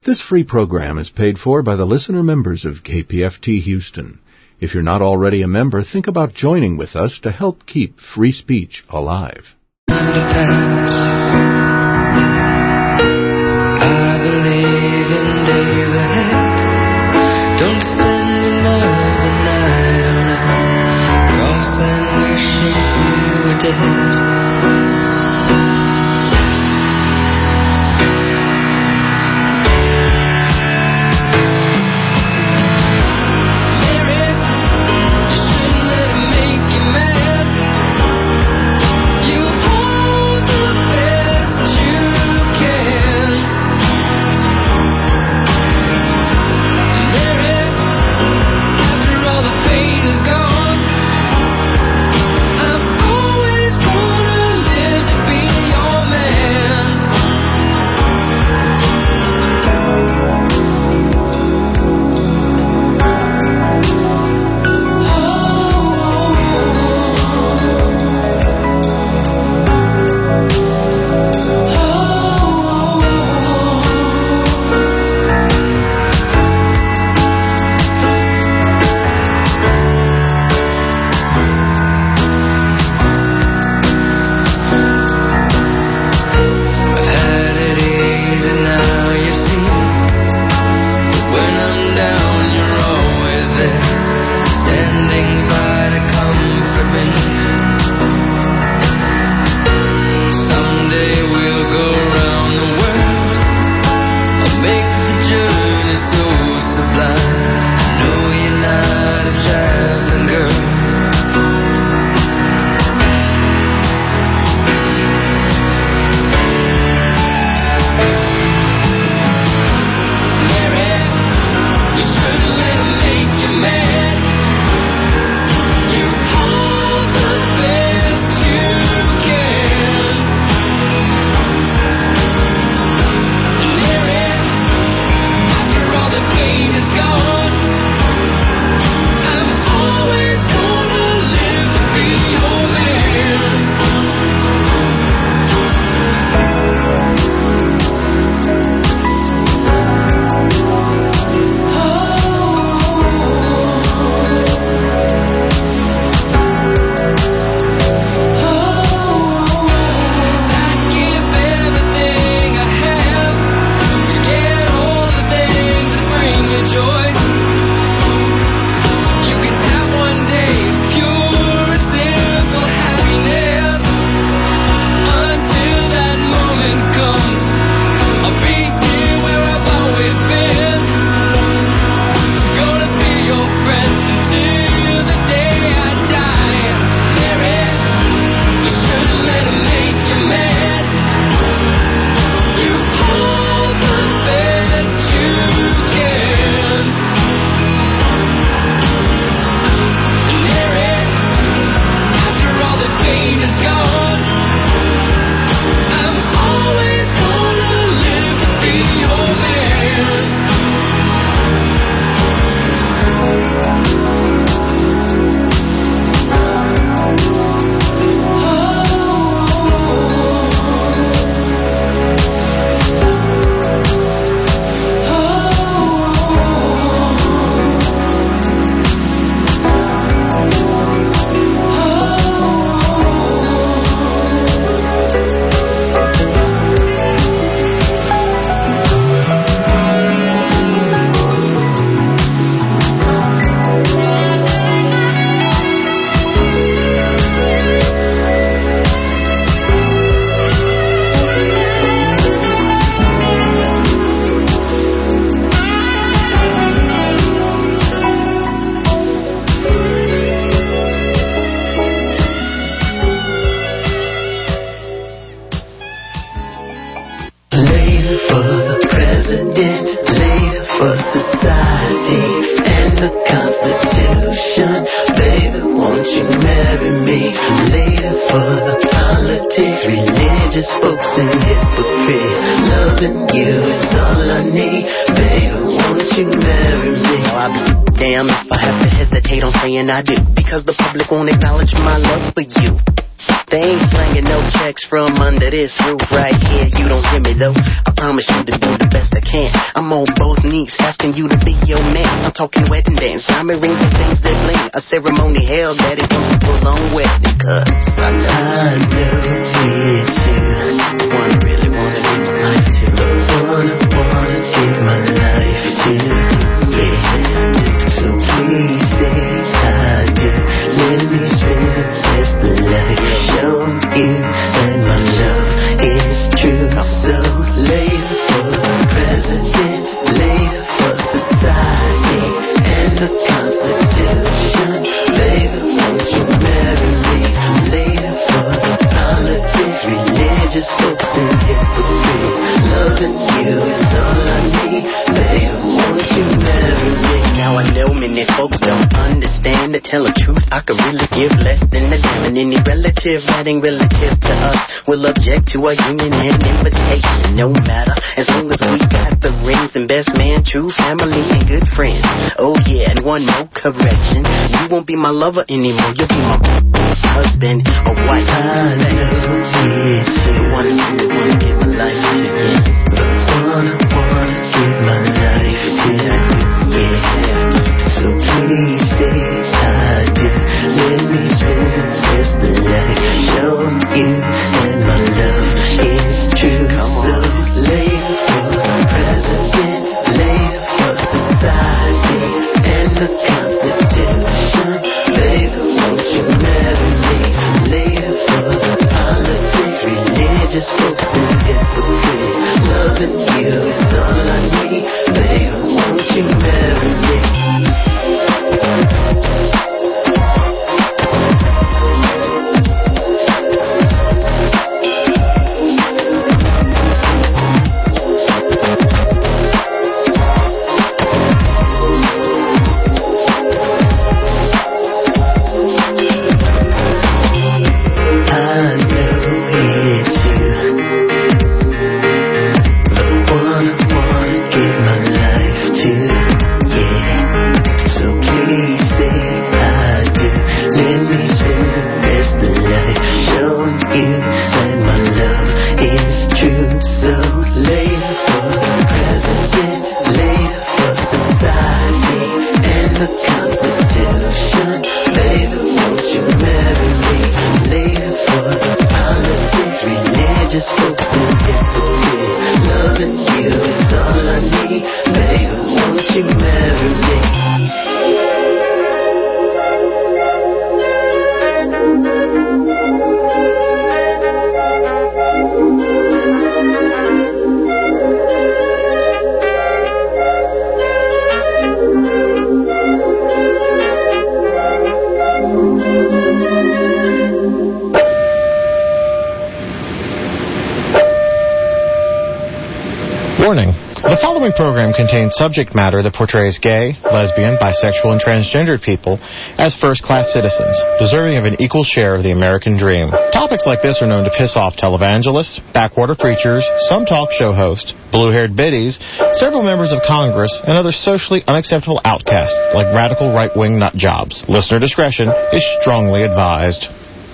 This free program is paid for by the listener members of KPFT Houston. If you're not already a member, think about joining with us to help keep free speech alive. I believe in days ahead. Don't spend another night alone. Cross and wish you were dead. Damn if I have to hesitate on saying I do, because the public won't acknowledge my love for you. They ain't slanging no checks from under this roof right here. You don't hear me though. I promise you to do the best I can. I'm on both knees asking you to be your man. I'm talking wedding dance, diamond rings and things that bling. A ceremony hell that it comes to full on wedding. Cause I know it's you. One really wanna live my life too. Wanna give my life to. Yeah. So please say I do. Let me spend the rest of life showing you that my love is true. So later for president, later for society and the Constitution. Baby, won't you marry me? Later for the politics, religious folks and hypocrites. Loving you is all I need. Baby, won't you marry me? Now I know many folks don't understand. To tell the truth, I could really give less than a damn. And any relative that ain't relative to us will object to a union and invitation. No matter, as long as we got the rings and best man, true family and good friends. Oh yeah, and one more correction. You won't be my lover anymore. You'll be my husband or wife. I know it's you. Wanna give my life to you. Wanna give my life to you. Yeah. So please say I do. Let me spend the rest of life showing you that my love is true. So later for president, later for society and the Constitution. Baby, won't you marry me? Later for the politics, religious folks and hypocrites. Loving you is all I need. Baby, won't you marry me? Warning. The following program contains subject matter that portrays gay, lesbian, bisexual, and transgendered people as first-class citizens, deserving of an equal share of the American dream. Topics like this are known to piss off televangelists, backwater preachers, some talk show hosts, blue-haired biddies, several members of Congress, and other socially unacceptable outcasts like radical right-wing nut jobs. Listener discretion is strongly advised.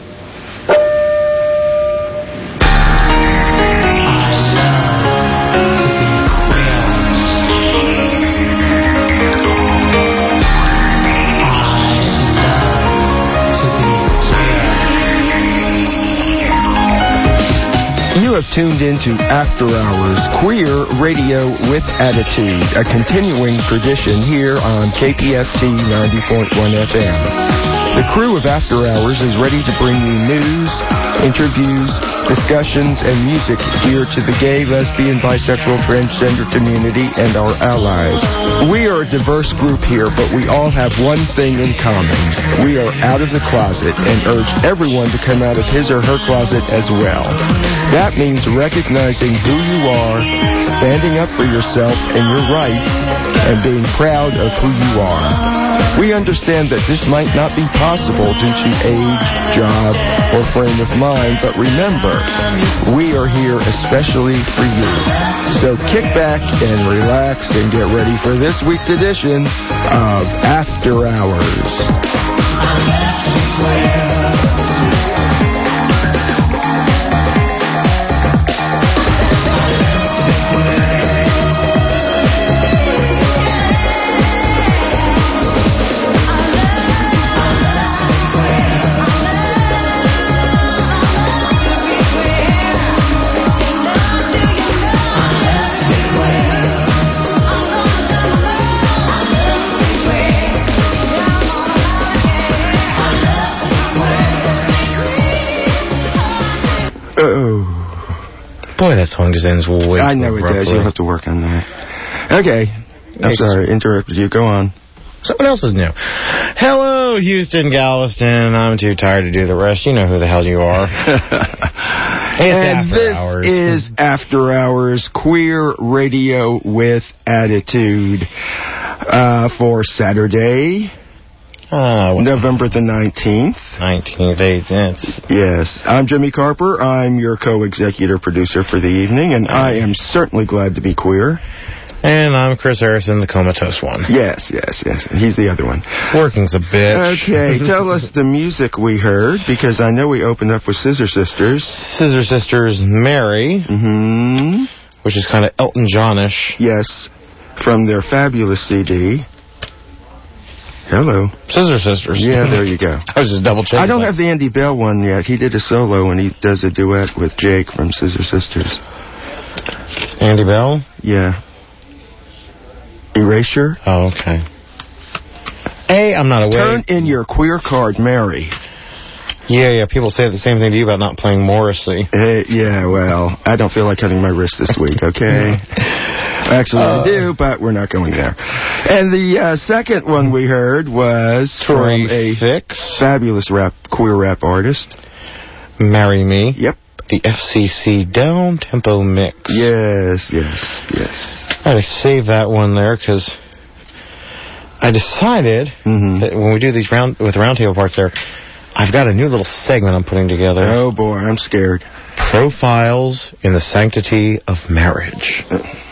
You have tuned into After Hours, queer radio with attitude, a continuing tradition here on KPFT 90.1 FM. The crew of After Hours is ready to bring you news, interviews, discussions, and music geared to the gay, lesbian, bisexual, transgender community and our allies. We are a diverse group here, but we all have one thing in common. We are out of the closet and urge everyone to come out of his or her closet as well. That means recognizing who you are, standing up for yourself and your rights, and being proud of who you are. We understand that this might not be possible due to age, job, or frame of mind, but remember, we are here especially for you. So kick back and relax and get ready for this week's edition of After Hours. Boy, that song just ends way I know it does. You'll have to work on that. Okay. I'm sorry, interrupted you. Go on. Someone else is new. Hello, Houston, Galveston. I'm too tired to do the rest. You know who the hell you are. And this is After Hours Queer Radio with Attitude for Saturday, November the 19th. 19th, Yes. I'm Jimmy Carper. I'm your co-executive producer for the evening, and I am certainly glad to be queer. And I'm Chris Harrison, the comatose one. Yes. He's the other one. Working's a bitch. Okay, tell us the music we heard, because I know we opened up with Scissor Sisters. Scissor Sisters, Mary, which is kind of Elton John-ish. Yes, from their fabulous CD. Hello. Scissor Sisters. Yeah, there you go. I was just double-checking. I don't have the Andy Bell one yet. He did a solo, and he does a duet with Jake from Scissor Sisters. Andy Bell? Yeah. Erasure? Oh, okay. I'm not aware. Turn in your queer card, Mary. Yeah, people say the same thing to you about not playing Morrissey. Yeah, well, I don't feel like cutting my wrist this week, okay? Actually, I do, but we're not going there. And the second one we heard was from a fabulous queer rap artist. Marry Me. Yep. The FCC down-tempo mix. Yes. I had to save that one there because I decided that when we do these roundtable parts there, I've got a new little segment I'm putting together. Oh, boy, I'm scared. Profiles in the Sanctity of Marriage.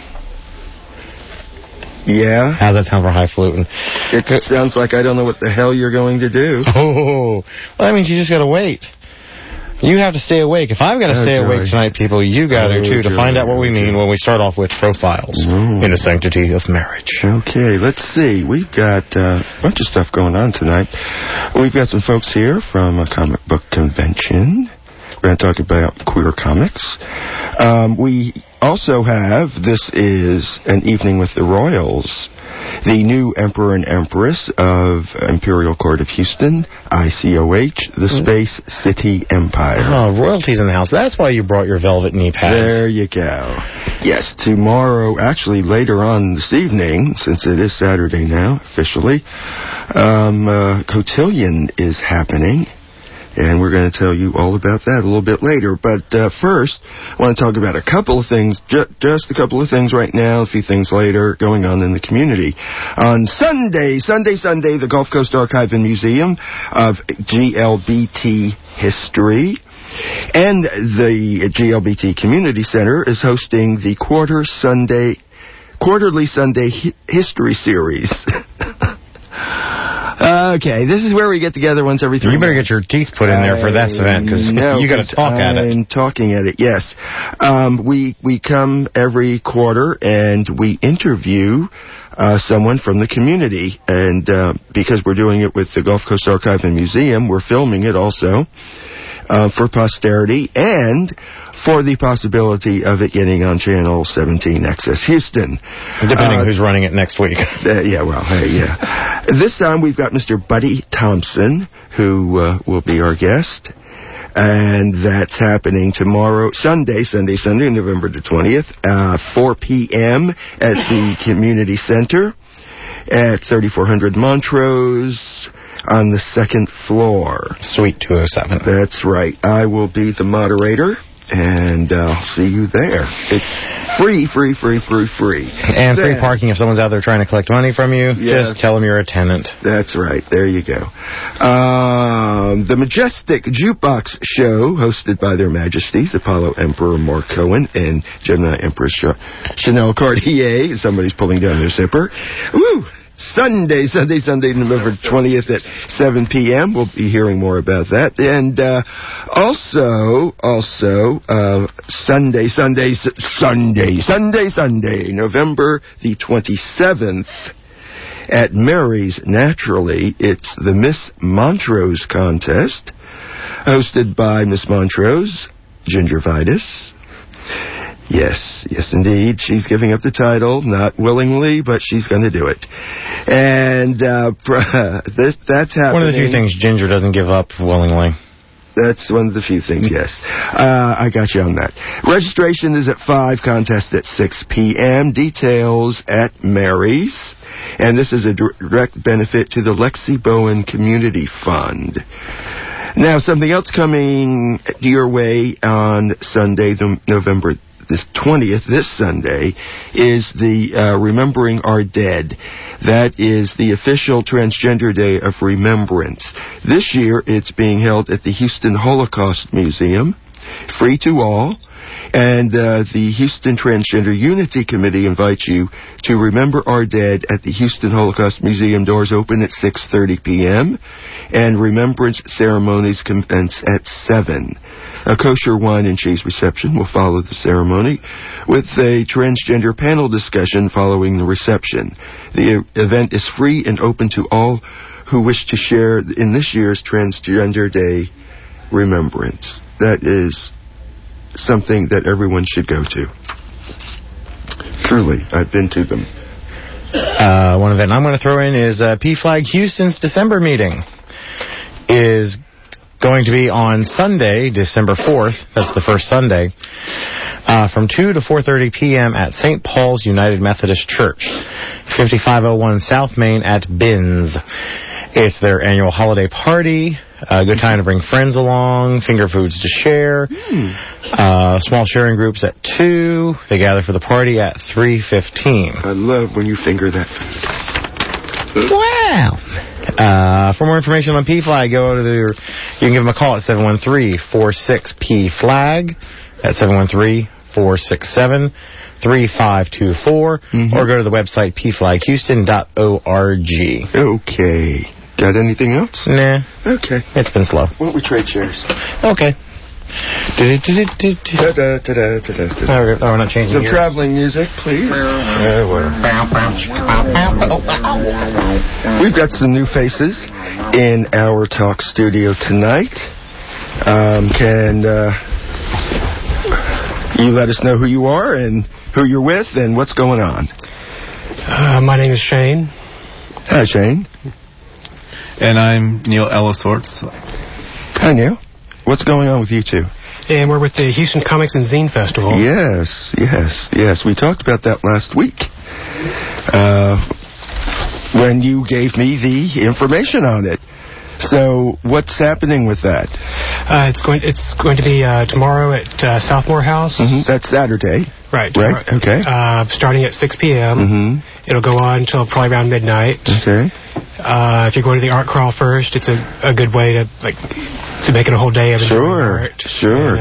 Yeah? How's that sound for highfalutin? It sounds like I don't know what the hell you're going to do. Oh, well, that means you just got to wait. You have to stay awake. If I've got to stay awake tonight, people, you got to, too, to find out what we mean when we start off with profiles in the sanctity of marriage. Okay, let's see. We've got a bunch of stuff going on tonight. We've got some folks here from a comic book convention. We're going to talk about queer comics. We also have, this is an evening with the Royals, the new Emperor and Empress of Imperial Court of Houston, ICOH, the Space City Empire. Oh, royalties in the house. That's why you brought your velvet knee pads. There you go. Yes, tomorrow, actually later on this evening, since it is Saturday now, officially, Cotillion is happening. And we're going to tell you all about that a little bit later. But first, I want to talk about a couple of things, just a couple of things right now, a few things later going on in the community. On Sunday, the Gulf Coast Archive and Museum of GLBT History and the GLBT Community Center is hosting the Quarterly Sunday History Series. Okay, this is where we get together once every 3 months. You better get your teeth put in there for this event, because you got to talk at it. I'm talking at it, yes. We come every quarter and we interview someone from the community. And because we're doing it with the Gulf Coast Archive and Museum, we're filming it also for posterity and for the possibility of it getting on Channel 17 Access Houston. Depending who's running it next week. This time we've got Mr. Buddy Thompson, who will be our guest. And that's happening tomorrow, Sunday, November the 20th, 4 p.m. at the Community Center at 3400 Montrose on the second floor. Suite 207. That's right. I will be the moderator. And I'll see you there. It's free. And free parking if someone's out there trying to collect money from you. Yeah. Just tell them you're a tenant. That's right. There you go. The Majestic Jukebox Show, hosted by Their Majesties, Apollo Emperor Mark Cohen and Gemini Empress Chanel Cartier. Somebody's pulling down their zipper. Woo! Sunday, November 20th at 7 p.m. We'll be hearing more about that. And also, Sunday, November the 27th at Mary's Naturally. It's the Miss Montrose contest, hosted by Miss Montrose, Gingivitis. Yes, indeed. She's giving up the title, not willingly, but she's going to do it. And that's happening. One of the few things Ginger doesn't give up willingly. That's one of the few things, yes. I got you on that. Registration is at 5, contest at 6 p.m. Details at Mary's. And this is a direct benefit to the Lexi Bowen Community Fund. Now, something else coming your way on Sunday, November the 20th, this Sunday, is the Remembering Our Dead. That is the official Transgender Day of Remembrance. This year, it's being held at the Houston Holocaust Museum, free to all. And the Houston Transgender Unity Committee invites you to remember our dead at the Houston Holocaust Museum. Doors open at 6:30 p.m. and remembrance ceremonies commence at 7. A kosher wine and cheese reception will follow the ceremony, with a transgender panel discussion following the reception. The event is free and open to all who wish to share in this year's Transgender Day remembrance. That is something that everyone should go to. Truly, I've been to them. One event I'm going to throw in is PFLAG Houston's December meeting is going to be on Sunday, December 4th. That's the first Sunday, from 2 to 4:30 p.m. at St. Paul's United Methodist Church, 5501 South Main at Binns. It's their annual holiday party. A good time to bring friends along, finger foods to share. Small sharing groups at 2. They gather for the party at 3:15. I love when you finger that food. Wow. For more information on PFLAG, you can give them a call at 713-46-PFLAG. That's 713-467-3524. Or go to the website pflaghouston.org. Okay. Got anything else? Nah. Okay. It's been slow. Why don't we trade shares? Okay. We're not changing Some gears. traveling music, please. We've got some new faces in our talk studio tonight. Can you let us know who you are and who you're with and what's going on? My name is Shane. Hi, Shane. And I'm Neil Ellisorts. Hi, Neil. What's going on with you two? And we're with the Houston Comics and Zine Festival. Yes. We talked about that last week when you gave me the information on it. So, what's happening with that? It's going to be tomorrow at Southmore House. That's Saturday. Right. Okay. Starting at 6 p.m. It'll go on until probably around midnight. Okay. If you're going to the art crawl first, it's a good way to make it a whole day of enjoying art. Sure.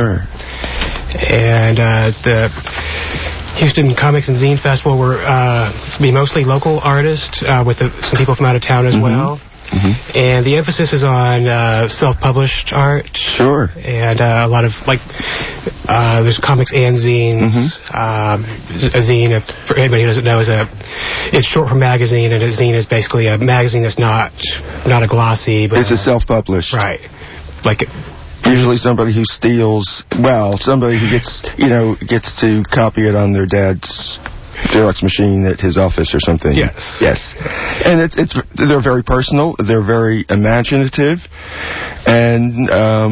And it's the Houston Comics and Zine Festival. It's be mostly local artists with some people from out of town as well. And the emphasis is on self-published art. Sure. And a lot of, there's comics and zines. A zine, for anybody who doesn't know, it's short for magazine, and a zine is basically a magazine that's not a glossy. But it's a self-published. Right. Usually somebody who steals, somebody who gets to copy it on their dad's Xerox machine at his office or something. Yes. And they're very personal. They're very imaginative, and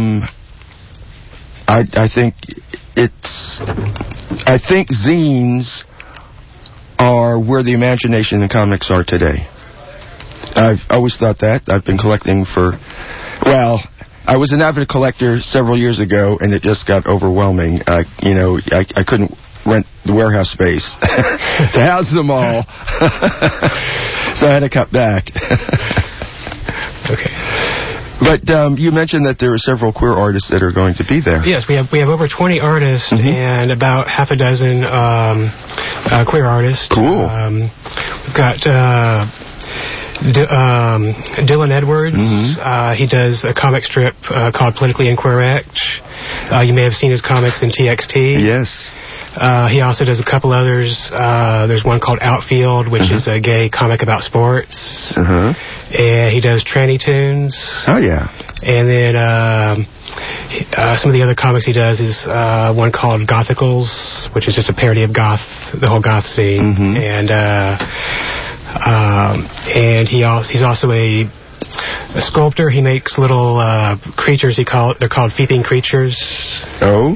I think zines are where the imagination in comics are today. I've always thought that. I've been collecting I was an avid collector several years ago, and it just got overwhelming. I couldn't rent the warehouse space to house them all. So I had to cut back. Okay. But you mentioned that there are several queer artists that are going to be there. Yes, we have over 20 artists and about half a dozen queer artists. Cool. We've got Dylan Edwards. He does a comic strip called Politically Incorrect. You may have seen his comics in TXT. Yes. He also does a couple others. There's one called Outfield, which is a gay comic about sports. And he does Tranny Tunes. Oh, yeah. And then some of the other comics he does is one called Gothicals, which is just a parody of the whole goth scene. And he's also a a sculptor. He makes little creatures. They're called Feeping Creatures. Oh.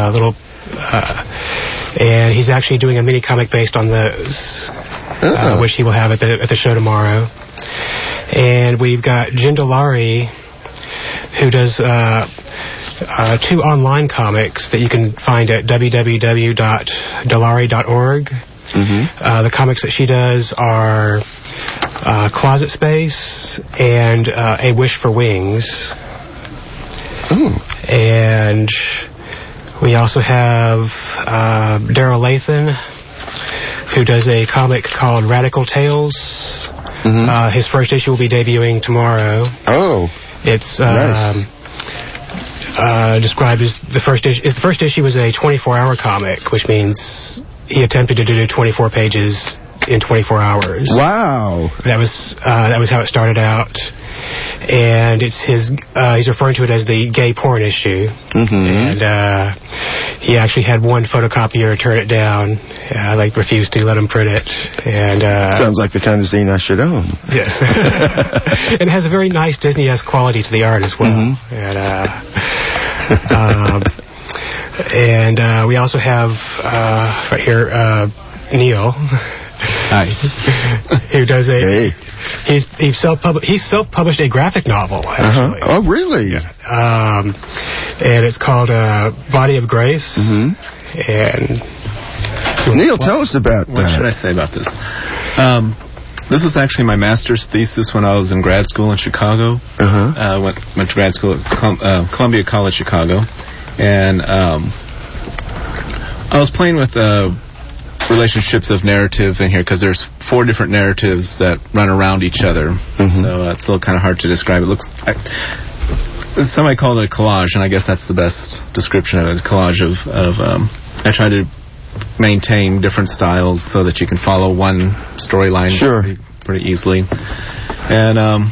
And he's actually doing a mini comic based on those, which he will have at the show tomorrow. And we've got Jen Dolari, who does 2 online comics that you can find at www.dolari.org. The comics that she does are Closet Space and A Wish for Wings. Ooh. And we also have Daryl Lathan, who does a comic called Radical Tales. His first issue will be debuting tomorrow. Oh. It's nice. Described as the first issue. The first issue was a 24-hour comic, which means he attempted to do 24 pages in 24 hours. Wow. That was how it started out. And it's he's referring to it as the gay porn issue. And he actually had one photocopier turn it down, refused to let him print it. And sounds like the kind of zine I should own. Yes. And it has a very nice Disney-esque quality to the art as well. And we also have right here Neil. Hi. Who does He's self-published a graphic novel, actually. Oh, really? And it's called Body of Grace. And Neil, tell us about that. What should I say about this? This was actually my master's thesis when I was in grad school in Chicago. Went to grad school at Columbia College, Chicago. And I was playing with relationships of narrative in here because there's 4 different narratives that run around each other. So it's a little kind of hard to describe. It looks... somebody called it a collage, and I guess that's the best description of it, a collage of I try to maintain different styles so that you can follow one storyline pretty easily. And I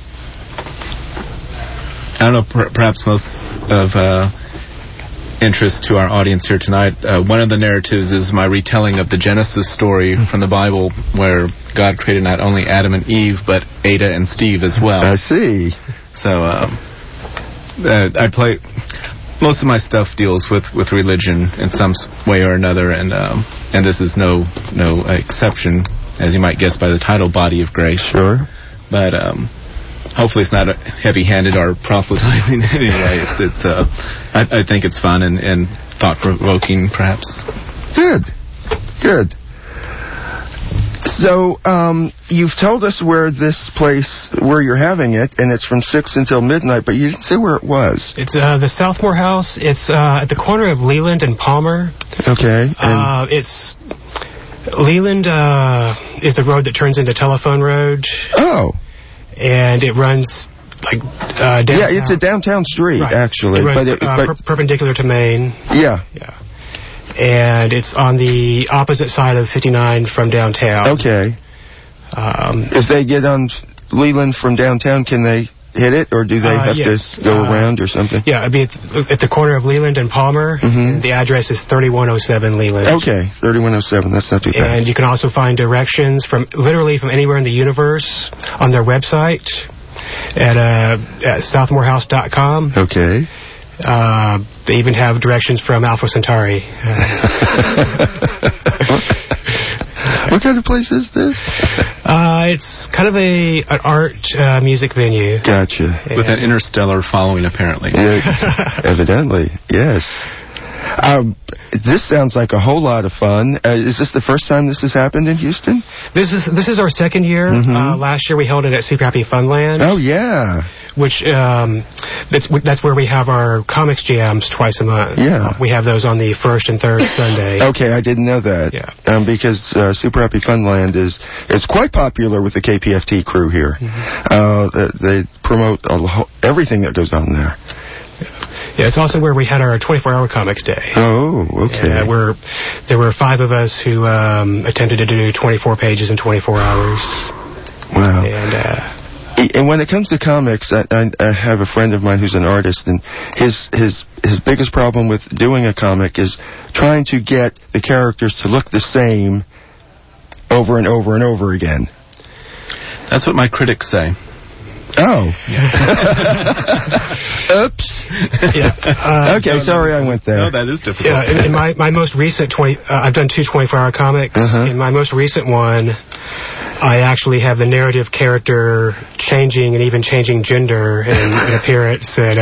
don't know, perhaps most of interest to our audience here tonight, one of the narratives is my retelling of the Genesis story from the Bible, where God created not only Adam and Eve, but Ada and Steve as well. I see. So I play... Most of my stuff deals with religion in some way or another, and this is no exception, as you might guess by the title, Body of Grace. Sure. But hopefully it's not heavy-handed or proselytizing anyway. I think it's fun and thought-provoking, perhaps. Good. So, you've told us where you're having it, and it's from 6 until midnight, but you didn't say where it was. It's the Southmore House. It's at the corner of Leland and Palmer. Okay. It's... Leland is the road that turns into Telephone Road. Oh. And it runs, downtown. Yeah, it's a downtown street, actually. It runs, perpendicular to Main. Yeah. And it's on the opposite side of 59 from downtown. Okay. If they get on Leland from downtown, can they hit it, or do they have to go around or something? Yeah, it'd be at the corner of Leland and Palmer. And the address is 3107 Leland. Okay, 3107. That's not too bad. And you can also find directions from anywhere in the universe on their website at southmorehouse.com. Okay. They even have directions from Alpha Centauri. What kind of place is this? It's kind of an art music venue. Gotcha. With an interstellar following, apparently. Yeah, evidently, yes. This sounds like a whole lot of fun. Is this the first time this has happened in Houston? This is our second year. Last year we held it at Super Happy Funland. Oh, yeah. Which that's where we have our comics jams twice a month. Yeah. We have those on the first and third Sunday. Okay, I didn't know that. Yeah. Because Super Happy Funland is quite popular with the KPFT crew here. They promote everything that goes on there. Yeah, it's also where we had our 24-hour comics day. Oh, okay. There were 5 of us who attempted to do 24 pages in 24 hours. Wow. And when it comes to comics, I have a friend of mine who's an artist, and his biggest problem with doing a comic is trying to get the characters to look the same over and over and over again. That's what my critics say. Oh. Oops. Yeah. Okay, sorry I went there. No, that is difficult. Yeah, in my most recent I've done 2 24-hour comics. In my most recent one, I actually have the narrative character changing and even changing gender and appearance. And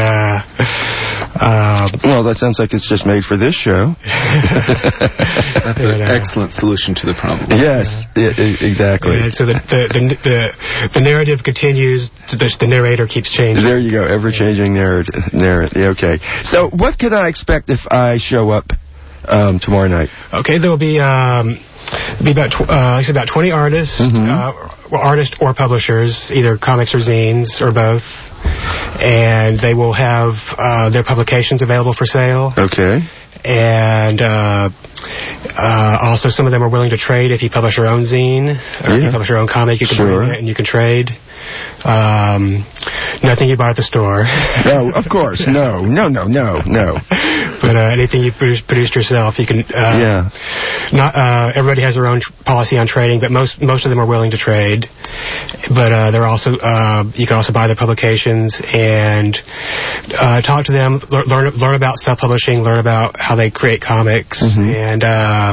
well, that sounds like it's just made for this show. That's an excellent solution to the problem. Yes, exactly. And so the narrative continues. The narrator keeps changing. There you go, ever-changing narrative. Okay. So, what can I expect if I show up tomorrow night? Okay, there will be about 20 artists, artists or publishers, either comics or zines or both, and they will have their publications available for sale. Okay. And also, some of them are willing to trade if you publish your own zine or if you publish your own comic. You can bring it and you can trade. Nothing you bought at the store. No, of course. No. But anything you produced yourself, you can. Not everybody has their own policy on trading, but most of them are willing to trade. But they're also you can also buy their publications and talk to them, learn about self-publishing, learn about how they create comics, and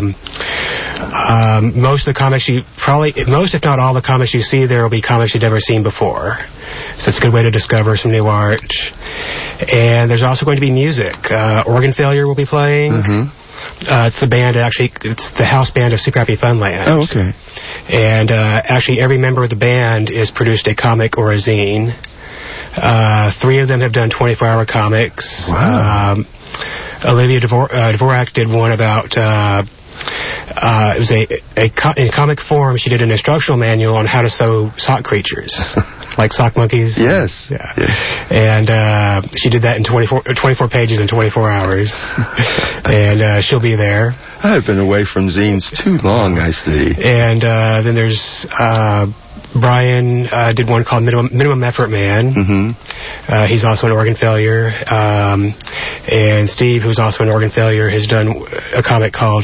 most of the comics most if not all the comics you see there will be comics you've never seen before. So it's a good way to discover some new art. And there's also going to be music. Organ Failure will be playing. It's the band, it's the house band of Super Happy Funland. Oh, okay. And actually every member of the band has produced a comic or a zine. 3 of them have done 24-hour comics. Wow. Olivia Dvorak did one about... it was in comic form. She did an instructional manual on how to sew sock creatures, like sock monkeys. Yes. Yeah. And she did that in 24 pages in 24 hours. And she'll be there. I've been away from zines too long, I see. And then there's Brian did one called Minimum Effort Man. He's also an organ failure. And Steve, who's also an organ failure, has done a comic called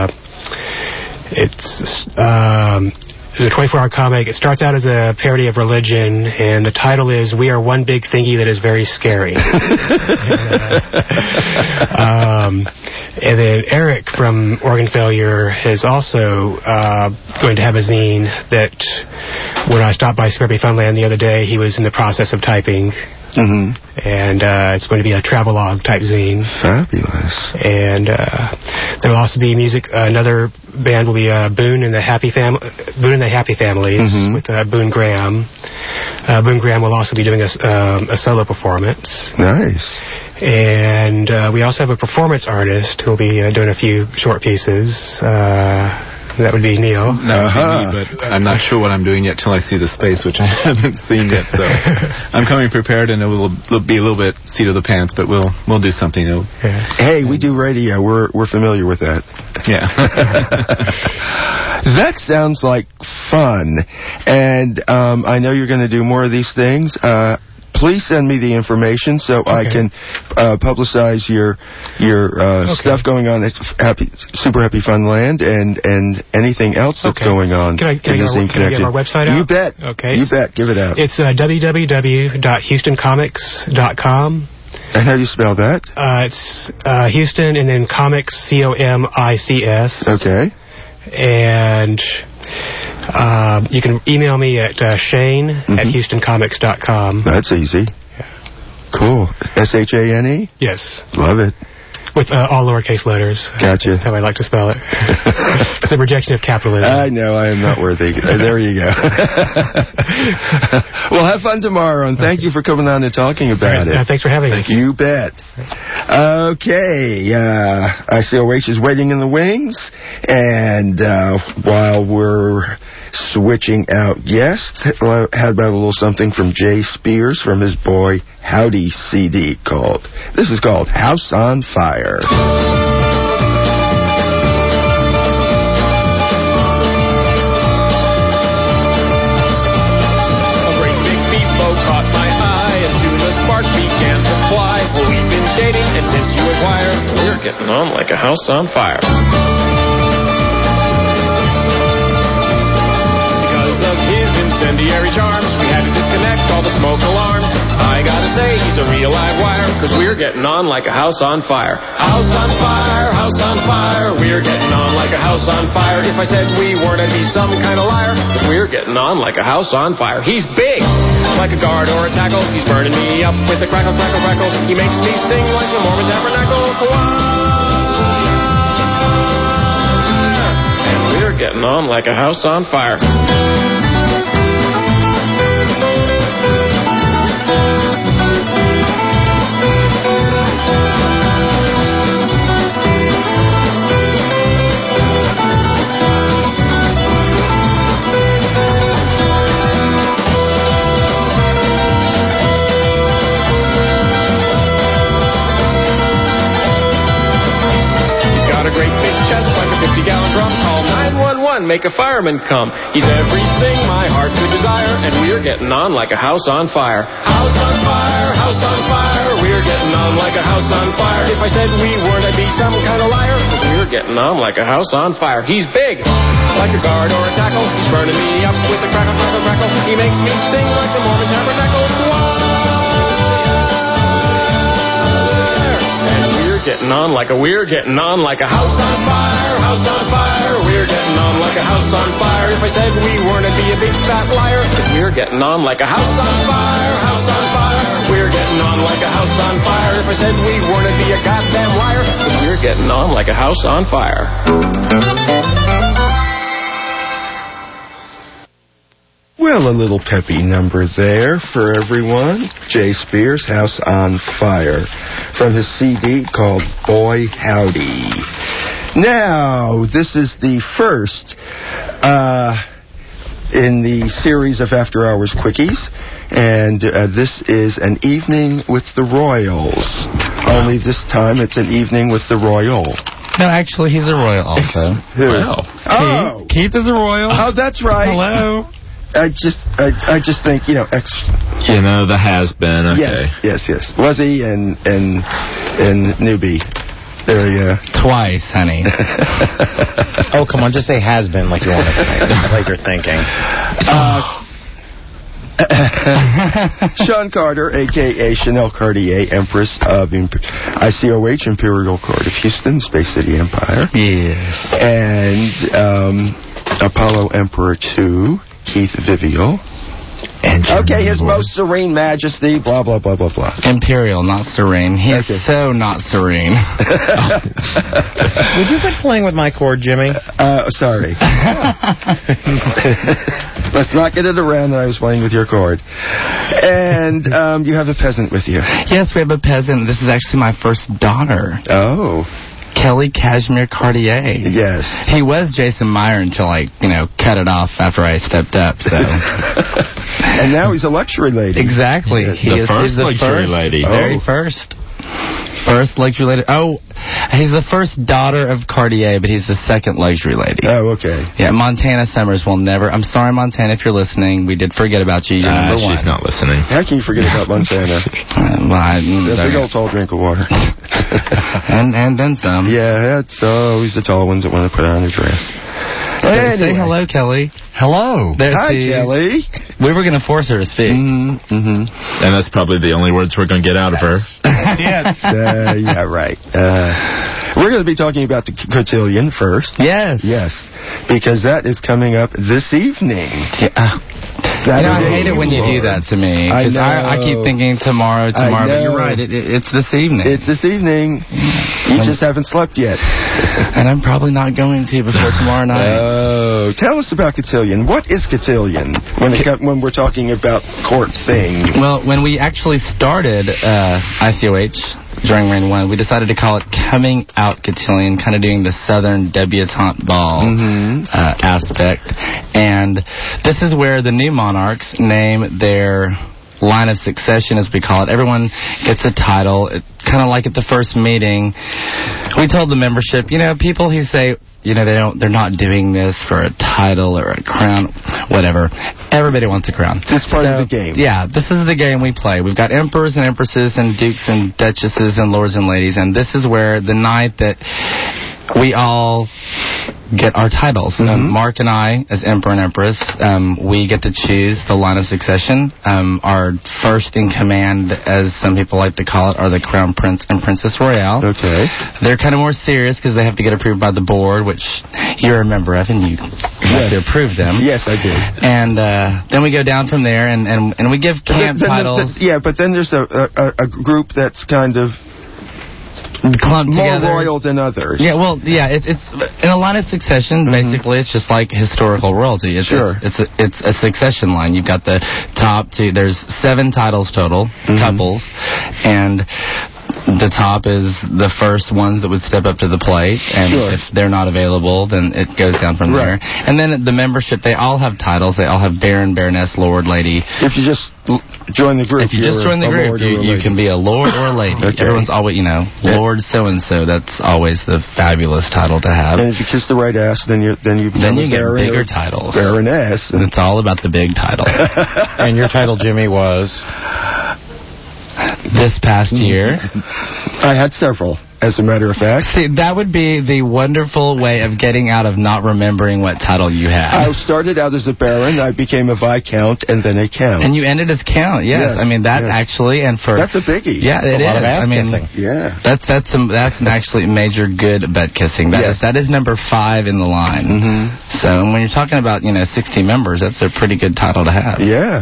it's a 24-hour comic. It starts out as a parody of religion, and the title is "We Are One Big Thingy That Is Very Scary." And then Eric from Organ Failure is also going to have a zine that when I stopped by Super Happy Funland the other day, he was in the process of typing. And it's going to be a travelogue type zine. Fabulous. And there will also be music. Another band will be Boone and the Happy Families with Boone Graham. Boone Graham will also be doing a solo performance. Nice. And we also have a performance artist who will be doing a few short pieces. That would be Neil. That would be me, but I'm not sure what I'm doing yet till I see the space, which I haven't seen yet. So I'm coming prepared, and it will be a little bit seat of the pants, but we'll do something. Hey, we do radio. We're familiar with that. Yeah. That sounds like fun, and I know you're going to do more of these things. Please send me the information so I can publicize your stuff going on at Super Happy Funland and anything else that's going on. Can I get our website out? You bet. Okay. You bet. Give it out. It's www.houstoncomics.com. And how do you spell that? It's Houston and then comics, COMICS. Okay. And you can email me at Shane at HoustonComics.com. That's easy. Yeah. Cool. SHANE? Yes. Love it. With all lowercase letters. Gotcha. That's how I like to spell it. It's a rejection of capitalism. I know, I am not worthy. There you go. Well, have fun tomorrow, and thank you for coming on and talking about it. Thanks for having us. You bet. Okay, I see Oasis is waiting in the wings, and while we're switching out guests, how about a little something from Jay Spears from his Boy Howdy CD This is called House on Fire. A great big meatloaf caught my eye, and soon the sparks began to fly. Well, we've been dating, and since you inquired, we're getting on like a house on fire. Of his incendiary charms, we had to disconnect all the smoke we're getting on like a house on fire. House on fire, house on fire. We're getting on like a house on fire. If I said we weren't, I'd be some kind of liar. But we're getting on like a house on fire. He's big, like a guard or a tackle. He's burning me up with a crackle, crackle, crackle. He makes me sing like the Mormon Tabernacle choir. And we're getting on like a house on fire. A great big chest like a 50-gallon drum. Call 911, make a fireman come. He's everything my heart could desire, and we're getting on like a house on fire. House on fire, house on fire. We're getting on like a house on fire. If I said we weren't, I'd be some kind of liar. But we're getting on like a house on fire. He's big, like a guard or a tackle. He's burning me up with a crackle, crackle, crackle. He makes me sing like the Mormon Tabernacle choir. Getting on like a we're getting on like a house on fire, house on fire. We're getting on like a house on fire. If I said we weren't, I'd be a big fat liar. 'Cause we're getting on like a house on fire, house on fire. We're getting on like a house on fire. If I said we weren't, I'd be a goddamn liar. 'Cause we're getting on like a house on fire. Well, a little peppy number there for everyone. Jay Spears, House on Fire, from his CD called Boy Howdy. Now, this is the first in the series of After Hours Quickies, and this is an evening with the Royals. Only this time it's an evening with the Royal. No, actually, he's a Royal also. Who? Wow. Oh. Keith is a Royal. Oh, that's right. Hello. I just think, the has-been, okay. Yes. Wuzzy and Newbie. There you go. Twice, honey. Oh, come on, just say has-been like you want to like you're thinking. Sean Carter, a.k.a. Chanel Cartier, Empress of ICOH, Imperial Court of Houston, Space City Empire. Yes. And Apollo Emperor 2, Keith Vivial. Okay, His Most Serene Majesty, blah, blah, blah, blah, blah. Imperial, not serene. He is so not serene. Would you quit playing with my cord, Jimmy? Sorry. Let's not get it around that I was playing with your cord. And you have a peasant with you. Yes, we have a peasant. This is actually my first daughter. Oh. Kelly Cashmere Cartier. Yes. He was Jason Meyer until I, cut it off after I stepped up, so. And now he's a luxury lady. Exactly. Yes. He's the luxury lady. Very first. First luxury lady. Oh, he's the first daughter of Cartier, but he's the second luxury lady. Oh, okay. Yeah, Montana Summers will never... I'm sorry, Montana, if you're listening. We did forget about you. You're number one. She's not listening. How can you forget about Montana? A big old tall drink of water. and then some. Yeah, it's always the tall ones that want to put on a dress. Anyway. Say hello, Kelly. Hello. Hi, Kelly. We were going to force her to speak. And that's probably the only words we're going to get out of her. Yeah, right. We're going to be talking about the cotillion first. Yes. Yes. Because that is coming up this evening. Yeah. I hate it when you do that to me. Because I keep thinking tomorrow, but you're right. It's this evening. It's this evening. You just haven't slept yet. And I'm probably not going to before tomorrow night. Oh, tell us about cotillion. What is cotillion when we're talking about court things? Well, when we actually started ICOH during Reign 1, we decided to call it Coming Out Cotillion, kind of doing the Southern debutante ball aspect. And this is where the new monarchs name their line of succession, as we call it. Everyone gets a title, kind of like at the first meeting. We told the membership, people who say, they're not doing this for a title or a crown, whatever. Everybody wants a crown. It's part of the game. Yeah, this is the game we play. We've got emperors and empresses and dukes and duchesses and lords and ladies, and this is where the night that we all get our titles. Mark and I, as Emperor and Empress, we get to choose the line of succession. Our first in command, as some people like to call it, are the Crown Prince and Princess Royale. Okay. They're kind of more serious because they have to get approved by the board, which you're a member of, and you have to approve them. Yes, I do. And then we go down from there, and we give camp titles. But then there's a group that's kind of clumped more together. royal than others. Yeah, well, yeah, it's in a line of succession. Basically, it's just like historical royalty. It's a succession line. You've got the top two. There's 7 titles total, couples, and the top is the first ones that would step up to the plate, and if they're not available, then it goes down from there. And then the membership, they all have titles. They all have Baron, Baroness, Lord, Lady. If you just join the group, if you just join the group, you can be a Lord or a Lady. Everyone's always, Lord so-and-so. That's always the fabulous title to have. And if you kiss the right ass, then you get bigger titles. Baroness. And it's all about the big title. And your title, Jimmy, was? This past year, I had several, as a matter of fact. See, that would be the wonderful way of getting out of not remembering what title you had. I started out as a baron, I became a viscount, and then a count. And you ended as count, yes. I mean, that actually, and for... That's a biggie. Yeah, that's it a lot is. of ass kissing. Yeah. That's some actually major good butt kissing. That is number 5 in the line. So when you're talking about, 60 members, that's a pretty good title to have. Yeah,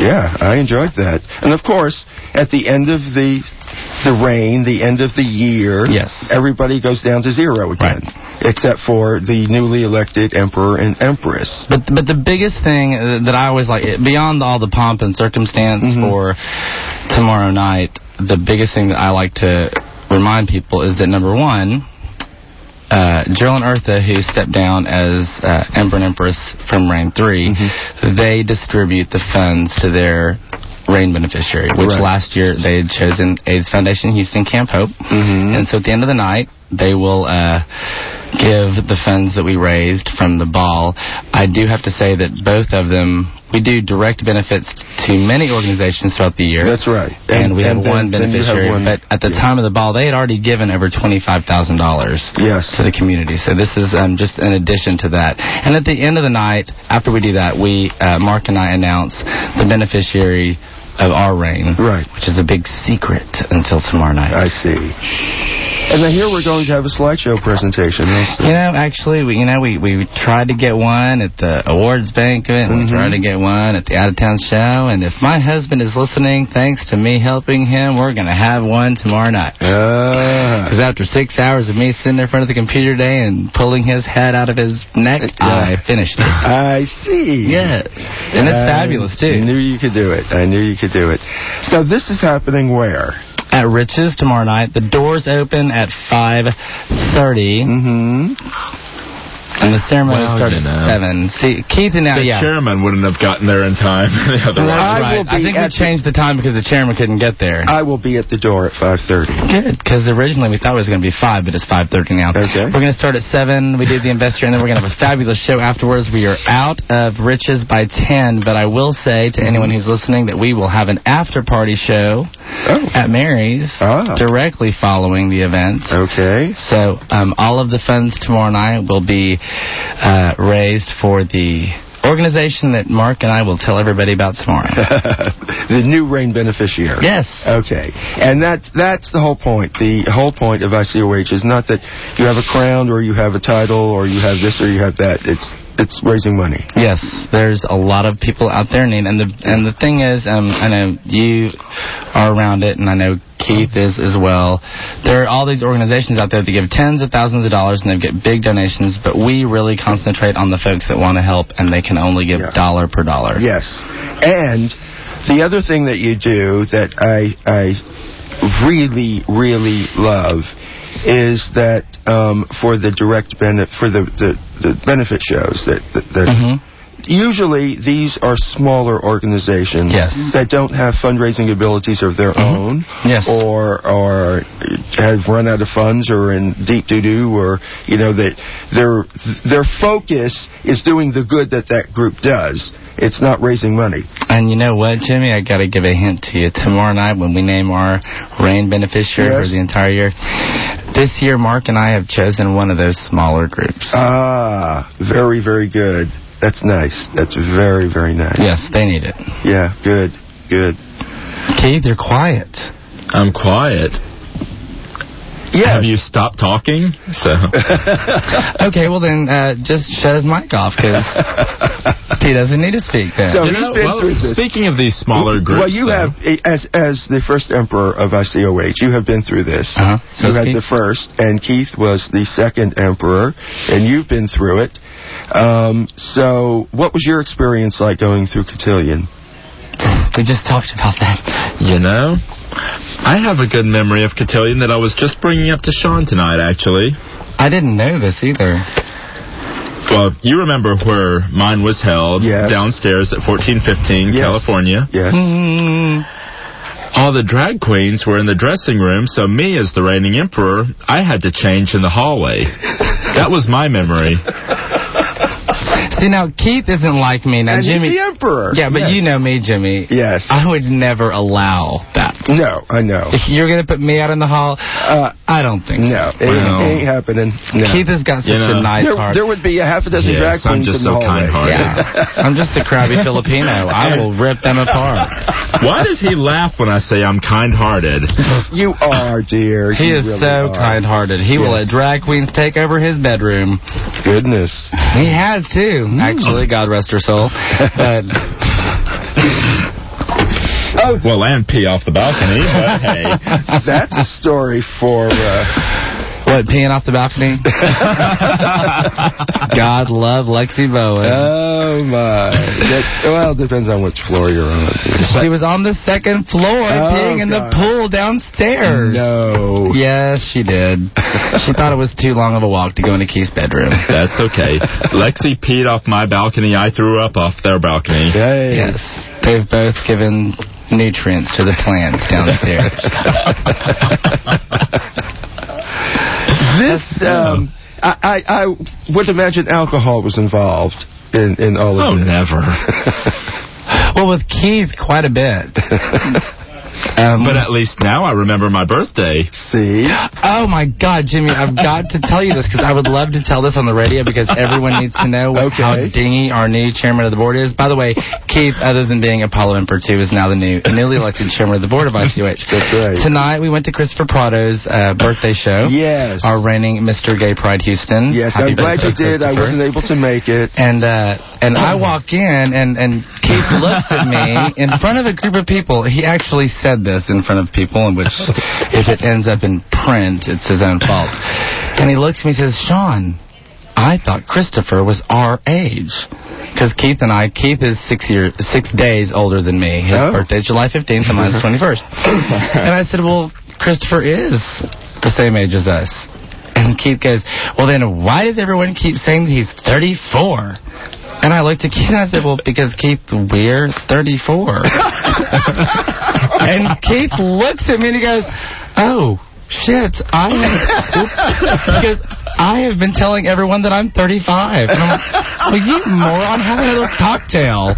I enjoyed that. And of course, at the end of the reign, the end of the year, everybody goes down to 0 again, except for the newly elected emperor and empress. But the biggest thing that I always like, beyond all the pomp and circumstance for tomorrow night, the biggest thing that I like to remind people is that, number 1, Gerald and Eartha, who stepped down as Emperor and Empress from Reign 3, they distribute the funds to their Reign beneficiary, which last year they had chosen AIDS Foundation Houston Camp Hope. And so at the end of the night, they will give the funds that we raised from the ball. I do have to say that both of them, we do direct benefits to many organizations throughout the year. That's right. And we have one beneficiary. But at the time of the ball, they had already given over $25,000 to the community. So this is just an addition to that. And at the end of the night, after we do that, we, Mark and I, announce the beneficiary of our reign, which is a big secret until tomorrow night. I see. And then here we're going to have a slideshow presentation. Actually, we tried to get one at the awards banquet, and we tried to get one at the out-of-town show, and if my husband is listening, thanks to me helping him, we're going to have one tomorrow night. Because after 6 hours of me sitting in front of the computer today and pulling his head out of his neck, I finished it. I see. Yes. And it's fabulous, too. I knew you could do it. So this is happening where? At Rich's tomorrow night. The doors open at 5:30. And the ceremony starts at 7. See, Keith and the chairman wouldn't have gotten there in time. I think we changed the time because the chairman couldn't get there. I will be at the door at 5:30. Good, because originally we thought it was going to be 5, but it's 5:30 now. Okay. We're going to start at 7. We did the investor, and then we're going to have a fabulous show afterwards. We are out of Rich's by 10, but I will say to anyone who's listening that we will have an after-party show at Mary's directly following the event. Okay. So all of the funds tomorrow night will be raised for the organization that Mark and I will tell everybody about tomorrow. The new Reign beneficiary. Yes. Okay. And that's the whole point. The whole point of ICOH is not that you have a crown or you have a title or you have this or you have that. It's raising money. Yes, there's a lot of people out there in need, and the thing is, I know you are around it, and I know Keith is as well. There are all these organizations out there that give tens of thousands of dollars, and they get big donations, but we really concentrate on the folks that want to help, and they can only give dollar per dollar. Yes, and the other thing that you do that I really, really love is that for the direct benefit, for the benefit shows that usually these are smaller organizations that don't have fundraising abilities of their own, or have run out of funds, or in deep doo-doo, or that their focus is doing the good that group does. It's not raising money. And you know what, Jimmy? I got to give a hint to you. Tomorrow night when we name our Reign beneficiary for the entire year, This year, Mark and I have chosen one of those smaller groups. Very, very good. That's nice. That's very, very nice. Yes, they need it. Yeah, good. Keith, you're quiet. I'm quiet. Yes. Have you stopped talking? So. Okay, well then, just shut his mic off, because he doesn't need to speak then. So he's been through this. Speaking of these smaller groups, well, you have, as the first emperor of ICOH, you have been through this. So you had Keith? the first, and Keith was the second emperor, and you've been through it. So what was your experience like going through Cotillion? We just talked about that. You know, I have a good memory of Cotillion that I was just bringing up to Sean tonight, actually. I didn't know this either. Well, you remember where mine was held, downstairs at 1415 California. Yes. All the drag queens were in the dressing room, so me, as the reigning emperor, I had to change in the hallway. That was my memory. See, now, Keith isn't like me. Now, and Jimmy, he's the emperor. Yeah, but you know me, Jimmy. Yes. I would never allow that. No, I know. If you're going to put me out in the hall, I don't think no, so. it ain't happening. No. Keith has got such a nice heart. There would be a half a dozen drag queens in the hallway. Yeah. I'm just a crabby Filipino. I will rip them apart. Why does he laugh when I say I'm kind-hearted? You are, dear. He is really so kind-hearted. He will let drag queens take over his bedroom. Goodness. He has, too. Actually, God rest her soul. But... Well, and pee off the balcony, but hey. That's a story for... What, peeing off the balcony? God love Lexi Bowen. Oh, my. Well, it depends on which floor you're on. She was on the second floor peeing in the pool downstairs. No. Yes, she did. She thought it was too long of a walk to go into Keith's bedroom. That's okay. Lexi peed off my balcony. I threw up off their balcony. Hey. Yes. They've both given nutrients to the plants downstairs. This, I would imagine alcohol was involved in all of this. Never. Well, with Keith, quite a bit. But at least now I remember my birthday. See? Oh, my God, Jimmy, I've got to tell you this, because I would love to tell this on the radio, because everyone needs to know how dingy our new chairman of the board is. By the way, Keith, other than being Apollo Emperor 2, is now the newly elected chairman of the board of ICOH. That's right. Tonight, we went to Christopher Prado's birthday show. Yes. Our reigning Mr. Gay Pride Houston. Yes, I'm glad you did. I wasn't able to make it. And I walk in, and Keith looks at me in front of a group of people. He actually said this in front of people, in which, if it ends up in print, it's his own fault. And he looks at me and says, Sean, I thought Christopher was our age. Because Keith is 6 days older than me. His birthday's July 15th and mine's 21st. And I said, well, Christopher is the same age as us. And Keith goes, well, then why does everyone keep saying that he's 34? And I looked at Keith and I said, well, because Keith, we're 34. And Keith looks at me and he goes, oh, shit, because I have been telling everyone that I'm 35. And I'm like, well, you moron, have another cocktail.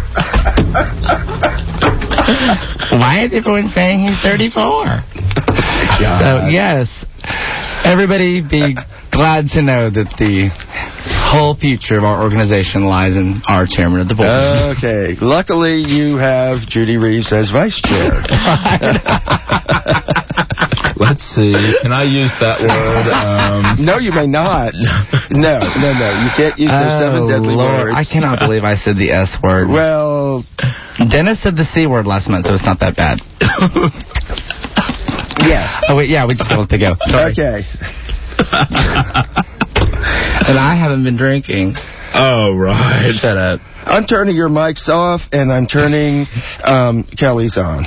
Why is everyone saying he's 34? So, yes, everybody be glad to know that the whole future of our organization lies in our chairman of the board. Okay. Luckily, you have Judy Reeves as vice chair. Let's see. Can I use that word? No, you may not. No. You can't use those 7 deadly words. I cannot believe I said the S word. Well, Dennis said the C word last month, so it's not that bad. Yes. Oh, wait, yeah, we just got to go. Sorry. Okay. And I haven't been drinking. Oh, right. Shut up. I'm turning your mics off, and I'm turning Kelly's on.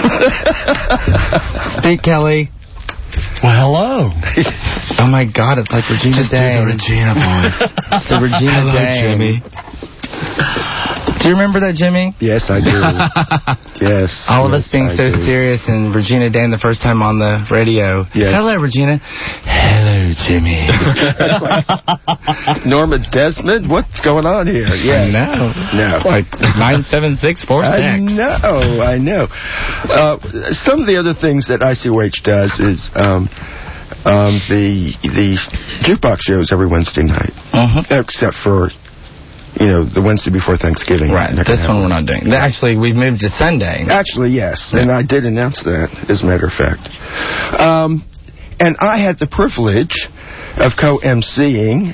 Speak, Kelly. Well, hello. Oh, my God, it's like Regina Just Dane. do the Regina voice. It's the Regina hello, Dane. Jimmy. Do you remember that, Jimmy? Yes, I do. Yes. All of us being so serious, and Regina Dane the first time on the radio. Yes. Hello, Regina. Hello, Jimmy. That's like Norma Desmond? What's going on here? Yes. No. Like 97646. I know. Some of the other things that ICOH does is the jukebox shows every Wednesday night, except for the Wednesday before Thanksgiving. Right. This one we're not doing. Actually, we've moved to Sunday. Actually, yes, and I did announce that, as a matter of fact. And I had the privilege of co-emceeing.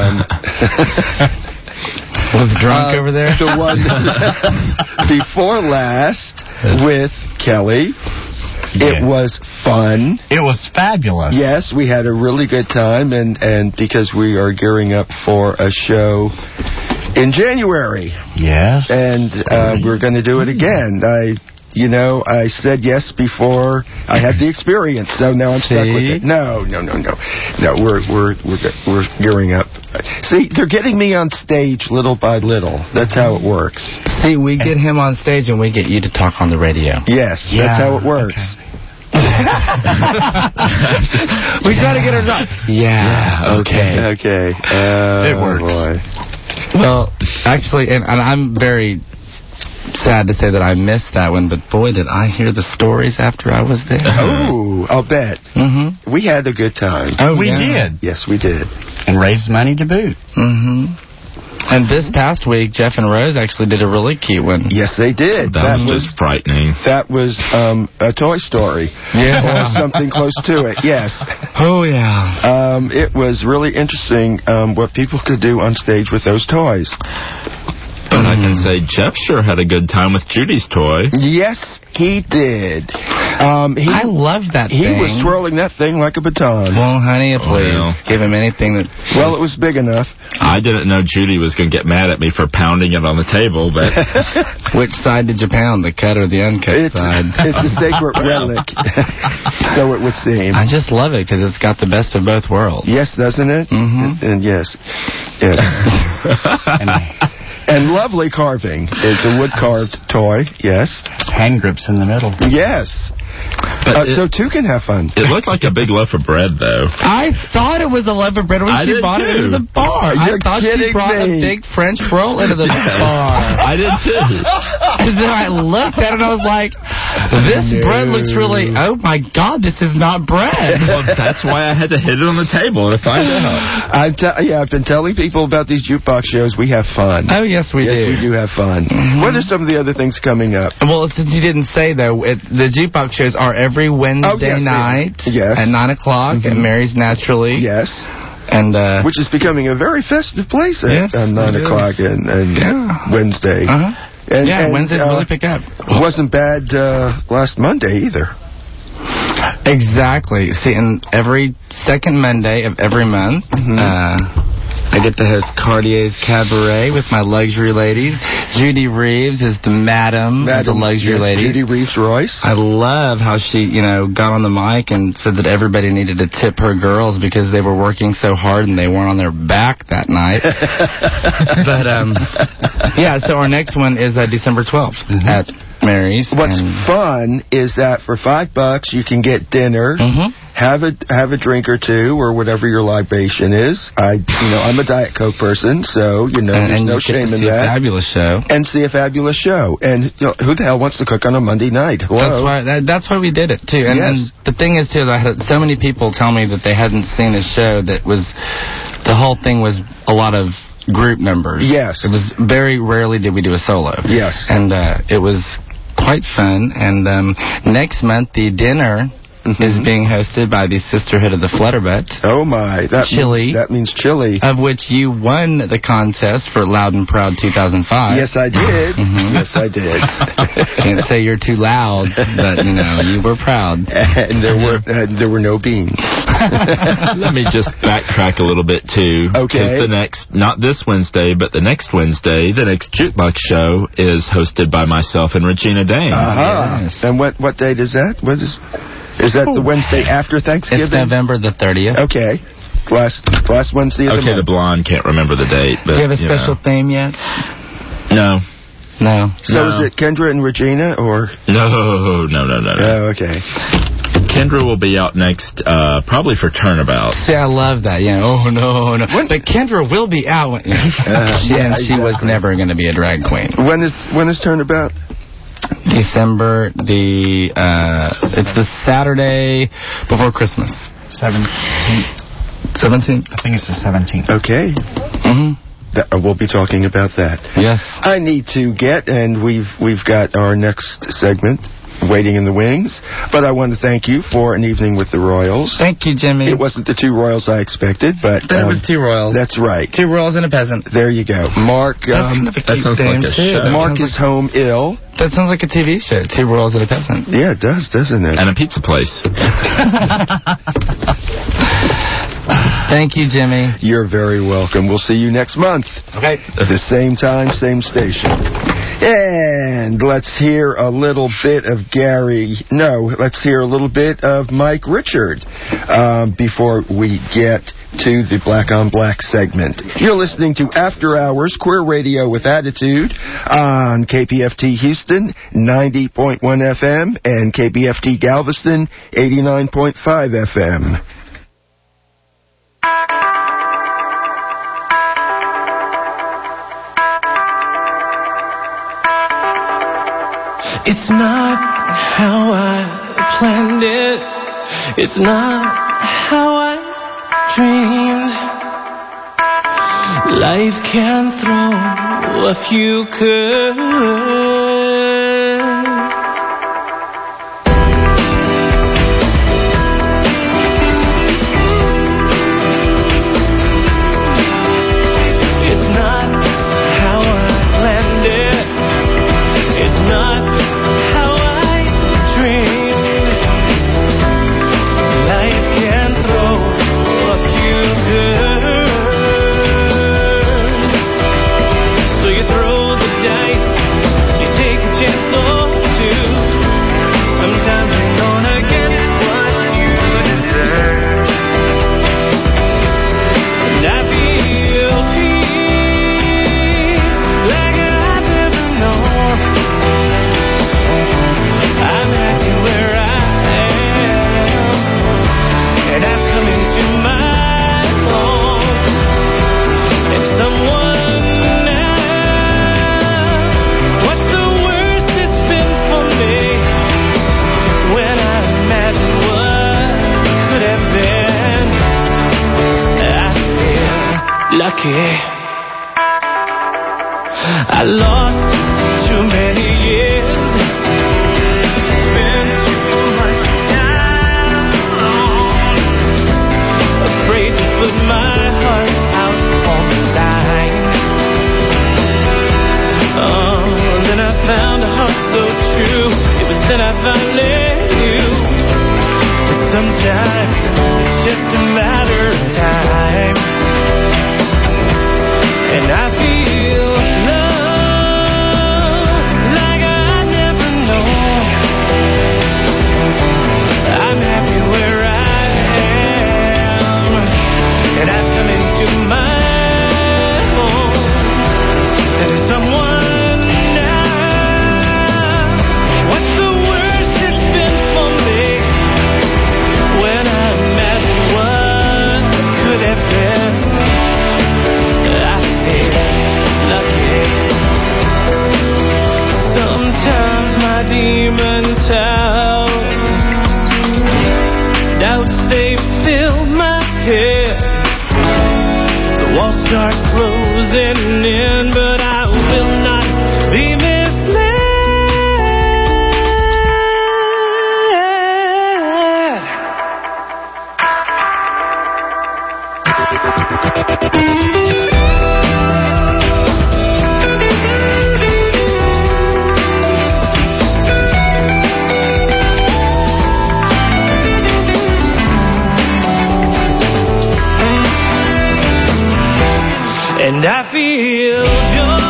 Was drunk over there? The one before last with Kelly. It was fun. It was fabulous. Yes, we had a really good time, and because we are gearing up for a show in January. Yes. And we're going to do it again. I said yes before I had the experience, so now I'm stuck with it. No. We're gearing up. See, they're getting me on stage little by little. That's how it works. See, we get him on stage and we get you to talk on the radio. Yes, that's how it works. We try to get her done. Yeah, okay. Okay. It works. Boy. Well, actually, and I'm very sad to say that I missed that one, but boy, did I hear the stories after I was there. Oh, I'll bet. Mm-hmm. We had a good time. Oh, we did. Yes, we did. And raised money to boot. Mm-hmm. And this past week, Jeff and Rose actually did a really cute one. Yes, they did. That was just frightening. That was a Toy Story. Yeah. Or something close to it, yes. Oh, yeah. It was really interesting what people could do on stage with those toys. And I can say Jeff sure had a good time with Judy's toy. Yes, he did. I love that thing. He was twirling that thing like a baton. Well, honey, please give him anything that's... Well, it was big enough. I didn't know Judy was going to get mad at me for pounding it on the table, but... Which side did you pound, the cut or the uncut side? It's a sacred relic, so it would seem. I just love it because it's got the best of both worlds. Yes, doesn't it? Mm-hmm. And yes. And lovely carving. It's a wood-carved toy, yes. Hand grips in the middle. Yes. So two can have fun. It looked like a big loaf of bread, though. I thought it was a loaf of bread when she brought it into the bar. You're I thought she brought a big French roll into the bar. I did, too. And then I looked at it and I was like, this bread looks really... Oh, my God, this is not bread. Well, that's why I had to hit it on the table to find out. I've been telling people about these jukebox shows. We have fun. Oh, yes, we do. Yes, we do have fun. Mm-hmm. What are some of the other things coming up? Well, since you didn't say, though, the jukebox shows are every Wednesday night at 9 o'clock at Mary's Naturally. Yes. And which is becoming a very festive place at 9 o'clock and Wednesday. And Wednesdays really pick up. It wasn't bad last Monday either. Exactly. See, and every second Monday of every month, I get to host Cartier's Cabaret with my luxury ladies. Judy Reeves is the madam of the luxury ladies. Judy Reeves Royce. I love how she, got on the mic and said that everybody needed to tip her girls because they were working so hard and they weren't on their back that night. But, so our next one is December 12th at Mary's. What's fun is that for $5 you can get dinner, have a drink or two or whatever your libation is. I'm a Diet Coke person, so there's no shame in that. Fabulous show. And see a fabulous show. And who the hell wants to cook on a Monday night? Hello? That's why we did it too. And, and the thing is too, I had so many people tell me that they hadn't seen a show that was the whole thing was a lot of group members. Yes. It was very rarely did we do a solo. Yes. And it was quite fun. And next month, the dinner is being hosted by the Sisterhood of the Flutterbutt. Oh, my. That means chili. Of which you won the contest for Loud and Proud 2005. Yes, I did. Yes, I did. Can't say you're too loud, but, you were proud. And there were no beans. Let me just backtrack a little bit, too. Okay. Because not this Wednesday, but the next Wednesday, the next Jukebox show is hosted by myself and Regina Dane. Yes. And what date is that? Is that the Wednesday after Thanksgiving? It's November the 30th. Okay. Last Wednesday of the month. Okay, the blonde can't remember the date. But, do you have a special theme yet? No. So is it Kendra and Regina, or? No. Oh, okay. Kendra will be out next, probably for Turnabout. See, I love that. Oh, no. But Kendra will be out. She was never going to be a drag queen. When is Turnabout? December it's the Saturday before Christmas. 17th. 17th. I think it's the 17th. Okay. We'll be talking about that. Yes. I need to get, and we've got our next segment waiting in the wings. But I want to thank you for an evening with the Royals. Thank you, Jimmy. It wasn't the two Royals I expected, but it was two Royals. That's right. Two Royals and a peasant. There you go. Mark. That sounds like a show. Mark is home ill. That sounds like a TV show. Two Royals and a peasant. Yeah, it does, doesn't it? And a pizza place. Thank you, Jimmy. You're very welcome. We'll see you next month. Okay. At the same time, same station. And let's hear a little bit of let's hear a little bit of Mike Richard before we get to the Black on Black segment. You're listening to After Hours Queer Radio with Attitude on KPFT Houston 90.1 FM and KPFT Galveston 89.5 FM. It's not how I planned it. It's not how I dreamed. Life can throw a few curves. It's not how I planned it. It's not how I dreamed. Life can throw a few curves. So you throw the dice, you take a chance or two. Sometimes you're gonna get what you deserve. And I feel peace like I've never known. I'm happy where I am, and I've come into my own. If someone asks, what's the worst it's been for me? When I imagine what could have been, I feel lucky. I lost too many years, spent too much time alone, afraid to put my heart out on the line. Then I found a heart so true. It was then I finally knew that sometimes it's just a matter of time. And I feel love like I never known. I'm happy where I am, and I've come into my own. And if someone asks, what's the worst it's been for me? When I imagine what could have been, I feel lucky. Sometimes my demon tells, doubts they fill my head. The walls start closing in, but I will not be misled. And I feel joy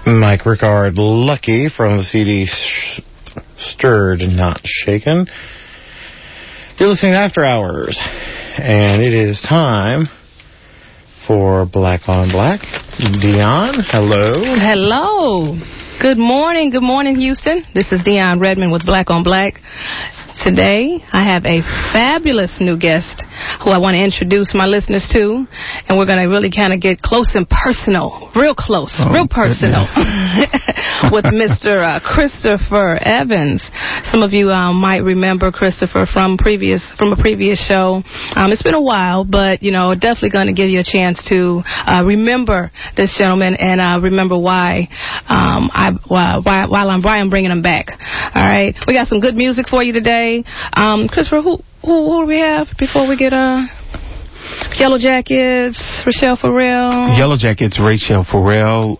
Mike Rickard, Lucky, from the CD Stirred Not Shaken. You're listening to After Hours, and it is time for Black on Black. Dion, hello. Hello. Good morning, Houston. This is Dion Redmond with Black on Black. Today, I have a fabulous new guest who I want to introduce my listeners to, and we're going to really kind of get close and personal, real close, real personal, with Mr. Christopher Evans. Some of you might remember Christopher from a previous show. It's been a while, but definitely going to give you a chance to remember this gentleman and remember why I'm bringing him back. All right, we got some good music for you today. Christopher, who do we have before we get Yellow Jackets, Rachelle Farrell? Yellow Jackets, Rachelle Farrell,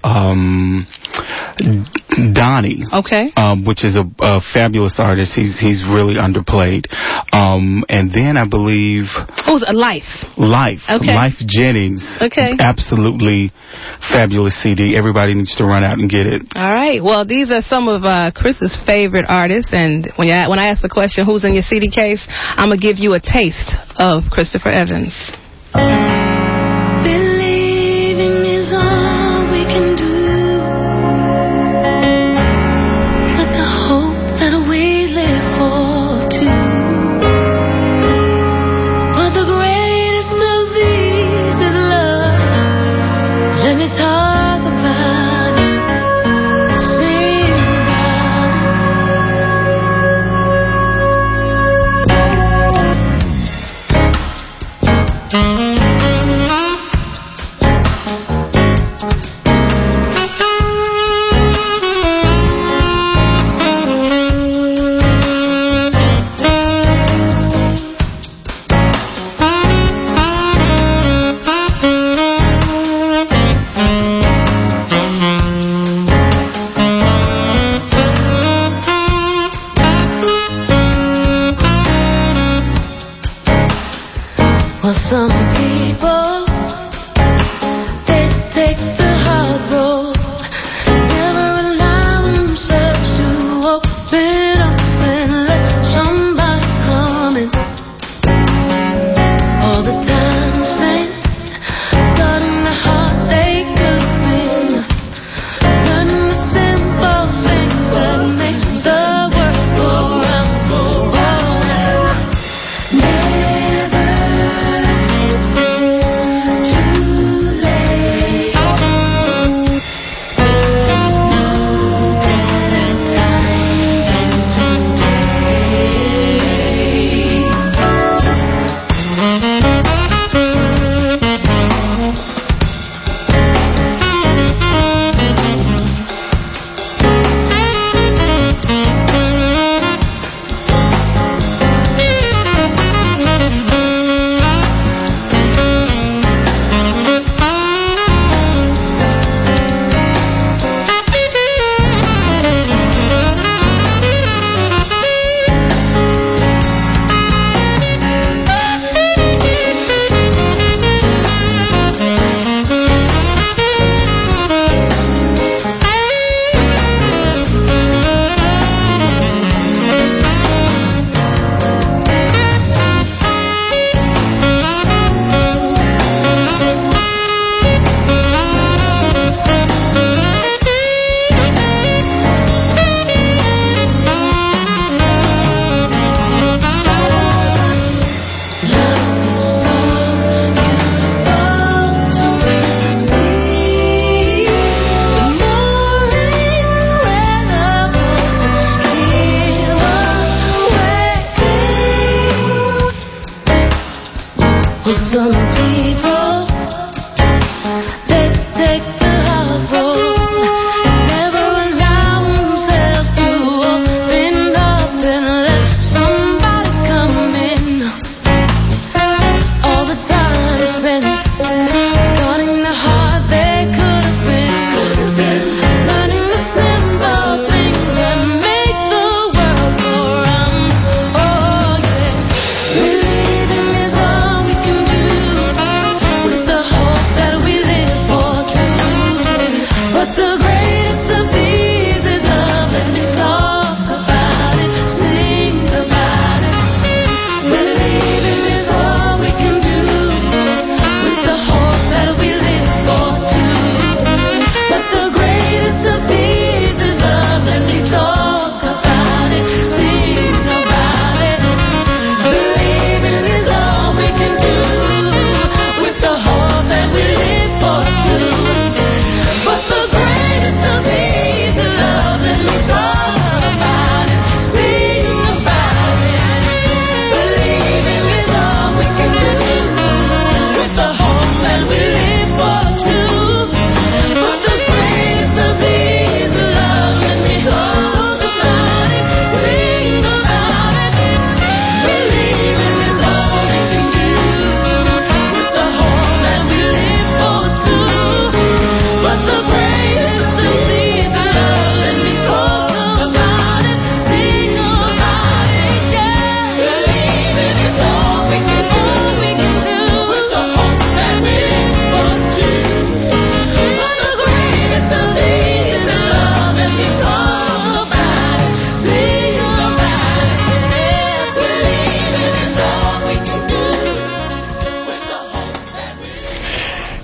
Donnie. Okay. Which is a fabulous artist. He's really underplayed. And then I believe... Who's Life? Okay. Life Jennings. Okay. Absolutely fabulous CD. Everybody needs to run out and get it. All right. Well, these are some of Chris's favorite artists. And when I ask the question, who's in your CD case, I'm going to give you a taste of Christopher Evans. Believing is all we can do. With the hope that we live for too. But the greatest of these is love. Let me talk about it. Sing about it.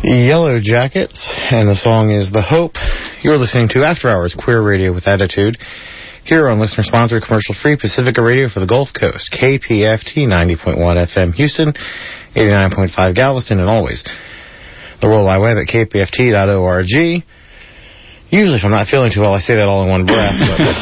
Yellow Jackets, and the song is The Hope. You're listening to After Hours Queer Radio with Attitude here on listener-sponsored commercial-free Pacifica Radio for the Gulf Coast, KPFT 90.1 FM Houston, 89.5 Galveston, and always the World Wide Web at kpft.org. Usually, if I'm not feeling too well, I say that all in one breath.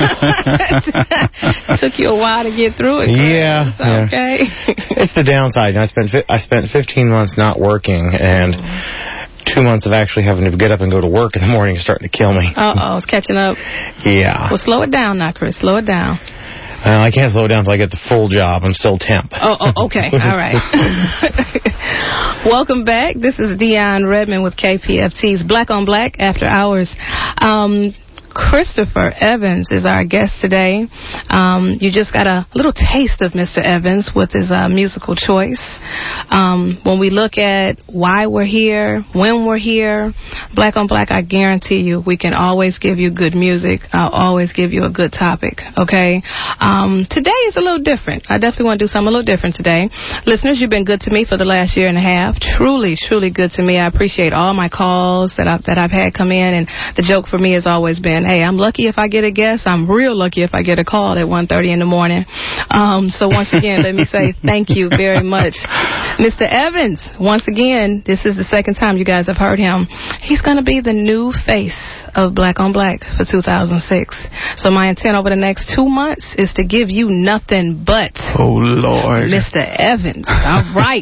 But Took you a while to get through it. Yeah, yeah. Okay. It's the downside. I spent 15 months not working, and 2 months of actually having to get up and go to work in the morning is starting to kill me. It's catching up. Yeah. Well, slow it down now, Chris. Slow it down. I can't slow it down until I get the full job. I'm still temp. Okay. All right. Welcome back. This is Dion Redmond with KPFT's Black on Black After Hours. Christopher Evans is our guest today. You just got a little taste of Mr. Evans with his musical choice. When we look at why we're here, when we're here, Black on Black, I guarantee you we can always give you good music. I'll always give you a good topic, okay? Today is a little different. I definitely want to do something a little different today. Listeners, you've been good to me for the last year and a half. Truly, truly good to me. I appreciate all my calls that I've had come in, and the joke for me has always been, hey, I'm lucky if I get a guest. I'm real lucky if I get a call at 1:30 in the morning. So once again, let me say thank you very much. Mr. Evans, once again, this is the second time you guys have heard him. He's going to be the new face of Black on Black for 2006. So my intent over the next 2 months is to give you nothing but Mr. Evans. All right.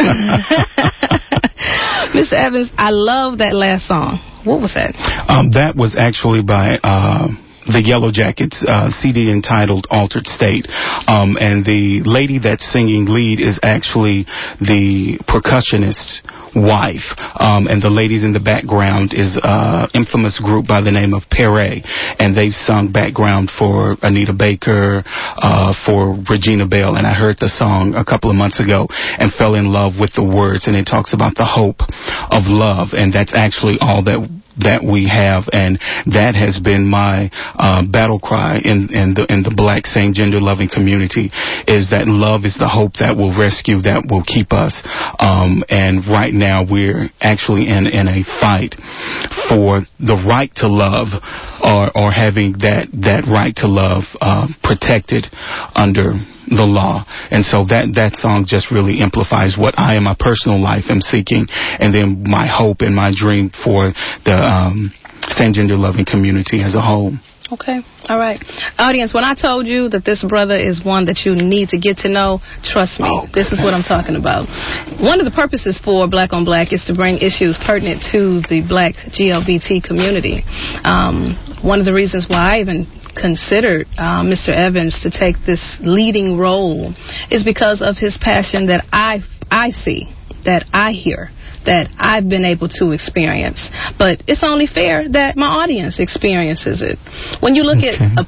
Mr. Evans, I love that last song. What was that? That was actually by the Yellow Jackets CD entitled Altered State. And the lady that's singing lead is actually the percussionist's wife. And the ladies in the background is an infamous group by the name of Perret. And they've sung background for Anita Baker, for Regina Bell. And I heard the song a couple of months ago and fell in love with the words. And it talks about the hope of love. And that's actually all that we have, and that has been my battle cry in the Black same gender loving community, is that love is the hope that will rescue, that will keep us. And right now we're actually in a fight for the right to love, or having that right to love protected under the law. And so that song just really amplifies what I in my personal life am seeking, and then my hope and my dream for the same gender loving community as a whole. Okay. All right. Audience, when I told you that this brother is one that you need to get to know, trust me, this is what I'm talking about. One of the purposes for Black on Black is to bring issues pertinent to the Black GLBT community. One of the reasons why I even considered Mr. Evans to take this leading role is because of his passion that I see, that I hear, that I've been able to experience. But it's only fair that my audience experiences it. When you look at a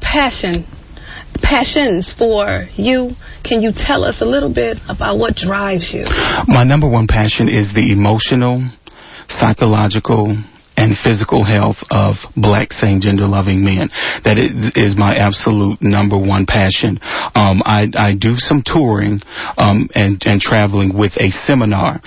passions for you, can you tell us a little bit about what drives you? My number one passion is the emotional, psychological, and physical health of Black same gender loving men. That is my absolute number one passion. I do some touring and traveling with a seminar.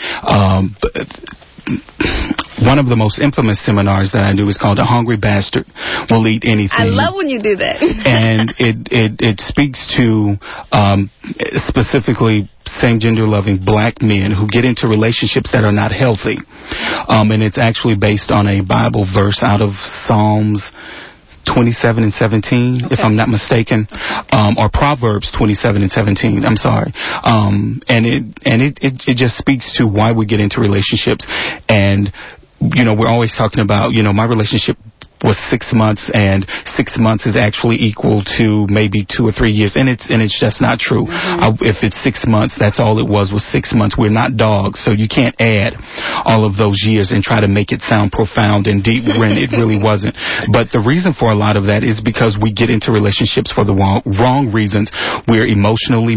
One of the most infamous seminars that I do is called A Hungry Bastard Will Eat Anything. I love when you do that. And it speaks to specifically same gender loving Black men who get into relationships that are not healthy. And it's actually based on a Bible verse out of Psalms 27 and 17, if I'm not mistaken, or Proverbs 27 and 17. I'm sorry. And it just speaks to why we get into relationships. And we're always talking about, my relationship was 6 months, and 6 months is actually equal to maybe 2 or 3 years, and it's just not true. If it's 6 months, that's all it was 6 months. We're not dogs, so you can't add all of those years and try to make it sound profound and deep when it really wasn't. But the reason for a lot of that is because we get into relationships for the wrong reasons. We're emotionally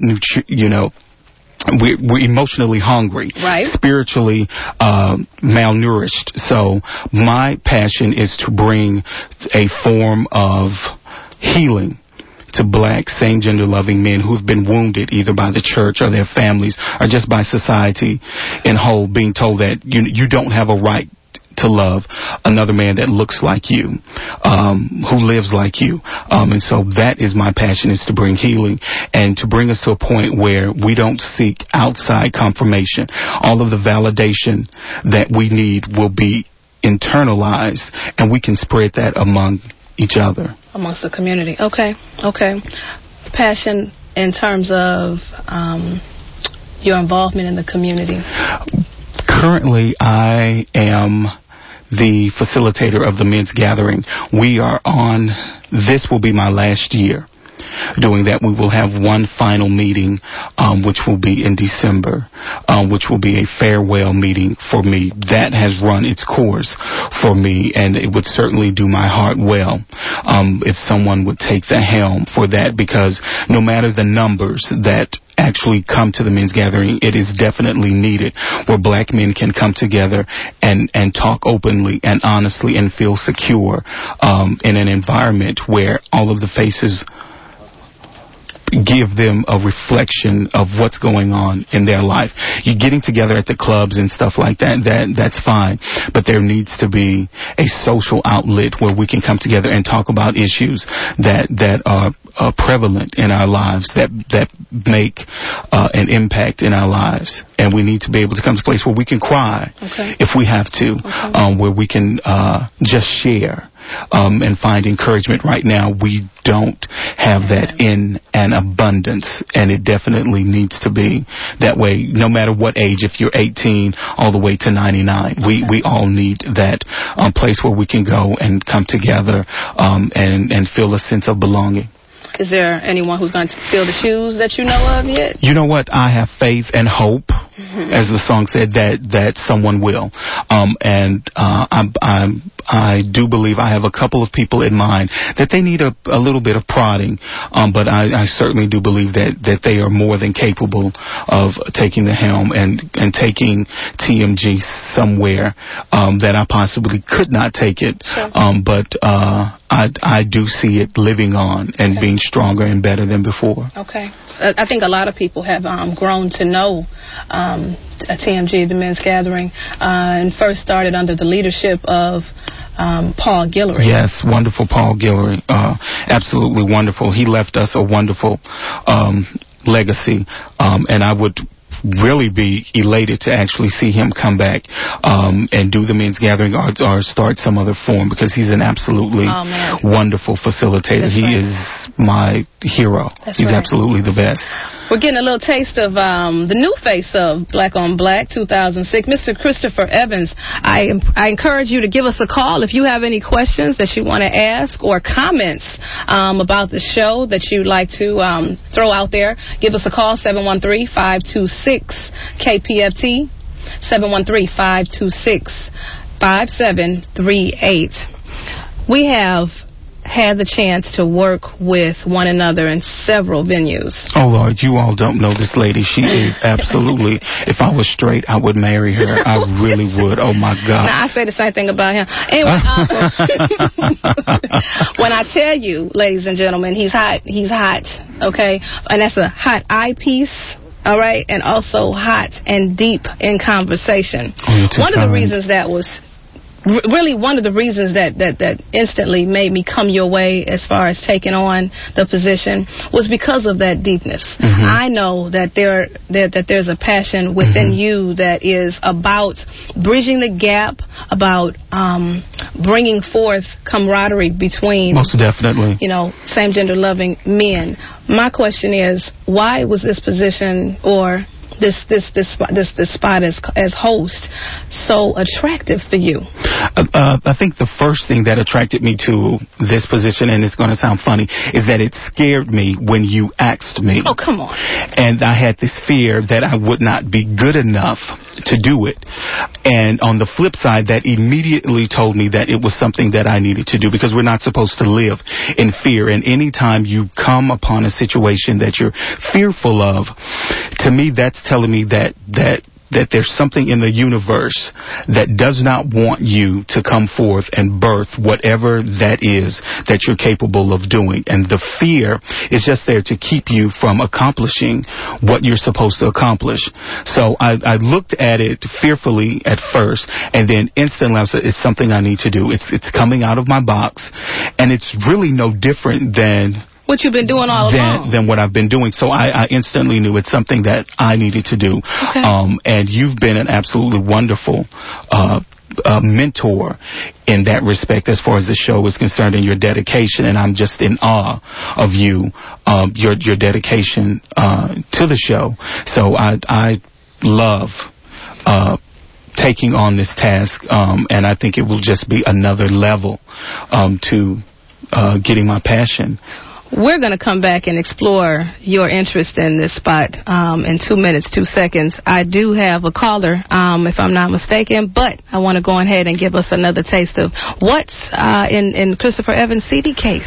we're emotionally hungry, right? Spiritually malnourished. So my passion is to bring a form of healing to black, same gender loving men who've been wounded either by the church or their families or just by society in whole, being told that you don't have a right to love another man that looks like you, who lives like you. And so that is my passion, is to bring healing and to bring us to a point where we don't seek outside confirmation. All of the validation that we need will be internalized, and we can spread that among each other. Amongst the community. Okay. Passion in terms of your involvement in the community. Currently, I am the facilitator of the men's gathering. This will be my last year doing that. We will have one final meeting, which will be in December, which will be a farewell meeting for me. That has run its course for me, and it would certainly do my heart well if someone would take the helm for that, because no matter the numbers that actually come to the men's gathering, it is definitely needed where black men can come together and talk openly and honestly and feel secure in an environment where all of the faces give them a reflection of what's going on in their life. You're getting together at the clubs and stuff like that's fine, but there needs to be a social outlet where we can come together and talk about issues that are prevalent in our lives, that make an impact in our lives. And we need to be able to come to a place where we can cry if we have to, where we can just share and find encouragement. Right now, we don't have that in an abundance, and it definitely needs to be that way, no matter what age. If you're 18 all the way to 99, we all need that place where we can go and come together and feel a sense of belonging. Is there anyone who's going to fill the shoes that you know of yet? You know what? I have faith and hope, as the song said, that someone will. And I do believe I have a couple of people in mind that they need a little bit of prodding. But I certainly do believe that they are more than capable of taking the helm and taking TMG somewhere that I possibly could not take it. Sure. But I do see it living on and being stronger and better than before. Okay. I think a lot of people have grown to know TMG, the Men's Gathering, and first started under the leadership of Paul Guillory. Yes, wonderful Paul Guillory. Absolutely wonderful. He left us a wonderful legacy, and I would really be elated to actually see him come back and do the Men's Gathering or start some other form, because he's an absolutely wonderful facilitator. He is my hero. He's absolutely the best. We're getting a little taste of the new face of Black on Black 2006, Mr. Christopher Evans. I encourage you to give us a call if you have any questions that you want to ask or comments about the show that you'd like to throw out there. Give us a call, 713-526-KPFT, 713-526-5738. We have had the chance to work with one another in several venues. Oh, Lord, you all don't know this lady. She is absolutely, if I was straight, I would marry her. I really would. Oh, my God. Now, I say the same thing about him. Anyway, when I tell you, ladies and gentlemen, he's hot, okay? And that's a hot eyepiece. All right, and also hot and deep in conversation. One of the reasons that was really one of the reasons that instantly made me come your way as far as taking on the position was because of that deepness. I know that there's a passion within you that is about bridging the gap, about bringing forth camaraderie between, most definitely, same gender loving men. My question is, why was this position or this spot as host so attractive for you? I think the first thing that attracted me to this position, and it's going to sound funny, is that it scared me when you asked me. Oh, come on. And I had this fear that I would not be good enough to do it. And on the flip side, that immediately told me that it was something that I needed to do, because we're not supposed to live in fear. And anytime you come upon a situation that you're fearful of, to me, that's telling me that that there's something in the universe that does not want you to come forth and birth whatever that is that you're capable of doing. And the fear is just there to keep you from accomplishing what you're supposed to accomplish. So I looked at it fearfully at first, and then instantly I said, it's something I need to do. It's coming out of my box, and it's really no different than what you've been doing all along. Than what I've been doing. So I instantly knew it's something that I needed to do. Okay. And you've been an absolutely wonderful mentor in that respect as far as the show is concerned, and your dedication. And I'm just in awe of you, your dedication to the show. So I love taking on this task, and I think it will just be another level to getting my passion. We're going to come back and explore your interest in this spot in 2 minutes, 2 seconds. I do have a caller, if I'm not mistaken, but I want to go ahead and give us another taste of what's in Christopher Evans' CD case.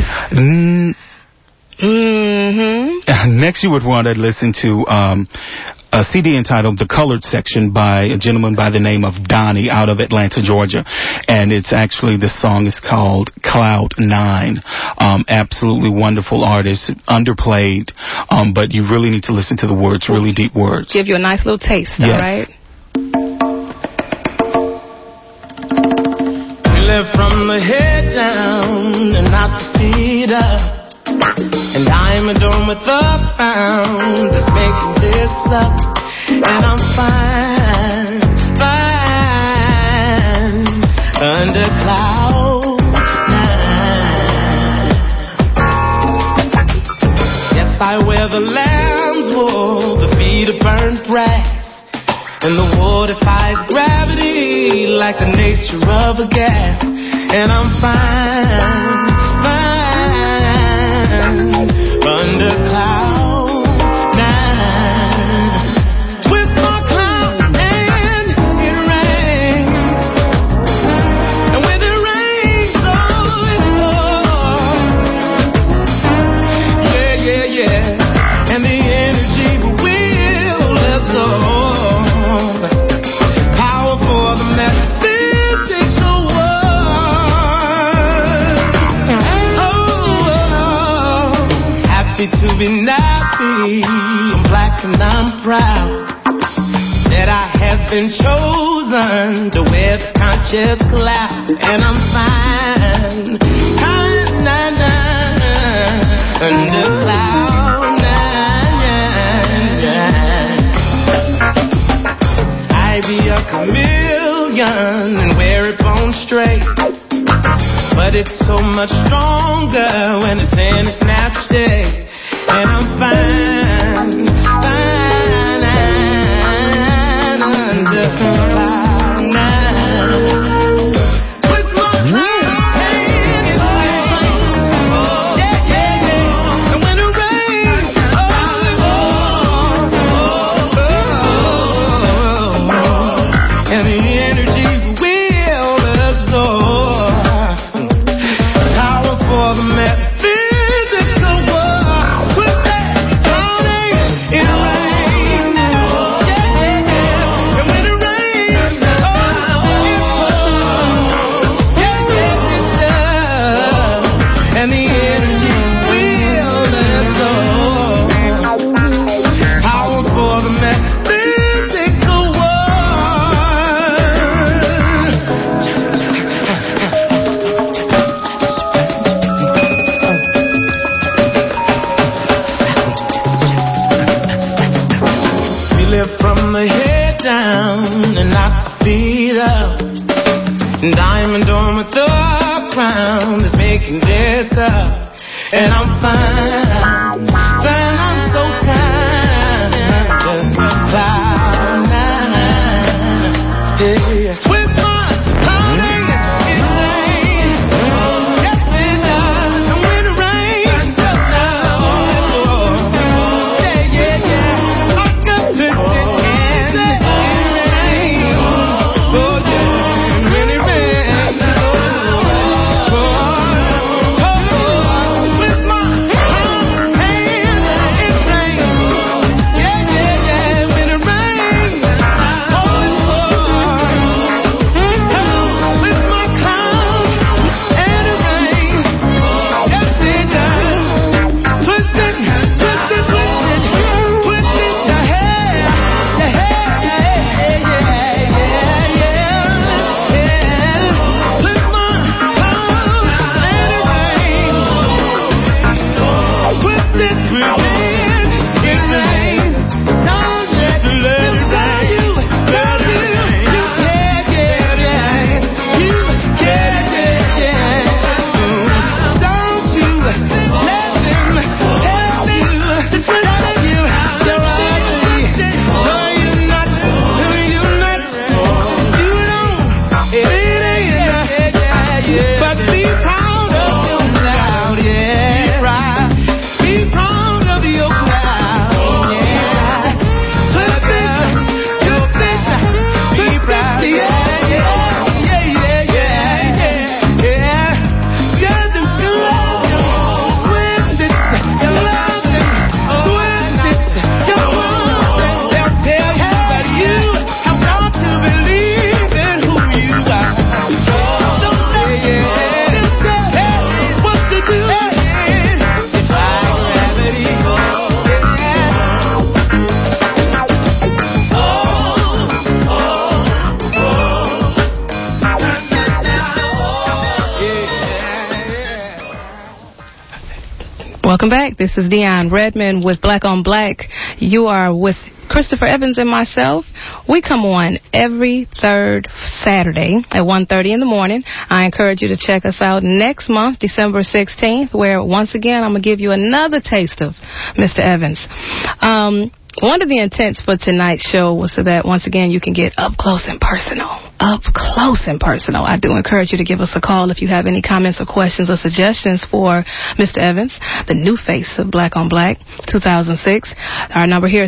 Next, you would want to listen to a CD entitled The Colored Section by a gentleman by the name of Donnie out of Atlanta, Georgia. And it's actually, the song is called Cloud 9. Absolutely wonderful artist, underplayed, but you really need to listen to the words, really deep words. Give you a nice little taste, yes. All right? We live from the head down and not the feet up. And I'm adorned with the found that's making this up. And I'm fine, fine, under cloud 9. Yes, I wear the lamb's wool, the feet of burnt brass, and the wool defies gravity like the nature of a gas. And I'm fine, fine, under cloud 9. With my cloud and it rains, and when it rains, oh, it pours. Yeah, and the energy will absorb power for the metaphysical world. Happy to be nappy, I'm black and I'm proud that I have been chosen to wear the conscious cloud. And I'm fine, fine, under cloud 9. I be a chameleon and wear it bone straight, but it's so much stronger when it's in its natural state. And I'm fine, fine, under cloud 9. With my cloud and it rains, oh, yeah. And when it rains, and the energy will absorb power for the metaphysical world. With that cloudy, it rains, and when it rains, it pours. It does, and the energy will absorb power for the metaphysical We live from the head down and not the feet up. And I'm adorned with the crown that's making this up. And I'm fine, fine, I'm so kind, just cloud 9. Yeah. With my cloud it rains, yes it does. And when it rains, just now, yeah. I got to sit and it rains, oh yeah. And when it rains, with my cloud and Welcome back. This is Dion Redman with Black on Black. You are with Christopher Evans and myself. We come on every third Saturday at 1:30 in the morning. I encourage you to check us out next month, December 16th, where once again I'm going to give you another taste of Mr. Evans. One of the intents for tonight's show was so that, once again, you can get up close and personal. Up close and personal. I do encourage you to give us a call if you have any comments or questions or suggestions for Mr. Evans, the new face of Black on Black, 2006. Our number here is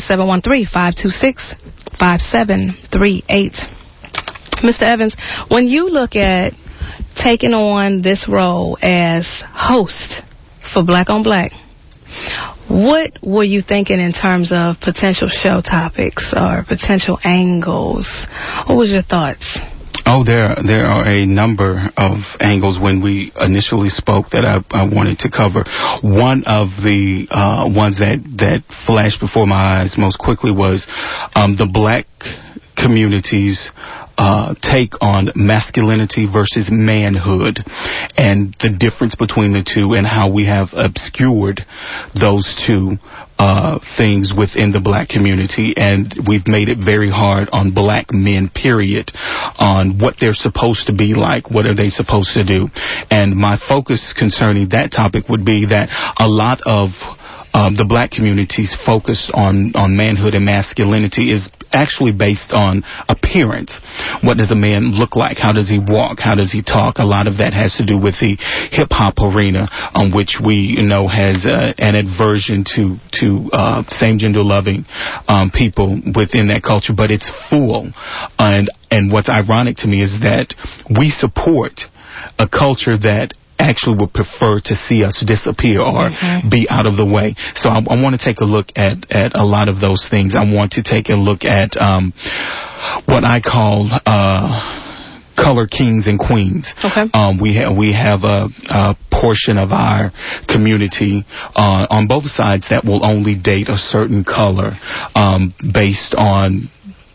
713-526-5738. Mr. Evans, when you look at taking on this role as host for Black on Black, what were you thinking in terms of potential show topics or potential angles? What was your thoughts? Oh, there are a number of angles when we initially spoke that I wanted to cover. One of the ones that flashed before my eyes most quickly was the black community's take on masculinity versus manhood, and the difference between the two, and how we have obscured those two things within the black community, and we've made it very hard on black men, period, on what they're supposed to be like, what are they supposed to do. And my focus concerning that topic would be that a lot of the black community's focus on manhood and masculinity is actually based on appearance. What does a man look like? How does he walk? How does he talk? A lot of that has to do with the hip-hop arena, on which we know has an aversion to same-gender loving people within that culture, but it's full. And what's ironic to me is that we support a culture that actually would prefer to see us disappear or be out of the way. So I want to take a look at a lot of those things. I want to take a look at what I call color kings and queens. Okay. We have a portion of our community on both sides that will only date a certain color based on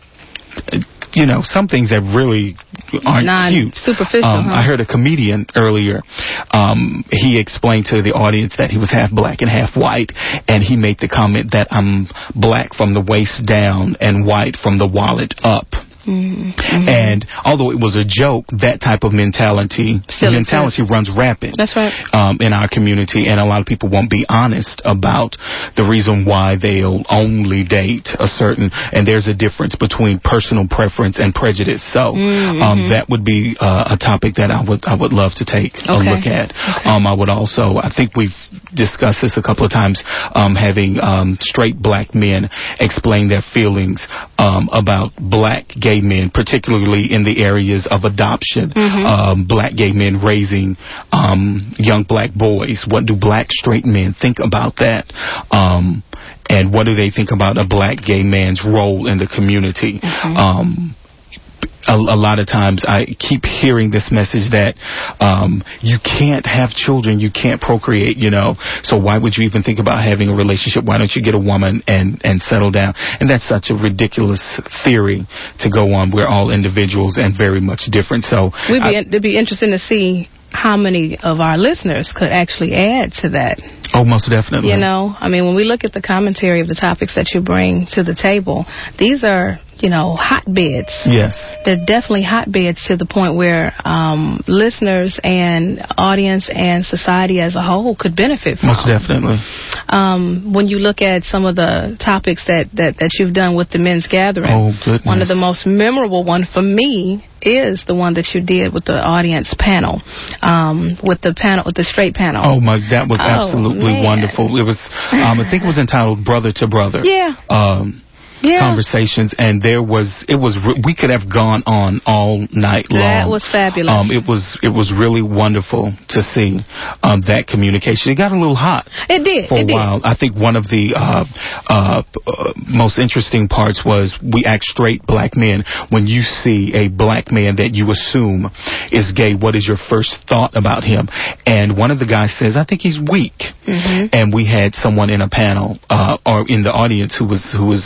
some things that really aren't cute. Superficial. I heard a comedian earlier. He explained to the audience that he was half black and half white, and he made the comment that I'm black from the waist down and white from the wallet up. Mm-hmm. And although it was a joke, that type of mentality runs rampant. That's right. In our community, and a lot of people won't be honest about the reason why they'll only date a certain, and there's a difference between personal preference and prejudice. So that would be a topic that I would love to take a look at. I would also, I think we've discussed this a couple of times, having straight black men explain their feelings about black gay men, particularly in the areas of adoption. Black gay men raising young black boys. What do black straight men think about that? And what do they think about a black gay man's role in the community? A lot of times I keep hearing this message that you can't have children, you can't procreate, so why would you even think about having a relationship? Why don't you get a woman and settle down? And that's such a ridiculous theory to go on. We're all individuals and very much different. So it'd be interesting to see how many of our listeners could actually add to that. Oh, most definitely. When we look at the commentary of the topics that you bring to the table, these are, hotbeds. Yes. They're definitely hotbeds to the point where listeners and audience and society as a whole could benefit from. Most definitely. When you look at some of the topics that you've done with the men's gathering, one of the most memorable one for me is the one that you did with the audience panel, with the straight panel. Oh my, that was absolutely wonderful. It was, I think it was entitled Brother to Brother. Yeah. Conversations, and we could have gone on all night long. That was fabulous. It was really wonderful to see that communication. It got a little hot. It did for a while. I think one of the most interesting parts was we asked straight black men, when you see a black man that you assume is gay, what is your first thought about him? And one of the guys says, I think he's weak. And we had someone in a panel or in the audience who was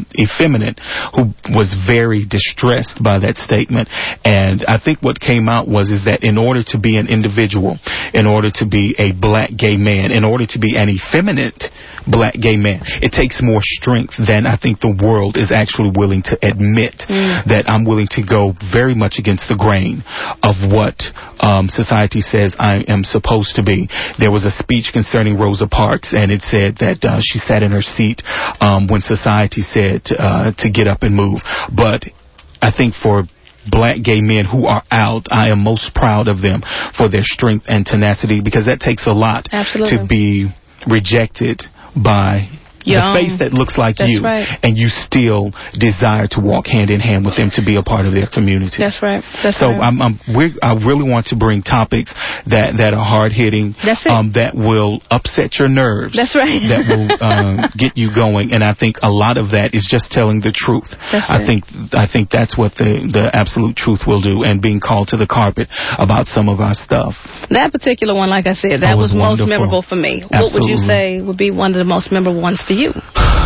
effeminate, who was very distressed by that statement. And I think what came out is that in order to be an individual, in order to be a black gay man, in order to be an effeminate black gay man, it takes more strength than I think the world is actually willing to admit. That I'm willing to go very much against the grain of what society says I am supposed to be. There was a speech concerning Rosa Parks, and it said that she sat in her seat when society said to get up and move. But I think for black gay men who are out, I am most proud of them for their strength and tenacity, because that takes a lot to be rejected by the face that looks like you, and you still desire to walk hand in hand with them to be a part of their community. That's right. I really want to bring topics that are hard hitting, that will upset your nerves. That's right. That will get you going, and I think a lot of that is just telling the truth. I think that's what the absolute truth will do, and being called to the carpet about some of our stuff. That particular one, like I said, that was most memorable for me. Absolutely. What would you say would be one of the most memorable ones for you?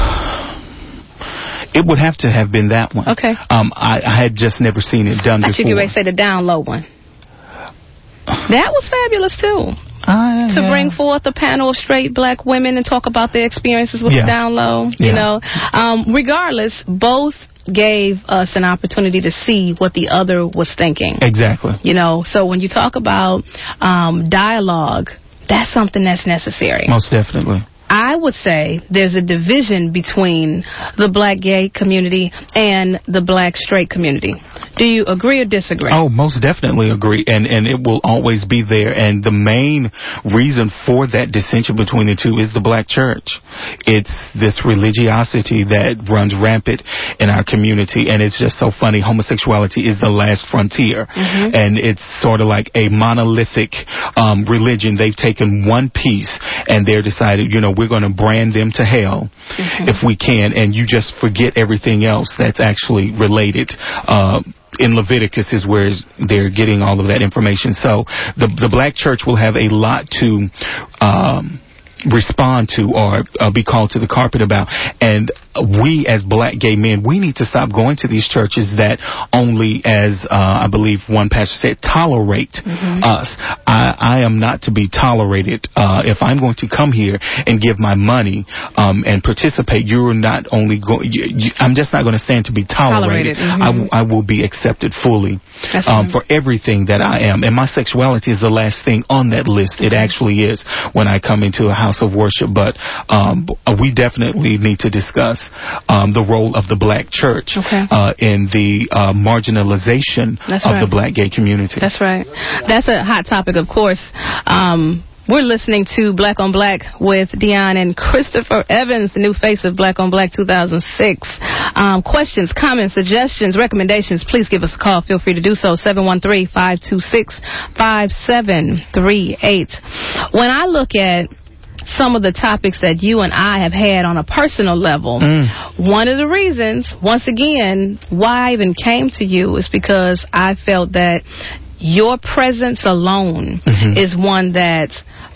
It would have to have been that one. Okay. I had just never seen it done before. I should get ready to say the down low one. That was fabulous too. To bring forth a panel of straight black women and talk about their experiences with the down low. You know, regardless, both gave us an opportunity to see what the other was thinking. Exactly. You know, so when you talk about dialogue, that's something that's necessary. Most definitely. I would say there's a division between the black gay community and the black straight community. Do you agree or disagree? Oh, most definitely agree, and it will always be there. And the main reason for that dissension between the two is the black church. It's this religiosity that runs rampant in our community, and it's just so funny. Homosexuality is the last frontier, and it's sort of like a monolithic religion. They've taken one piece, and they're decided, you know, we're going to brand them to hell if we can, and you just forget everything else that's actually related. In Leviticus is where they're getting all of that information. So the black church will have a lot to respond to or be called to the carpet about. And we as black gay men, we need to stop going to these churches that only, as I believe one pastor said, tolerate us. I am not to be tolerated. If I'm going to come here and give my money and participate, you're not only going. I'm just not going to stand to be tolerated. I will be accepted fully for everything that I am. And my sexuality is the last thing on that list. It actually is when I come into a house of worship. But we definitely need to discuss the role of the black church in the marginalization of the black gay community. That's right. That's a hot topic, of course. We're listening to Black on Black with Dion and Christopher Evans, the new face of Black on Black 2006. Questions, comments, suggestions, recommendations, please give us a call. Feel free to do so, 713-526-5738. When I look at some of the topics that you and I have had on a personal level, one of the reasons, once again, why I even came to you is because I felt that your presence alone is one that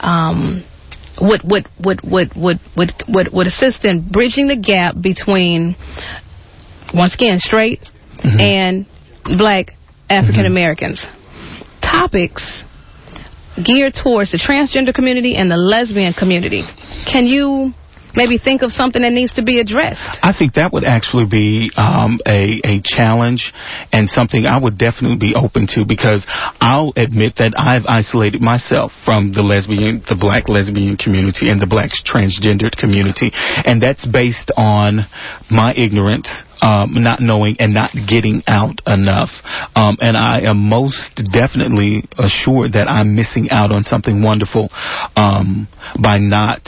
would assist in bridging the gap between, once again, straight and black African Americans. Topics geared towards the transgender community and the lesbian community. Can you maybe think of something that needs to be addressed? I think that would actually be a challenge and something I would definitely be open to, because I'll admit that I've isolated myself from the black lesbian community and the black transgendered community, and that's based on my ignorance, not knowing and not getting out enough. And I am most definitely assured that I'm missing out on something wonderful by not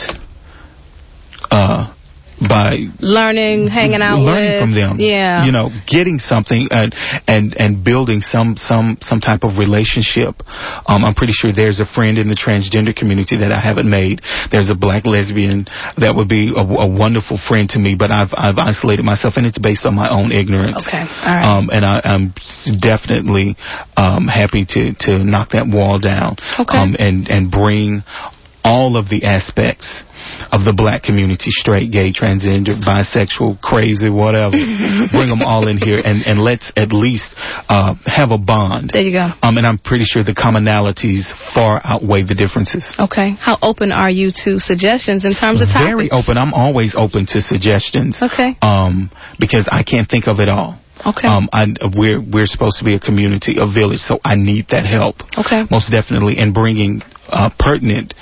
by learning, hanging out learning with from them, you know, getting something and building some type of relationship. I'm pretty sure there's a friend in the transgender community that I haven't made. There's a black lesbian that would be a wonderful friend to me, but I've isolated myself, and it's based on my own ignorance. Okay, all right. And I'm definitely happy to knock that wall down, and bring all of the aspects the black community, straight, gay, transgender, bisexual, crazy, whatever. Bring them all in here and let's at least have a bond. There you go. And I'm pretty sure the commonalities far outweigh the differences. Okay. How open are you to suggestions in terms of topics? Very open. I'm always open to suggestions. Okay. Because I can't think of it all. Okay. We're supposed to be a community, a village, so I need that help. Okay. Most definitely, and bringing pertinent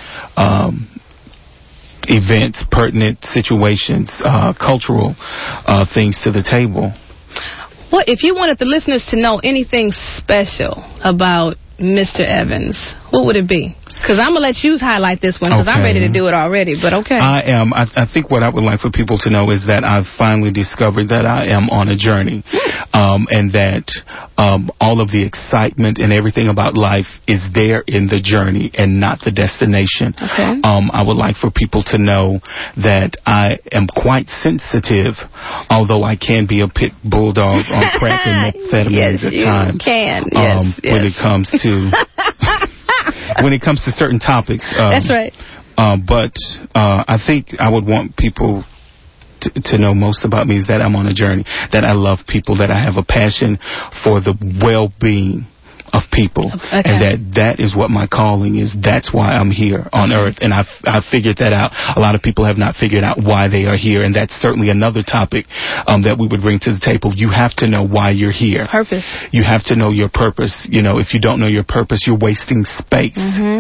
events, pertinent situations, cultural things to the table. What if you wanted the listeners to know anything special about Mr. Evans? What would it be? Because I'm going to let you highlight this one because I'm ready to do it already, but okay. I am. I think what I would like for people to know is that I've finally discovered that I am on a journey, and that all of the excitement and everything about life is there in the journey and not the destination. Okay. I would like for people to know that I am quite sensitive, although I can be a pit bulldog on crack and methamphetamines at times. Yes, you can. Yes. When it comes to... when it comes to certain topics. That's right. But I think I would want people to know most about me is that I'm on a journey, that I love people, that I have a passion for the well-being of people, and that is what my calling is. That's why I'm here on earth, and I've figured that out. A lot of people have not figured out why they are here, and that's certainly another topic that we would bring to the table. You have to know why you're here. Purpose. You have to know your purpose. You know, if you don't know your purpose, you're wasting space.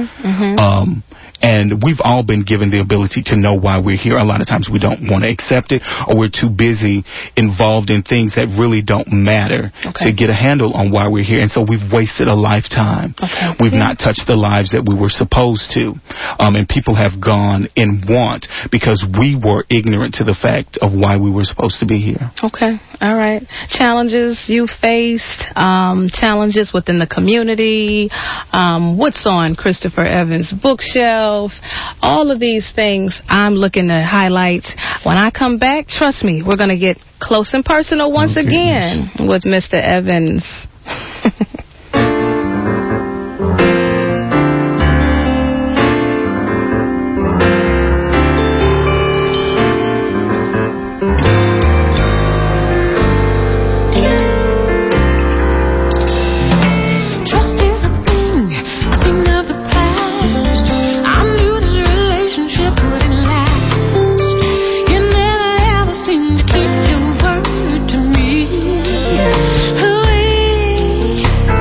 And we've all been given the ability to know why we're here. A lot of times we don't want to accept it, or we're too busy involved in things that really don't matter to get a handle on why we're here. And so we've wasted a lifetime. We've not touched the lives that we were supposed to. And people have gone in want because we were ignorant to the fact of why we were supposed to be here. Okay. All right. Challenges you faced, challenges within the community, what's on Christopher Evans' bookshelf, all of these things I'm looking to highlight. When I come back, trust me, we're going to get close and personal once again with Mr. Evans. Keep your word to me.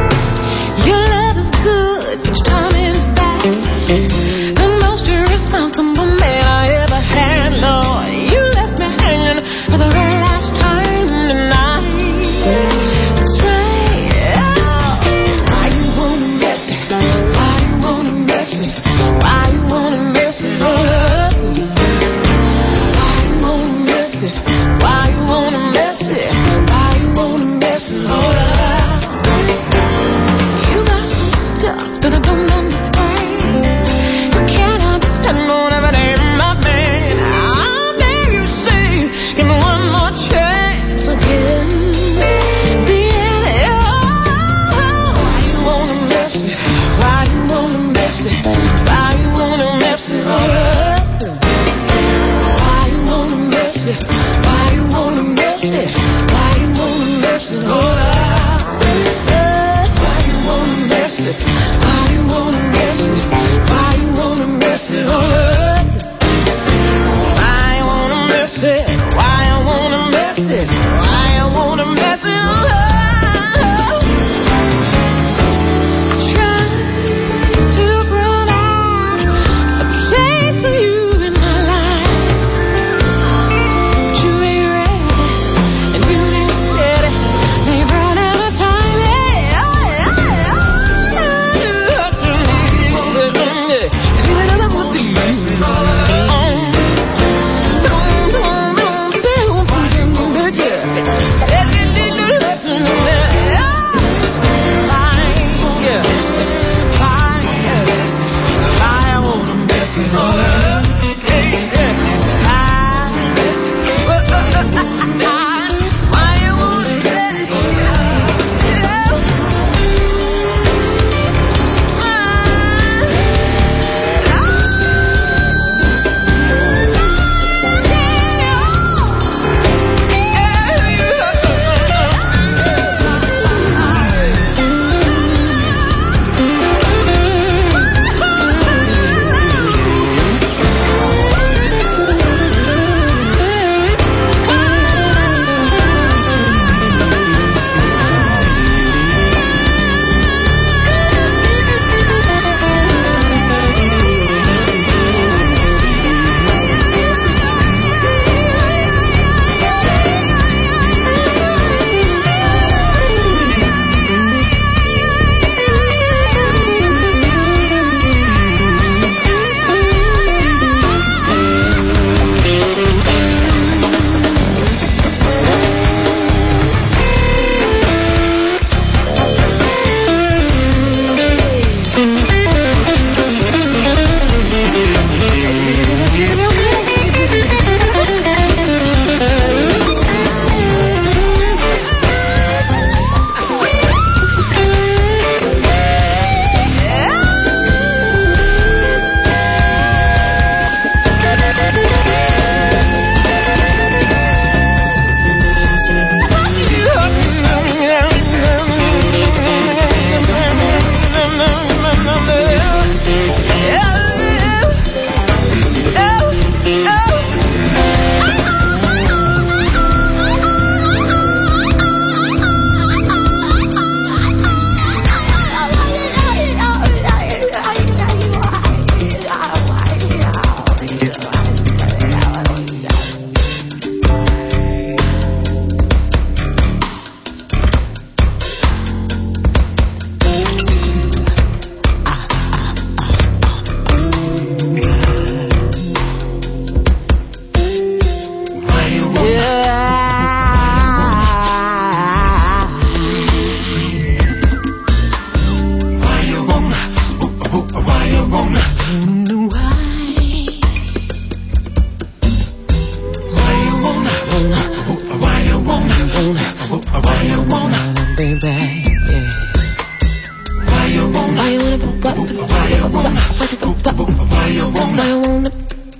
Why you wanna, baby? Yeah. Why you wanna, why you wanna, why you wanna, why you wanna, why you wanna, why you wanna, why you wanna,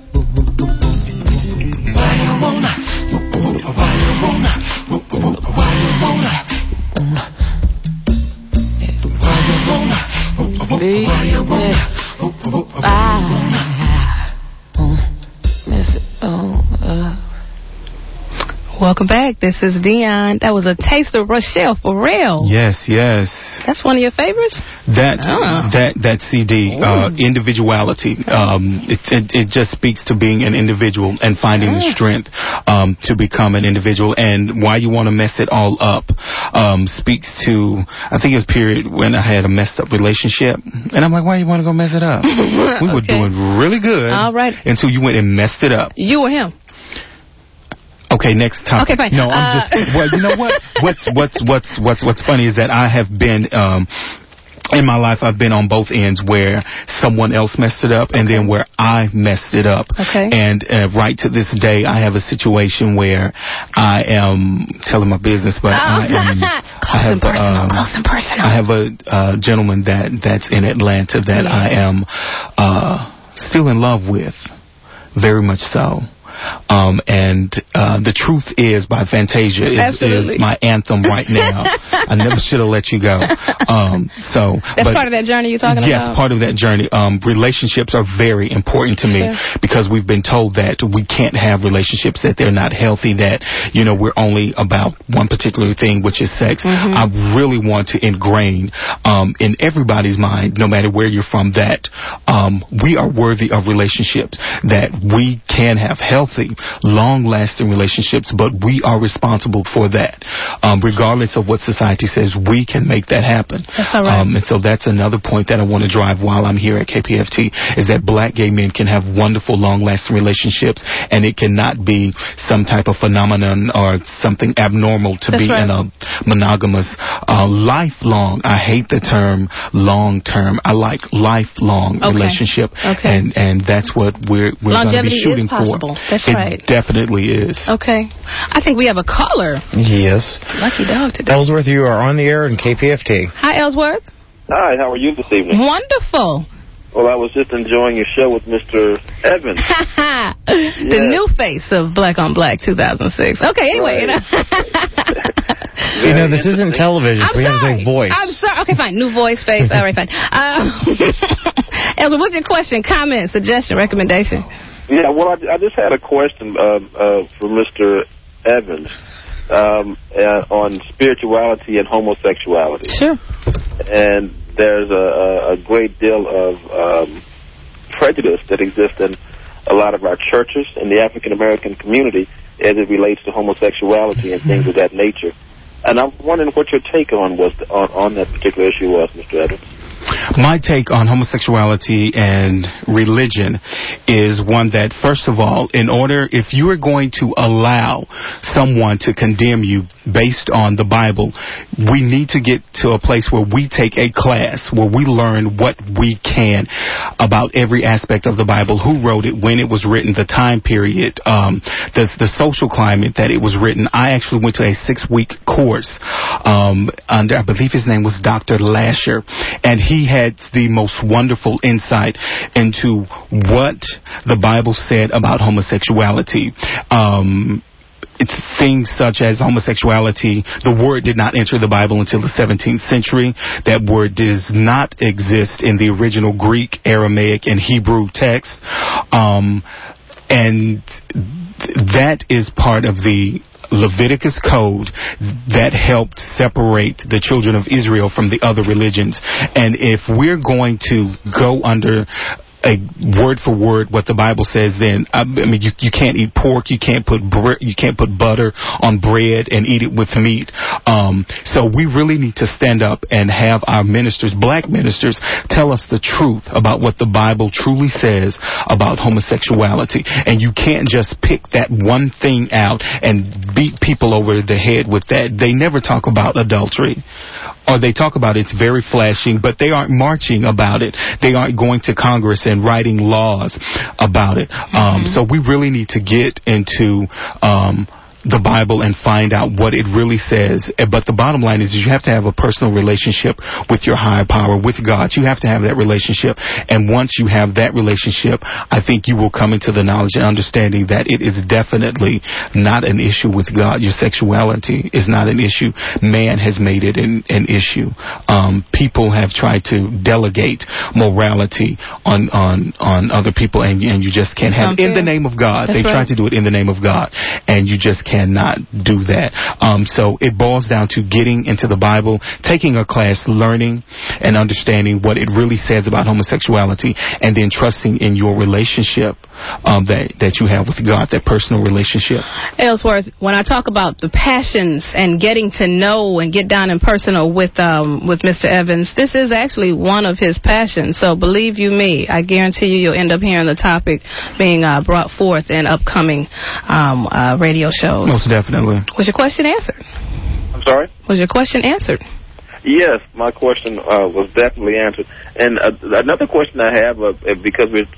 why you wanna, Welcome back. This is Dion. That was a taste of Rochelle for real. Yes, yes. That's one of your favorites? That CD, individuality, it just speaks to being an individual and finding the strength to become an individual. And Why You Want to Mess It All Up speaks to, I think it was a period when I had a messed up relationship. And I'm like, why you want to go mess it up? We were doing really good. All right. Until you went and messed it up. You or him? Okay, next topic. Okay, fine. No, I'm just. Well, you know what? What's funny is that I have been. In my life, I've been on both ends where someone else messed it up and then where I messed it up. Okay. And right to this day, I have a situation where I am telling my business, but Close and personal. I have a gentleman that's in Atlanta that I am still in love with, very much so. And The Truth Is by Fantasia is my anthem right now. I never should have let you go. That's part of that journey you're talking about? Yes, part of that journey. Relationships are very important to me because we've been told that we can't have relationships, that they're not healthy, that, you know, we're only about one particular thing, which is sex. I really want to ingrain in everybody's mind, no matter where you're from, that we are worthy of relationships, that we can have healthy, long-lasting relationships, but we are responsible for that. Regardless of what society says, we can make that happen. That's all right. And so that's another point that I want to drive while I'm here at KPFT, is that black gay men can have wonderful, long-lasting relationships, and it cannot be some type of phenomenon or something abnormal to be in a monogamous, lifelong, I hate the term long-term, I like lifelong relationship, and that's what we're going to be shooting for. That's right. It definitely is. Okay. I think we have a caller. Yes. Lucky dog today. Ellsworth, you are on the air in KPFT. Hi, Ellsworth. Hi, how are you this evening? Wonderful. Well, I was just enjoying your show with Mr. Evans. The new face of Black on Black 2006. Okay, anyway. You know, this isn't television, so we have to say voice. I'm sorry. Okay, fine. New voice, face. All right, fine. Ellsworth, what's your question, comment, suggestion, recommendation? Yeah, well, I just had a question for Mr. Evans on spirituality and homosexuality. Sure. And there's a great deal of prejudice that exists in a lot of our churches in the African-American community as it relates to homosexuality and things of that nature. And I'm wondering what your take on that particular issue was, Mr. Evans. My take on homosexuality and religion is one that, first of all, if you are going to allow someone to condemn you based on the Bible, we need to get to a place where we take a class, where we learn what we can about every aspect of the Bible, who wrote it, when it was written, the time period, the social climate that it was written. I actually went to a 6-week course under, I believe his name was Dr. Lasher, and he had the most wonderful insight into what the Bible said about homosexuality. It's things such as homosexuality. The word did not enter the Bible until the 17th century. That word does not exist in the original Greek, Aramaic, and Hebrew text. And that is part of the Leviticus code that helped separate the children of Israel from the other religions. And if we're going to go under a word for word what the Bible says, then I mean you can't eat pork, you can't put butter on bread and eat it with meat. So we really need to stand up and have our ministers, black ministers, tell us the truth about what the Bible truly says about homosexuality. And you can't just pick that one thing out and beat people over the head with that. They never talk about adultery, or they talk about it's very flashing, but they aren't marching about it. They aren't going to Congress and writing laws about it. So we really need to get into the Bible and find out what it really says. But the bottom line is you have to have a personal relationship with your higher power, with God. You have to have that relationship. And once you have that relationship, I think you will come into the knowledge and understanding that it is definitely not an issue with God. Your sexuality is not an issue. Man has made it an issue. People have tried to delegate morality on other people, and you just can't have it in the name of God. They try to do it in the name of God, and you just cannot do that. So it boils down to getting into the Bible, taking a class, learning and understanding what it really says about homosexuality, and then trusting in your relationship that you have with God, that personal relationship. Ellsworth, when I talk about the passions and getting to know and get down and personal with Mr. Evans, this is actually one of his passions. So believe you me, I guarantee you'll end up hearing the topic being brought forth in upcoming radio shows. Most definitely. Was your question answered? I'm sorry? Was your question answered? Yes, my question was definitely answered. And another question I have, because we're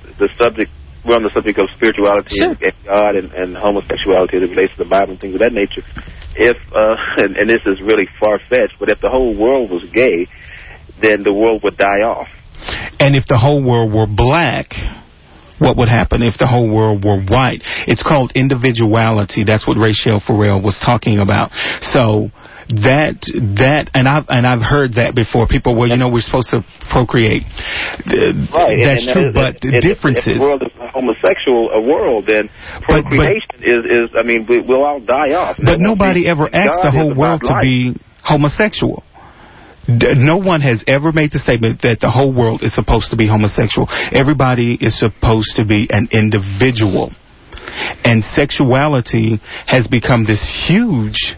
on the subject of spirituality and God and homosexuality that relates to the Bible and things of that nature. If and this is really far-fetched, but if the whole world was gay, then the world would die off. And if the whole world were black, what would happen if the whole world were white? It's called individuality. That's what Rachel Farrell was talking about. So that and I've heard that before. People, well, we're supposed to procreate. Right. That's true, but differences. If the world is a homosexual world, then procreation is. I mean, we'll all die off. But nobody ever asked the whole world to be homosexual. No one has ever made the statement that the whole world is supposed to be homosexual. Everybody is supposed to be an individual. And sexuality has become this huge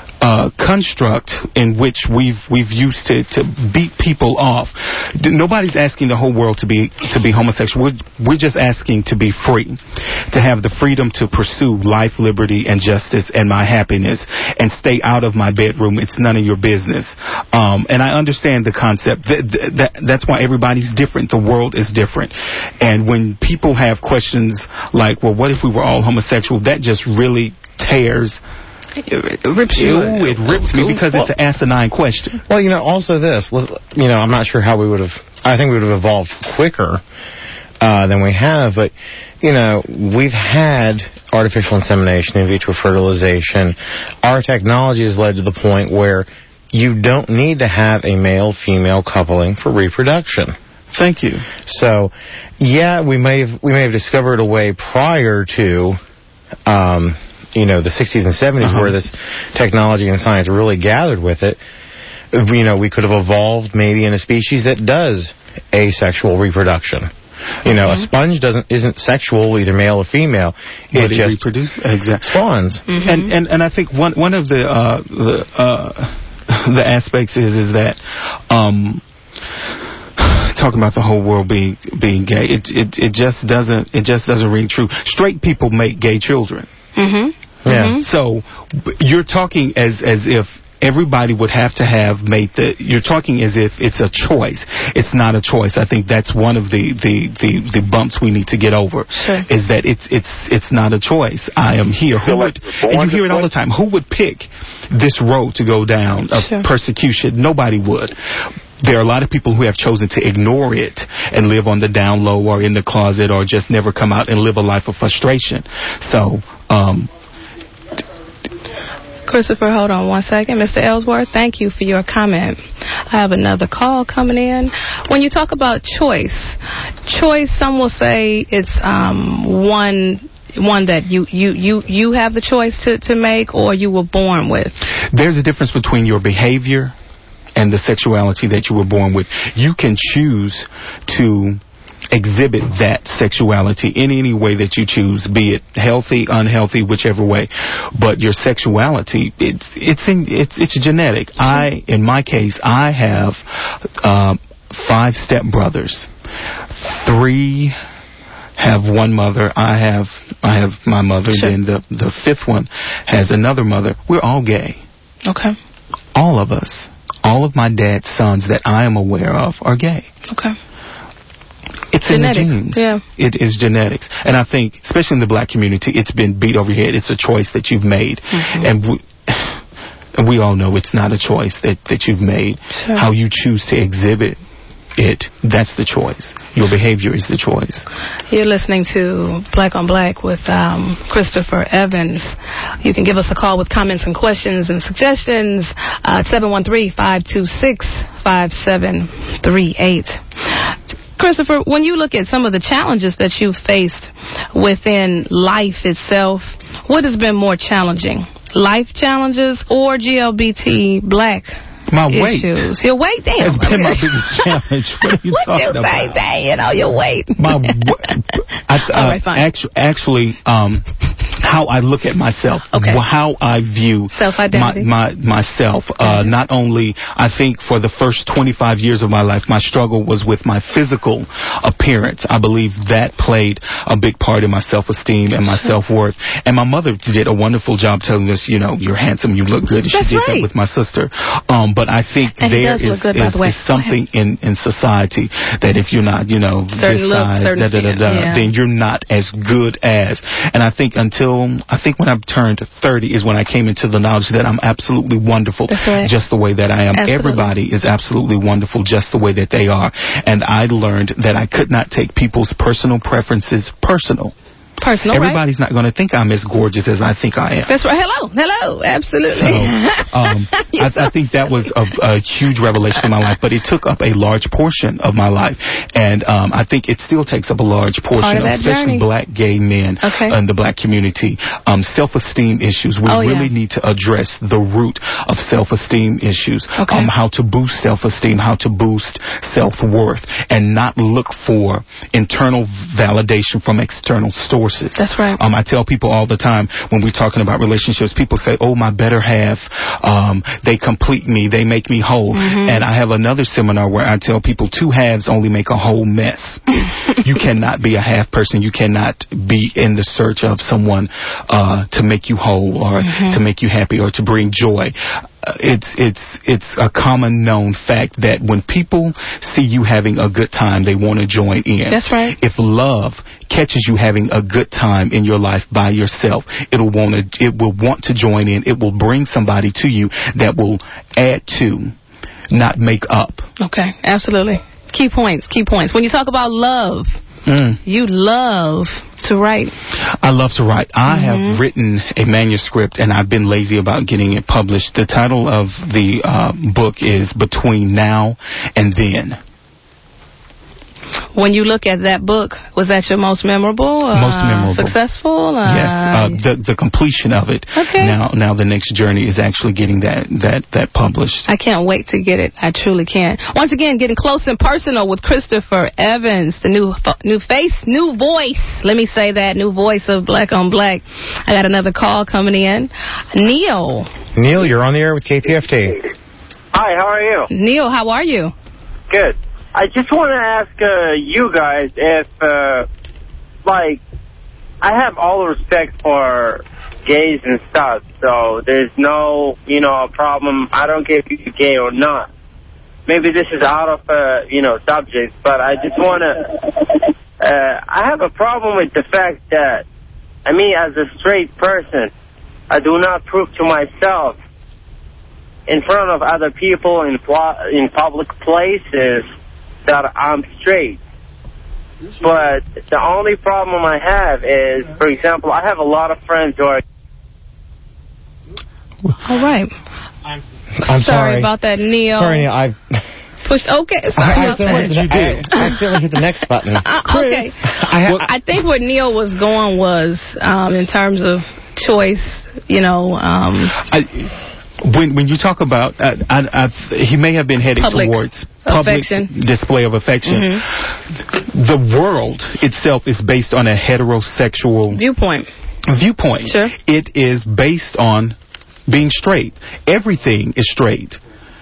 construct in which we've used to beat people off. Nobody's asking the whole world to be homosexual. We're just asking to be free, to have the freedom to pursue life, liberty, and justice, and my happiness, and stay out of my bedroom. It's none of your business. And I understand the concept. That's why everybody's different. The world is different. And when people have questions like, well, what if we were all homosexual? That just really tears. It rips you. It rips me because it's an asinine question. Well, also this, I'm not sure how we would have, I think we would have evolved quicker than we have, but, we've had artificial insemination, in vitro fertilization. Our technology has led to the point where you don't need to have a male-female coupling for reproduction. Thank you. So, yeah, we may have discovered a way prior to the 60s and 70s where this technology and science really gathered with it. We could have evolved maybe in a species that does asexual reproduction. A sponge isn't sexual, either male or female. It just spawns. And I think one of the aspects is that talking about the whole world being gay, it just doesn't ring true. Straight people make gay children. Yeah. So you're talking as if everybody would have to have made you're talking as if it's a choice. It's not a choice. I think that's one of the bumps we need to get over. Sure. Is that it's not a choice. I am here. And you hear it all the time. Who would pick this road to go down of persecution? Nobody would. There are a lot of people who have chosen to ignore it and live on the down low or in the closet or just never come out and live a life of frustration. So, Christopher, hold on one second. Mr. Ellsworth, thank you for your comment. I have another call coming in. When you talk about choice, some will say it's one that you have the choice to make or you were born with. There's a difference between your behavior and the sexuality that you were born with. You can choose to exhibit that sexuality in any way that you choose, be it healthy, unhealthy, whichever way. But your sexuality, it's genetic. In my case, I have 5 stepbrothers. 3 have one mother. I have my mother. Sure. Then the 5th one has another mother. We're all gay. Okay. All of us. All of my dad's sons that I am aware of are gay. Okay. It's in the genes. Yeah. It is genetics. And I think, especially in the black community, it's been beat over your head. It's a choice that you've made. And we all know it's not a choice that you've made. Sure. How you choose to exhibit it, that's the choice. Your behavior is the choice. You're listening to Black on Black with Christopher Evans. You can give us a call with comments and questions and suggestions at 713-526-5738. Christopher, when you look at some of the challenges that you've faced within life itself, what has been more challenging? Life challenges or GLBT black my weight. Issues? Your weight, damn. Has been my biggest challenge. What are you talking about? What you say, dang, you know, your weight. All right, fine. Actually, how I look at myself, how I view self-identity. myself. Not only, I think for the first 25 years of my life, my struggle was with my physical appearance. I believe that played a big part in my self-esteem and my self-worth. And my mother did a wonderful job telling us, you know, you're handsome, you look good. And she did that with my sister. But I think there is something in society that if you're not, you know, certain this size, then you're not as good as. And I think when I turned 30 is when I came into the knowledge that I'm absolutely wonderful just the way that I am. Absolutely. Everybody is absolutely wonderful just the way that they are. And I learned that I could not take people's personal preferences personal. Everybody's not going to think I'm as gorgeous as I think I am. That's right. Hello, absolutely. I think that was a huge revelation in my life, but it took up a large portion of my life, and I think it still takes up a large portion, especially black gay men in the black community. Self-esteem issues. We really need to address the root of self-esteem issues. How to boost self-esteem, how to boost self-worth, and not look for internal validation from external sources. That's right. I tell people all the time when we're talking about relationships, people say, oh, my better half, they complete me, they make me whole. And I have another seminar where I tell people 2 halves only make a whole mess. You cannot be a half person. You cannot be in the search of someone to make you whole or to make you happy or to bring joy. It's a common known fact that when people see you having a good time, they want to join in. That's right. If love catches you having a good time in your life by yourself, it will want to join in. It will bring somebody to you that will add to, not make up. Okay, absolutely. Key points. When you talk about love, you love to write. I love to write. I have written a manuscript, and I've been lazy about getting it published. The title of the book is Between Now and Then. When you look at that book, was that your most memorable? Most memorable. Successful? Yes. The completion of it. Okay. Now the next journey is actually getting that published. I can't wait to get it. I truly can. Once again, getting close and personal with Christopher Evans, the new face, new voice. Let me say that, new voice of Black on Black. I got another call coming in. Neil, you're on the air with KPFT. Hi, how are you? Neil, how are you? Good. I just want to ask you guys if, I have all the respect for gays and stuff, so there's no, problem. I don't care if you're gay or not. Maybe this is out of, subject, but I just want to, I have a problem with the fact that, as a straight person, I do not prove to myself in front of other people in public places that I'm straight. But the only problem I have is, for example, I have a lot of friends who are... All right. I'm sorry about that, Neil. Sorry, Neil. I pushed. Okay, sorry about that. What did you do? I accidentally hit the next button. Okay. I think where Neil was going was in terms of choice, When you talk about, he may have been headed towards public display of affection. The world itself is based on a heterosexual viewpoint. Sure. It is based on being straight. Everything is straight.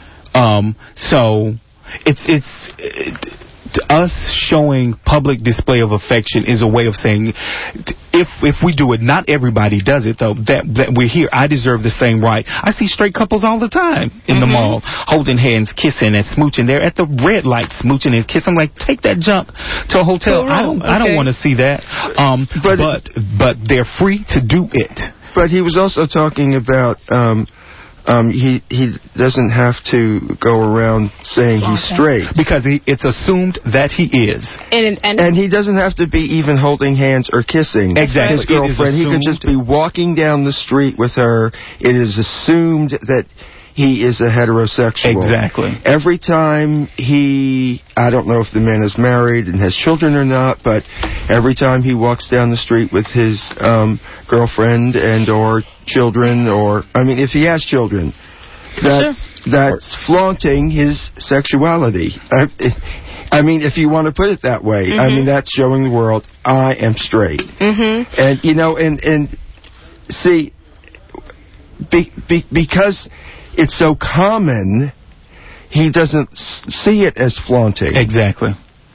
So it's us showing public display of affection is a way of saying if we do it, not everybody does it, though, that we're here. I deserve the same right. I see straight couples all the time in the mall, holding hands, kissing and smooching. They're at the red light smooching and kissing. I'm like, take that junk to a hotel. I don't want to see that. But they're free to do it. But he was also talking about he doesn't have to go around saying he's straight. Because it's assumed that he is. And he doesn't have to be even holding hands or kissing his girlfriend. He could just be walking down the street with her. It is assumed that he is a heterosexual. Exactly. Every time I don't know if the man is married and has children or not, but every time he walks down the street with his girlfriend and or children, if he has children, that's flaunting his sexuality. If you want to put it that way, that's showing the world I am straight. And and see, because it's so common, he doesn't see it as flaunting. Exactly.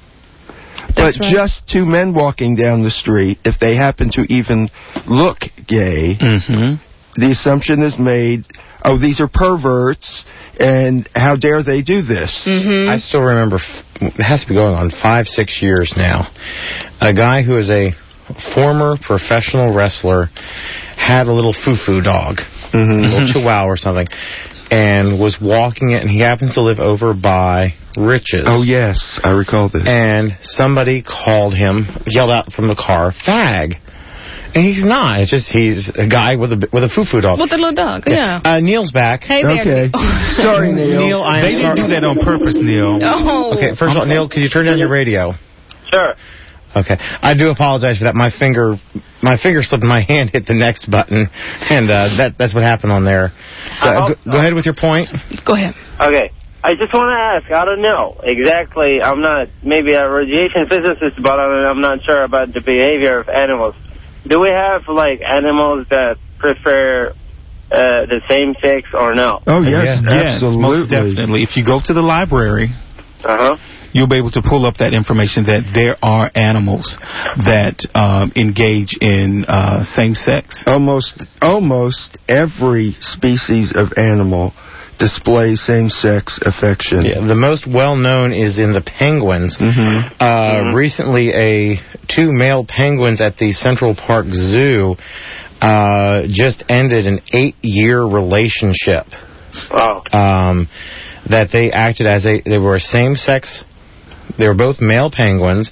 But just two men walking down the street, if they happen to even look gay, the assumption is made, oh, these are perverts, and how dare they do this? I still remember, it has to be going on 5-6 years now, a guy who is a former professional wrestler had a little foo-foo dog, a little chihuahua or something, and was walking it, and he happens to live over by Rich's. Oh, yes, I recall this. And somebody called him, yelled out from the car, fag. And he's not. It's just he's a guy with a foo-foo dog. With a little dog, yeah. Neil's back. Hey there, okay. Sorry, Neil. They didn't do that on purpose, Neil. No. Okay, first of all, Neil, could you turn down your radio? Sure. Okay. I do apologize for that. My finger slipped in my hand, hit the next button, and that's what happened on there. So go ahead with your point. Go ahead. Okay. I just want to ask, I don't know exactly, I'm not maybe a radiation physicist, but I'm not sure about the behavior of animals. Do we have, animals that prefer the same sex or no? Oh, yes, absolutely. Most definitely. If you go to the library, you'll be able to pull up that information that there are animals that engage in same sex. Almost every species of animal display same-sex affection. Yeah, the most well-known is in the penguins. Recently, 2 male penguins at the Central Park Zoo just ended an 8-year relationship. Wow. That they acted as they were same-sex. They were both male penguins.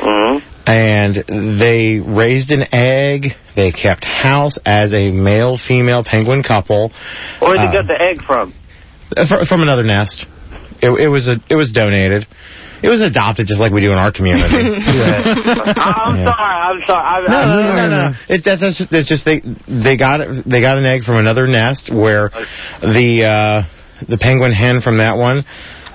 And they raised an egg. They kept house as a male-female penguin couple. Where did they get the egg from? From another nest. It was donated. It was adopted just like we do in our community. I'm sorry. No. It's just they got an egg from another nest where the penguin hen from that one,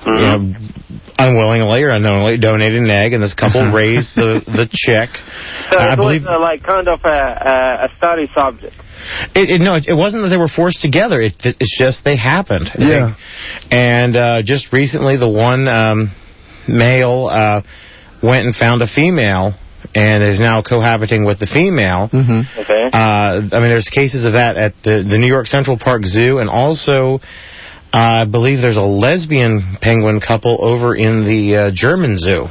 unwillingly or unknowingly donated an egg, and this couple raised the chick. So it was kind of a study subject. It wasn't that they were forced together. It's just they happened. Yeah. And just recently, the one male went and found a female and is now cohabiting with the female. Okay. There's cases of that at the New York Central Park Zoo, and also I believe there's a lesbian penguin couple over in the German Zoo.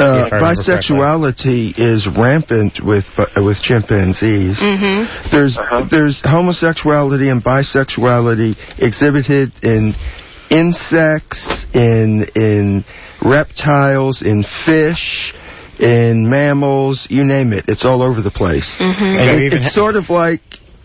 Bisexuality is rampant with chimpanzees. There's homosexuality and bisexuality exhibited in insects, in reptiles, in fish, in mammals, you name it. It's all over the place. And it's sort of like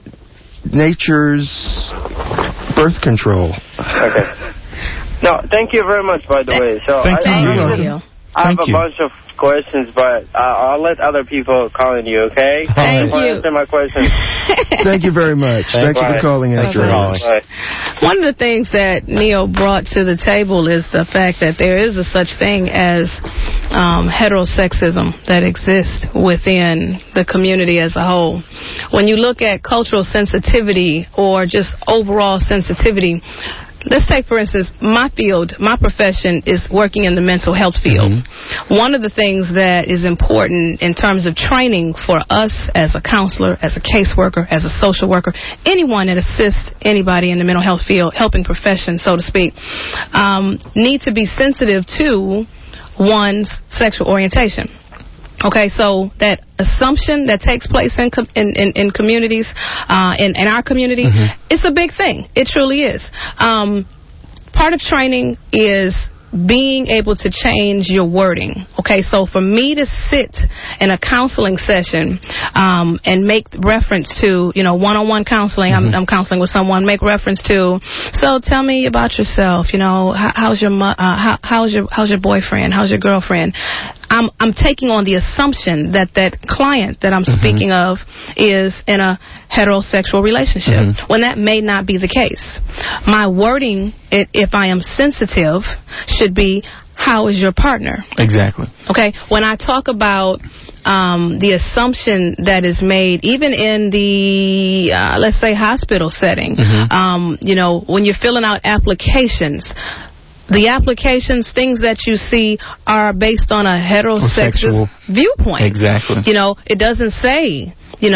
nature's birth control. Okay. No, thank you very much, by the way. So Thank you. I have a bunch of questions, but I'll let other people call in you, okay? Thank you. Answer my questions. Thank you very much. Thanks for calling in. One of the things that Neil brought to the table is the fact that there is a such thing as heterosexism that exists within the community as a whole. When you look at cultural sensitivity or just overall sensitivity, let's take, for instance, my field, my profession is working in the mental health field. One of the things that is important in terms of training for us as a counselor, as a caseworker, as a social worker, anyone that assists anybody in the mental health field, helping profession, so to speak, need to be sensitive to one's sexual orientation. Okay, so that assumption that takes place in communities, in our community, it's a big thing. It truly is. Part of training is being able to change your wording. Okay, so for me to sit in a counseling session and make reference to, one-on-one counseling, I'm counseling with someone, make reference to, so tell me about yourself, how's your boyfriend, how's your girlfriend? I'm taking on the assumption that client that I'm speaking of is in a heterosexual relationship, when that may not be the case. My wording, if I am sensitive, should be, how is your partner? Exactly. Okay, when I talk about the assumption that is made, even in the, let's say, hospital setting, when you're filling out applications, the applications, things that you see are based on a heterosexual viewpoint. Exactly. It doesn't say,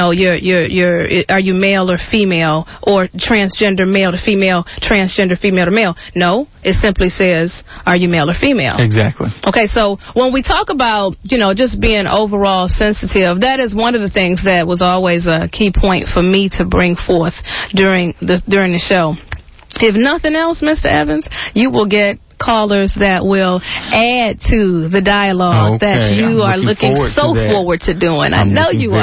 are you male or female, or transgender male to female, transgender female to male. No, it simply says, are you male or female? Exactly. Okay, so when we talk about, just being overall sensitive, that is one of the things that was always a key point for me to bring forth during the show. If nothing else, Mr. Evans, you will get callers that will add to the dialogue that you are looking forward to doing. I know you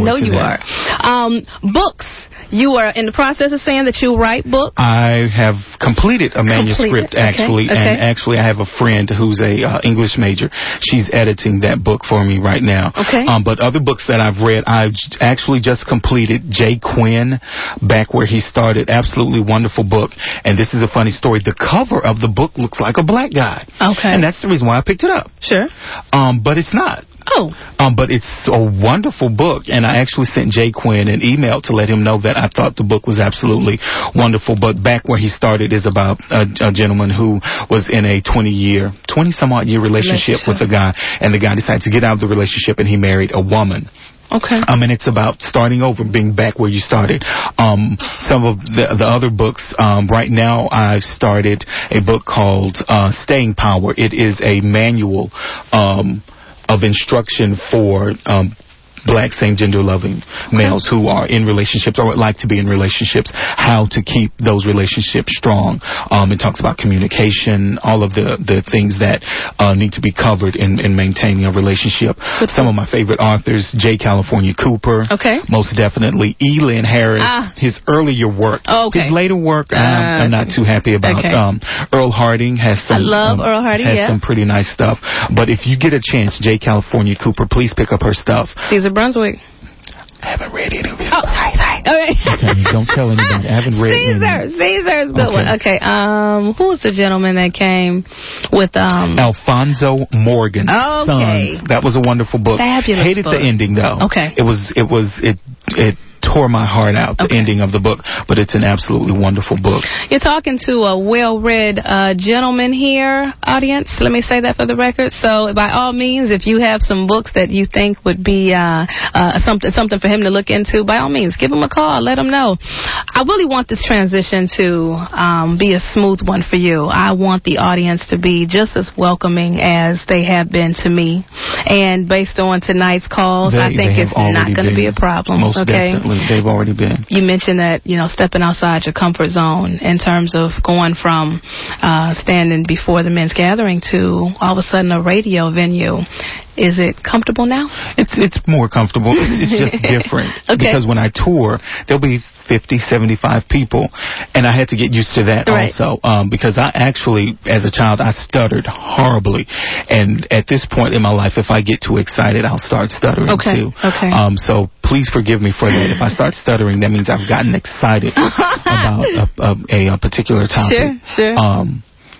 are. Books. You are in the process of saying that you write books? I have completed a manuscript, actually, and actually I have a friend who's a English major. She's editing that book for me right now. Okay. But other books that I've read, I've actually just completed Jay Quinn, Back Where He Started. Absolutely wonderful book. And this is a funny story. The cover of the book looks like a black guy. Okay. And that's the reason why I picked it up. Sure. But it's not. Oh. But it's a wonderful book, and I actually sent Jay Quinn an email to let him know that I thought the book was absolutely wonderful. But Back Where He Started is about a gentleman who was in a 20-some-odd year relationship with a guy, and the guy decided to get out of the relationship, and he married a woman. Okay. And it's about starting over, being back where you started. Some of the other books, right now I've started a book called Staying Power. It is a manual of instruction for black same-gender loving males who are in relationships or would like to be in relationships, how to keep those relationships strong. It talks about communication, all of the things that need to be covered in maintaining a relationship. Some of my favorite authors, J. California Cooper. Okay. Most definitely. E. Lynn Harris. His earlier work. Okay. His later work, I'm not too happy about. Okay. Earl Harding has some. I love Earl Harding, has some pretty nice stuff. But if you get a chance, J. California Cooper, please pick up her stuff. Caesar Brunswick. I haven't read any of his stuff. Sorry. Okay. Don't tell anybody. I haven't read Caesar's a good one. Okay. Who was the gentleman that came with Alfonso Morgan. Okay. Sons. That was a wonderful book. Fabulous Hated book. the ending though. Okay. It tore my heart out, the ending of the book, but it's an absolutely wonderful book. You're talking to a well-read gentleman here, audience. Let me say that for the record. So, by all means, if you have some books that you think would be something for him to look into, by all means, give him a call. Let him know. I really want this transition to be a smooth one for you. I want the audience to be just as welcoming as they have been to me. And based on tonight's calls, I think it's not going to be a problem. Most definitely. They've already been. You mentioned that, stepping outside your comfort zone in terms of going from standing before the men's gathering to all of a sudden a radio venue. Is it comfortable now? It's more comfortable. It's just different. Okay. Because when I tour, there'll be 50, 75 people, and I had to get used to that also. Because I actually, as a child, I stuttered horribly. And at this point in my life, if I get too excited, I'll start stuttering too. Okay. So please forgive me for that. If I start stuttering, that means I've gotten excited about a particular topic. Sure.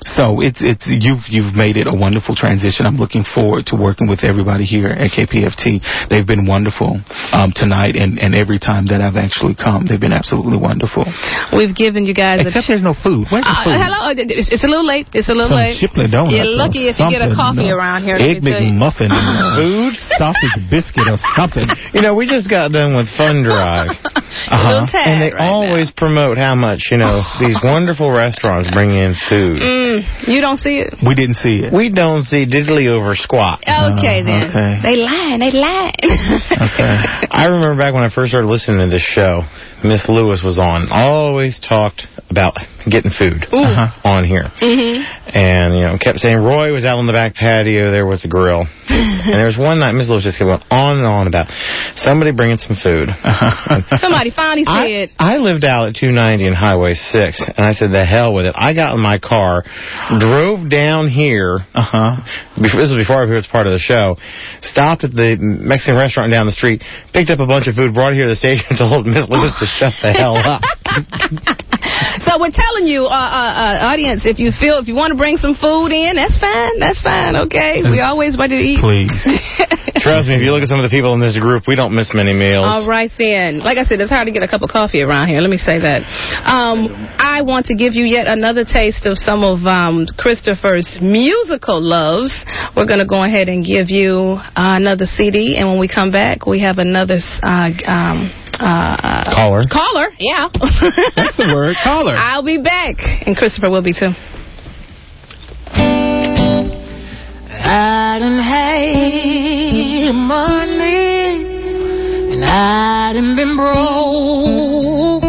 So you've made it a wonderful transition. I'm looking forward to working with everybody here at KPFT. They've been wonderful tonight, and every time that I've actually come, they've been absolutely wonderful. We've given you guys except there's no food. Where's the food? Hello, it's a little late. It's a little Some late. Shipley donuts. You're lucky if you get a coffee around here. Egg McMuffin, food, sausage biscuit, or something. You know, we just got done with Fun Drive. And they always promote how much, these wonderful restaurants bring in food. You don't see it? We didn't see it. We don't see diddly over squat. Okay, then. Okay. They lying. Okay. I remember back when I first started listening to this show, Miss Lewis was on. Always talked about getting food on here. And, kept saying Roy was out on the back patio there with the grill. And there was one night Miss Lewis just kept going on and on about somebody bringing some food. Somebody finally said. I lived out at 290 and Highway 6, and I said, the hell with it. I got in my car, drove down here. This was before I was part of the show. Stopped at the Mexican restaurant down the street, picked up a bunch of food, brought it here to the station, and told Miss Lewis to shut the hell up. So we're telling you, audience, if you want to bring some food in, that's fine, okay? We always ready to eat. Please. Trust me, if you look at some of the people in this group, we don't miss many meals. All right, then. Like I said, it's hard to get a cup of coffee around here. Let me say that. I want to give you yet another taste of some of Christopher's musical loves. We're going to go ahead and give you another CD, and when we come back, we have another... caller. Caller, yeah. That's the word, caller. I'll be back, and Christopher will be too. I done had money, and I done been broke.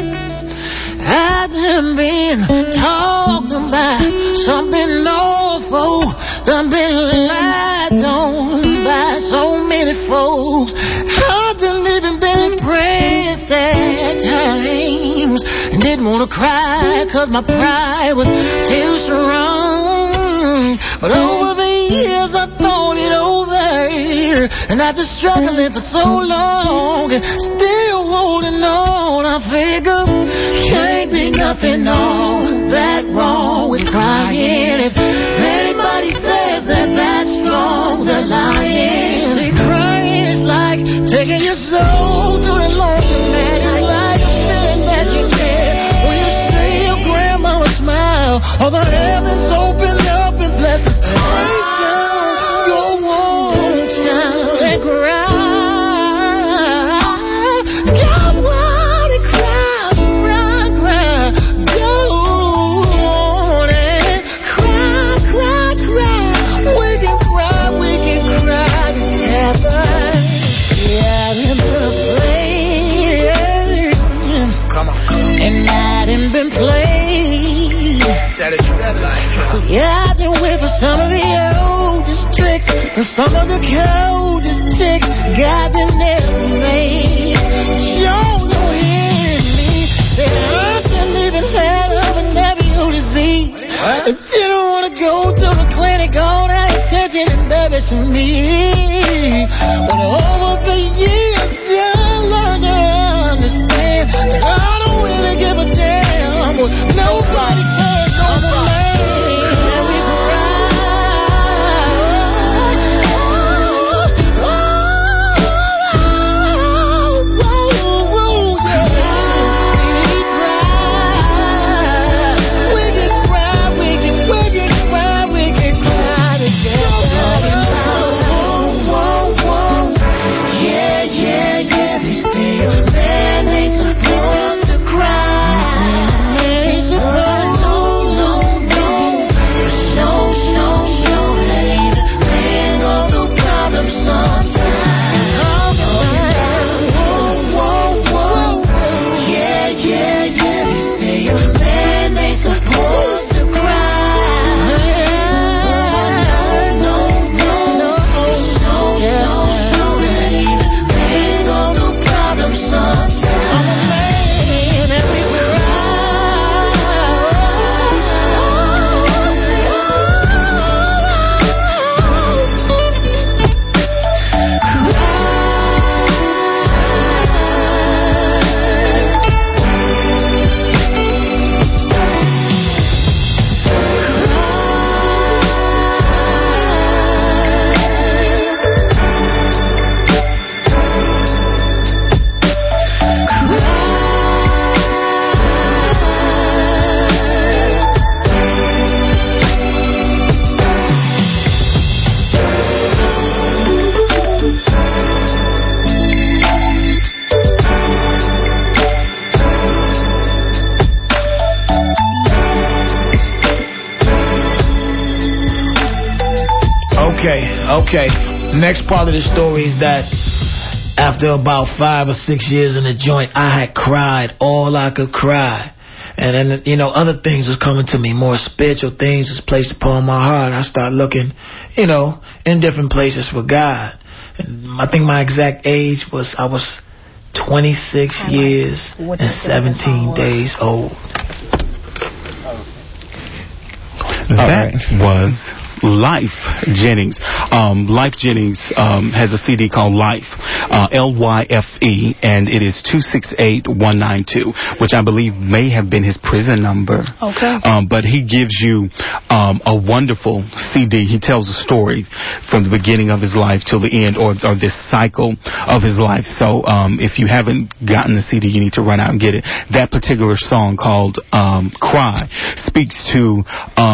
I done been talked about, something awful, done been lied on by so many folks. I done even been impressed at times, and didn't want to cry, 'cause my pride was too strong. But over the years I thought it over, and after struggling for so long, and still holding on, I figure can't be nothing all that wrong with crying. If anybody says that that's strong, they're lying. See, crying is like taking your soul to the laundromat. It's like a feeling that you get when you see your grandmama smile, or the heavens open up and bless us. Break down, go on, child, and cry. God, why they cry, cry, go on and cry. We can cry together. Yeah, in the place. Come on. And I done been played. Yeah, I done went for some of the oldest tricks, from some of the coldest chicks God done never made. Y'all don't hear me. Said I done even had of a nephew disease. If you don't want to go to the clinic, all that attention embarrassing me. But over the years, I learned to understand that I don't really give a damn what nobody says over me. And we Okay. Next part of the story is that after about 5 or 6 years in the joint, I had cried all I could cry. And then, you know, other things was coming to me, more spiritual things was placed upon my heart. I started looking, you know, in different places for God. And I think my exact age was, I was 26 years and 17 days old. That was Life Jennings. Life Jennings has a CD called Life, L-Y-F-E, and it is 268192, which I believe may have been his prison number. Okay. But he gives you a wonderful CD. He tells a story from the beginning of his life till the end, or this cycle of his life. So if you haven't gotten the CD, you need to run out and get it. That particular song called Cry speaks to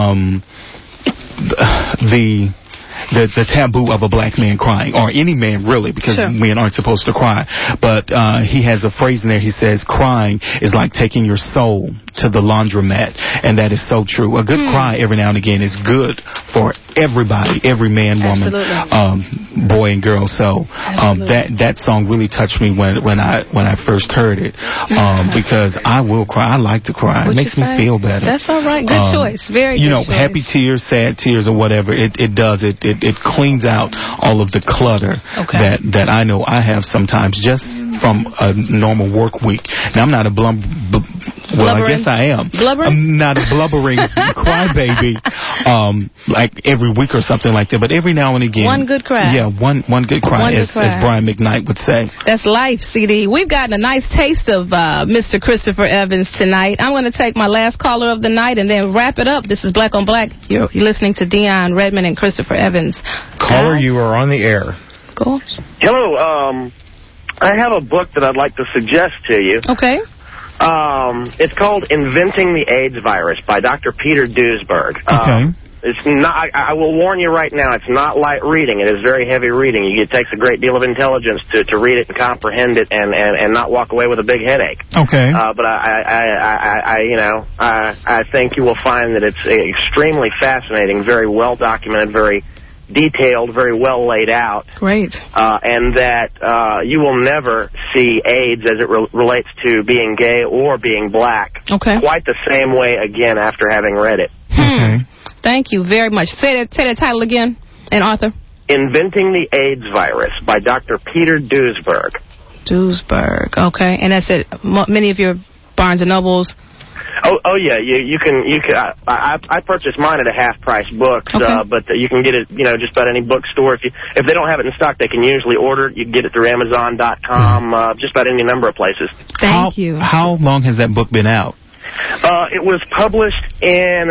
the taboo of a black man crying, or any man really, because men aren't supposed to cry. But he has a phrase in there. He says, crying is like taking your soul to the laundromat, and that is so true. A good cry every now and again is good for everybody, every man, woman, boy and girl. So that song really touched me when I first heard it, because I will cry. I like to cry. It makes me feel better. That's all right. Good choice. Very good choice. Happy tears, sad tears, or whatever. It does. It cleans out all of the clutter that I know I have sometimes just from a normal work week. Now, I'm not a I guess I am. Blubbering? I'm not a blubbering crybaby like every week or something like that, but every now and again. One good cry. Yeah, one good cry, as Brian McKnight would say. That's Life CD. We've gotten a nice taste of Mr. Christopher Evans tonight. I'm going to take my last caller of the night and then wrap it up. This is Black on Black. You're listening to Dion Redmond and Christopher Evans. Caller, you are on the air. Go. Hello. I have a book that I'd like to suggest to you. Okay. It's called Inventing the AIDS Virus by Dr. Peter Duesberg. Okay. It's not. I will warn you right now. It's not light reading. It is very heavy reading. It takes a great deal of intelligence to read it and comprehend it, and not walk away with a big headache. Okay. But I think you will find that it's extremely fascinating, very well documented, very detailed, very well laid out. Great. And that you will never see AIDS as it relates to being gay or being black quite the same way again after having read it. Okay. Thank you very much. Say that title again, and author. Inventing the AIDS Virus by Dr. Peter Duesberg. Duesberg, okay. And that's it. Many of your Barnes & Nobles. Oh yeah, you can. I purchased mine at a half-price books, but you can get it, just about any bookstore. If they don't have it in stock, they can usually order it. You can get it through Amazon.com, just about any number of places. Thank you. How long has that book been out? It was published in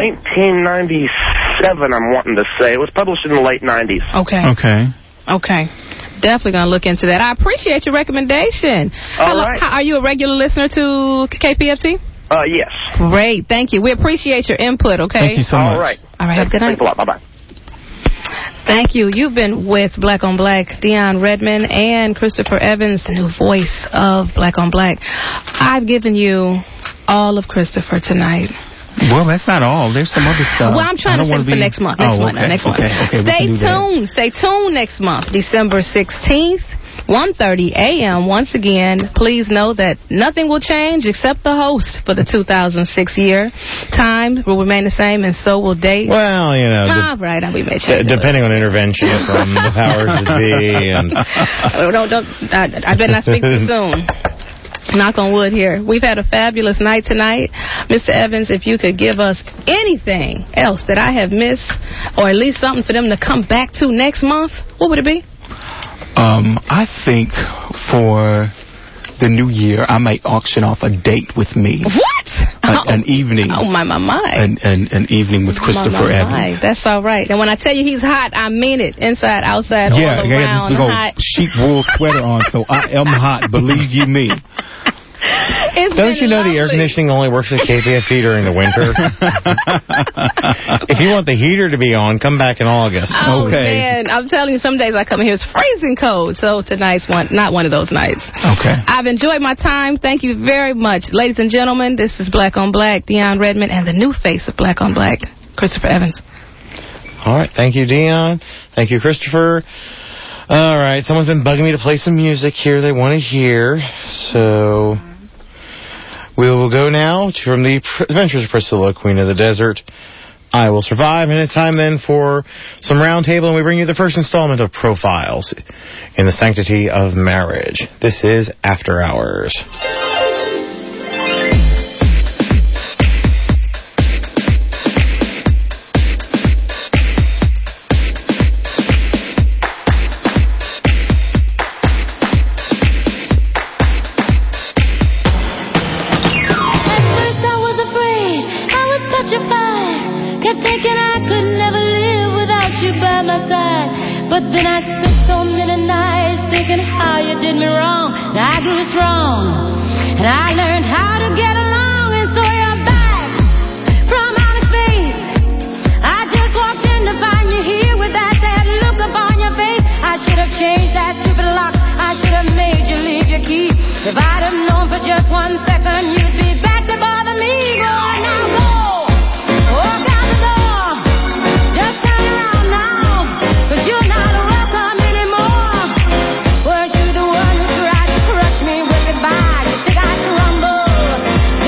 1997, I'm wanting to say. It was published in the late 90s. Okay. Definitely going to look into that. I appreciate your recommendation. All right. Are you a regular listener to KPFT? Yes. Great. Thank you. We appreciate your input, okay? Thank you so much. All right. Have a good night. Thanks a lot. Bye-bye. Thank you. You've been with Black on Black, Dion Redmond, and Christopher Evans, the new voice of Black on Black. I've given you all of Christopher tonight. Well, that's not all. There's some other stuff. Well, I'm trying to send for next month. Next month. Stay tuned. Stay tuned next month, December 16th, 1:30 a.m. Once again, please know that nothing will change except the host for the 2006 year. Time will remain the same, and so will date. Well, all right, we may change depending on intervention from the powers that be. And I better not speak too soon. Knock on wood here. We've had a fabulous night tonight. Mr. Evans, if you could give us anything else that I have missed, or at least something for them to come back to next month, what would it be? I think for the new year, I might auction off a date with me. What? An evening. Oh, my. An evening with Christopher Evans. That's all right. And when I tell you he's hot, I mean it. Inside, outside, all around. Yeah, this big old sheep wool sweater on, so I am hot. Believe you me. Don't you know the air conditioning only works at KPFT during the winter? If you want the heater to be on, come back in August. Oh, man. I'm telling you, some days I come in here, it's freezing cold. So tonight's not one of those nights. Okay. I've enjoyed my time. Thank you very much. Ladies and gentlemen, this is Black on Black, Dion Redmond, and the new face of Black on Black, Christopher Evans. All right. Thank you, Dion. Thank you, Christopher. All right. Someone's been bugging me to play some music here they want to hear. So we will go now from the Adventures of Priscilla, Queen of the Desert. I Will Survive. And it's time then for some roundtable, and we bring you the first installment of Profiles in the Sanctity of Marriage. This is After Hours. But then I spent so many nights thinking how you did me wrong. And I grew strong, and I learned how to get along. And so you're back from outer space. I just walked in to find you here with that sad look upon your face. I should have changed that stupid lock. I should have made you leave your key. If I'd have known for just 1 second you'd be back to bother me. Boy, now go. Walk out the door. Just turn around now. 'Cause you're not welcome anymore. Weren't you the one who tried to crush me with goodbye? You think I'd crumble?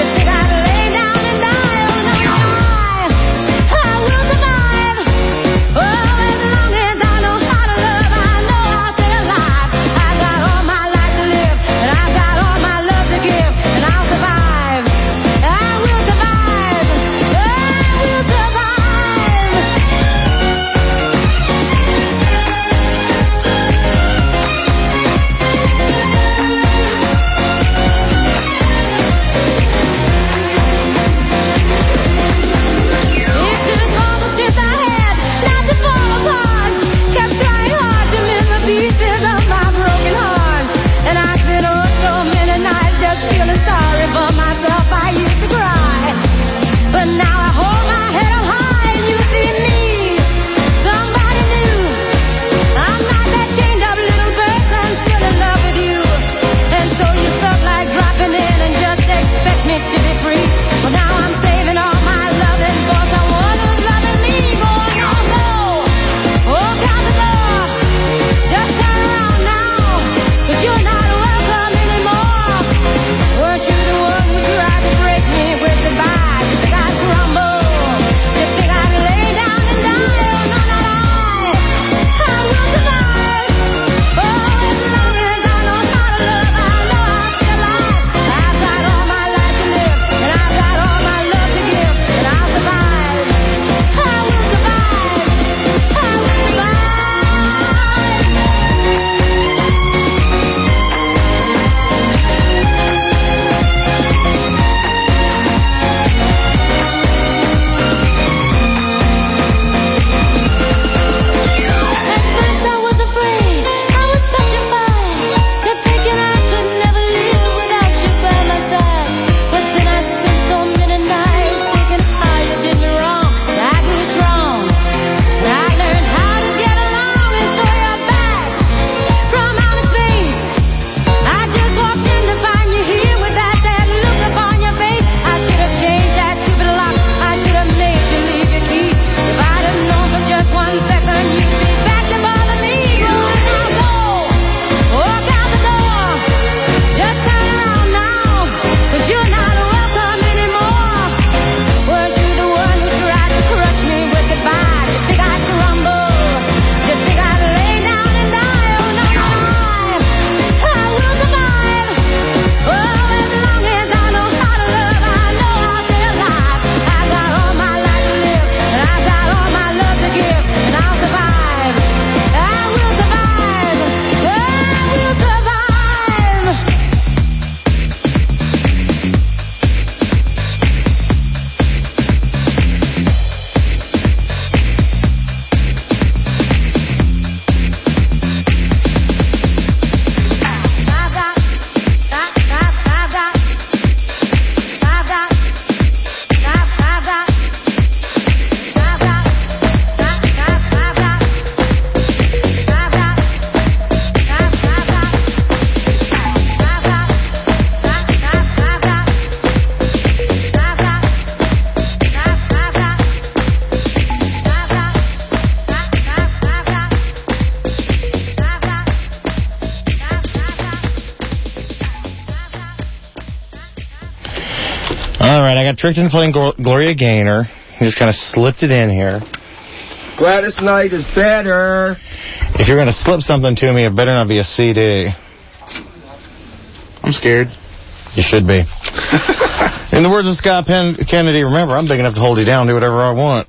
tricked into playing Gloria Gaynor. He just kind of slipped it in here. Gladys Knight is better. If you're going to slip something to me, it better not be a CD. I'm scared. You should be. In the words of Scott Kennedy, remember, I'm big enough to hold you down, do whatever I want.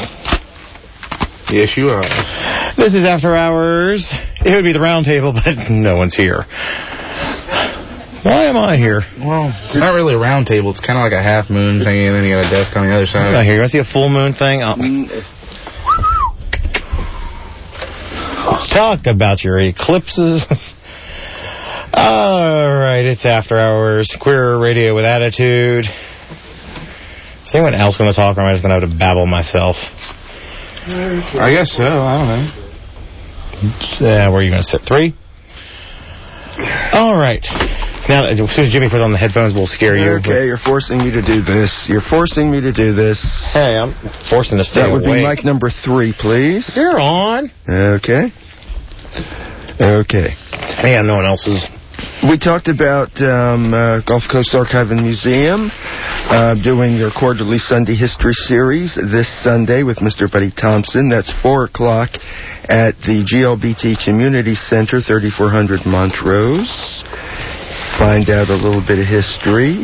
Yes, you are. This is After Hours. It would be the round table, but no one's here. Why am I here? Well, it's not really a round table. It's kind of like a half moon thing, and then you got a desk on the other side. Right here. You want to see a full moon thing? Talk about your eclipses. All right, it's After Hours. Queer radio with attitude. Is anyone else going to talk, or am I just going to have to babble myself? I guess so. I don't know. Where are you going to sit? 3? All right. Now, as soon as Jimmy puts on the headphones, we'll scare you. Okay, you're forcing me to do this. You're forcing me to do this. Hey, I'm forcing to stay That would awake. be mic number 3, please. You're on. Okay. Okay. Yeah, no one else is. We talked about Gulf Coast Archive and Museum doing their quarterly Sunday History Series this Sunday with Mr. Buddy Thompson. That's 4 o'clock at the GLBT Community Center, 3400 Montrose. Find out a little bit of history.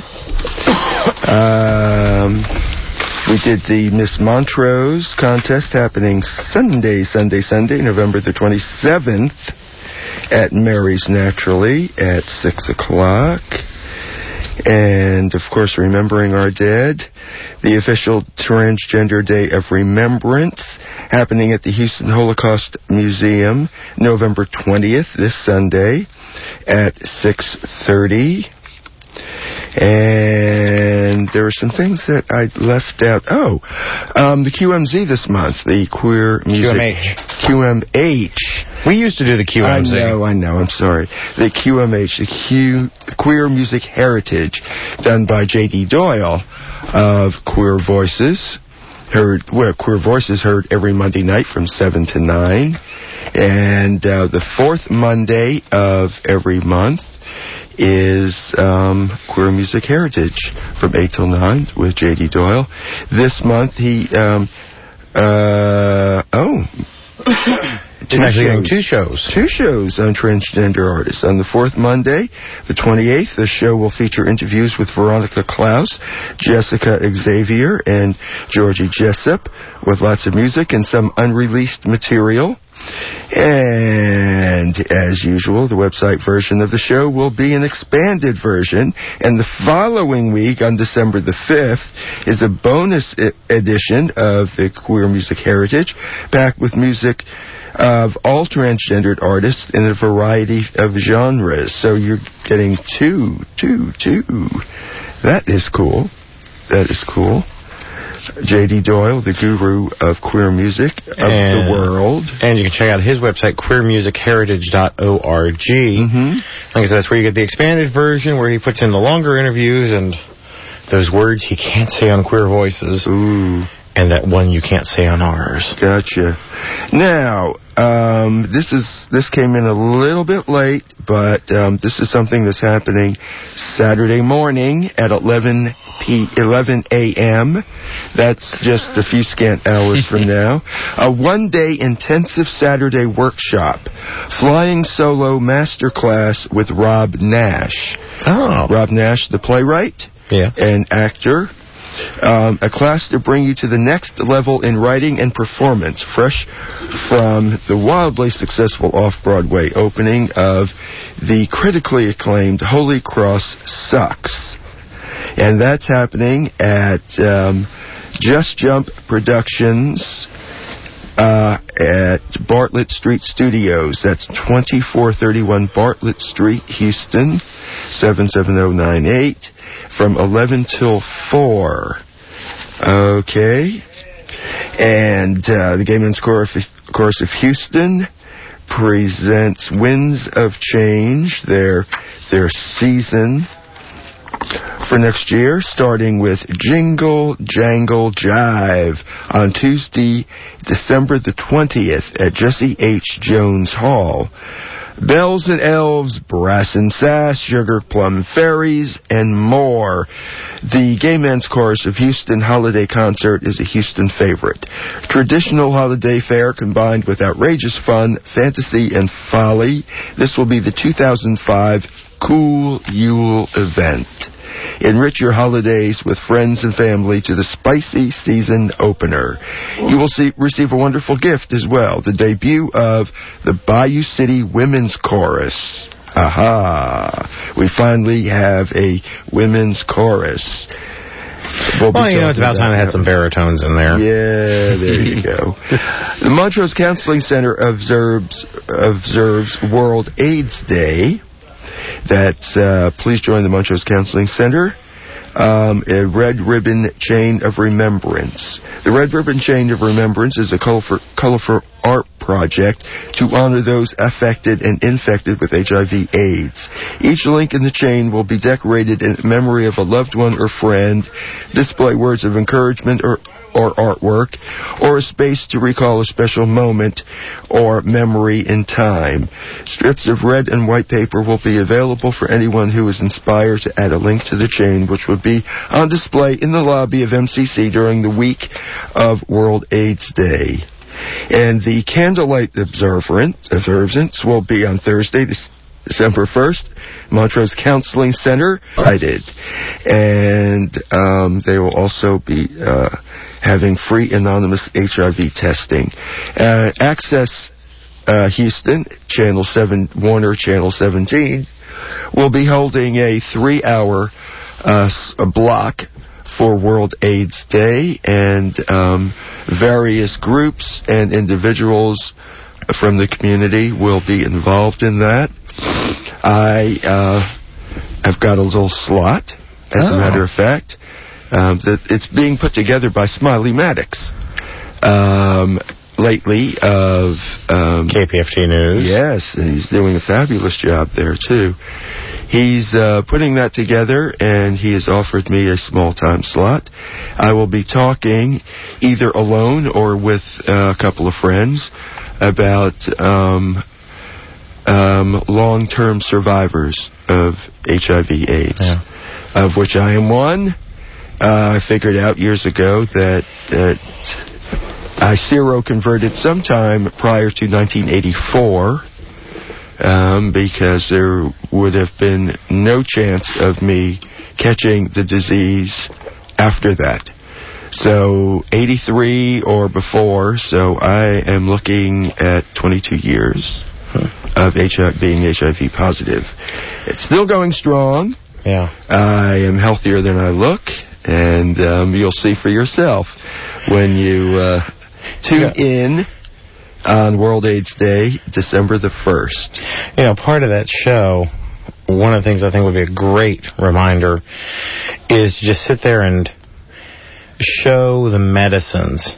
We did the Miss Montrose contest happening Sunday, November the 27th. At Mary's Naturally at 6 o'clock. And, of course, Remembering Our Dead, the official Transgender Day of Remembrance, happening at the Houston Holocaust Museum, November 20th, this Sunday, at 6:30. And there were some things that I left out. The QMZ this month, the Queer Music... QMH. We used to do the QMZ. I know, I'm sorry. The QMH, the Queer Music Heritage, done by J.D. Doyle of Queer Voices. Queer Voices heard every Monday night from 7 to 9. And the 4th Monday of every month is Queer Music Heritage from 8 till 9 with J.D. Doyle. This month he... He's actually doing 2 shows. 2 shows on transgender artists. On the 4th Monday, the 28th, the show will feature interviews with Veronica Klaus, Jessica Xavier, and Georgie Jessup, with lots of music and some unreleased material. And, as usual, the website version of the show will be an expanded version. And the following week, on December the 5th, is a bonus edition of the Queer Music Heritage, packed with music of all transgendered artists in a variety of genres. So you're getting two. That is cool. J.D. Doyle, the guru of queer music of the world. And you can check out his website, queermusicheritage.org. Like I said, that's where you get the expanded version, where he puts in the longer interviews and those words he can't say on Queer Voices. Ooh. And that one you can't say on ours. Gotcha. Now, this came in a little bit late, but this is something that's happening Saturday morning at 11 a.m. That's just a few scant hours from now. A one-day intensive Saturday workshop, flying solo masterclass with Rob Nash. Oh. Rob Nash, the playwright and actor. A class to bring you to the next level in writing and performance, fresh from the wildly successful off-Broadway opening of the critically acclaimed Holy Cross Sucks. And that's happening at Just Jump Productions at Bartlett Street Studios. That's 2431 Bartlett Street, Houston, 77098. From 11 till 4. Okay. And the Gay Men's Chorus of Houston presents Winds of Change, their season for next year, starting with Jingle Jangle Jive on Tuesday, December the 20th at Jesse H. Jones Hall. Bells and Elves, Brass and Sass, Sugar Plum Fairies, and more. The Gay Men's Chorus of Houston Holiday Concert is a Houston favorite. Traditional holiday fare combined with outrageous fun, fantasy, and folly. This will be the 2005 Cool Yule event. Enrich your holidays with friends and family to the spicy season opener. You will receive a wonderful gift as well, the debut of the Bayou City Women's Chorus. Aha! We finally have a women's chorus. Well, it's about time they had some baritones in there. Yeah, there you go. The Montrose Counseling Center observes World AIDS Day. That's, please join the Montrose Counseling Center. A Red Ribbon Chain of Remembrance. The Red Ribbon Chain of Remembrance is a colorful art project to honor those affected and infected with HIV/AIDS. Each link in the chain will be decorated in memory of a loved one or friend, display words of encouragement or artwork, or a space to recall a special moment or memory in time. Strips of red and white paper will be available for anyone who is inspired to add a link to the chain, which will be on display in the lobby of MCC during the week of World AIDS Day. And the Candlelight Observance will be on Thursday, December 1st, Montrose Counseling Center. And they will also be having free anonymous HIV testing. Access Houston, Channel 7, Warner Channel 17, will be holding a 3-hour block for World AIDS Day, and various groups and individuals from the community will be involved in that. I have got a little slot, as a matter of fact. That it's being put together by Smiley Maddox. Lately of KPFT News. Yes, and he's doing a fabulous job there too. He's putting that together, and he has offered me a small time slot. I will be talking either alone or with a couple of friends about long-term survivors of HIV/AIDS, of which I am one. I figured out years ago that I seroconverted sometime prior to 1984 because there would have been no chance of me catching the disease after that. So 83 or before, so I am looking at 22 years of being HIV positive. It's still going strong. Yeah. I am healthier than I look. And you'll see for yourself when you tune in on World AIDS Day, December the 1st. Part of that show, one of the things I think would be a great reminder is just sit there and show the medicines.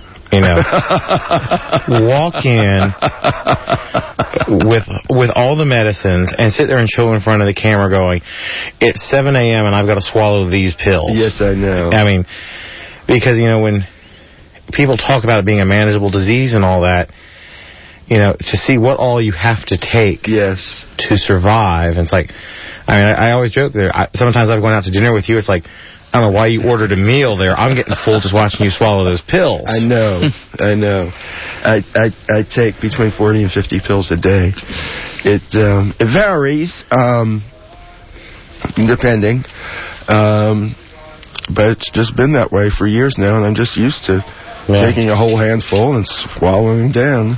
Walk in with all the medicines and sit there and show in front of the camera going, it's 7 a.m. and I've got to swallow these pills. Yes, I know. I mean, because, when people talk about it being a manageable disease and all that, to see what all you have to take to survive. And it's like, I always joke there. Sometimes I've gone out to dinner with you. It's like, I don't know why you ordered a meal there. I'm getting full just watching you swallow those pills. I know. I take between 40 and 50 pills a day. It varies, depending. But it's just been that way for years now, and I'm just used to taking a whole handful and swallowing down.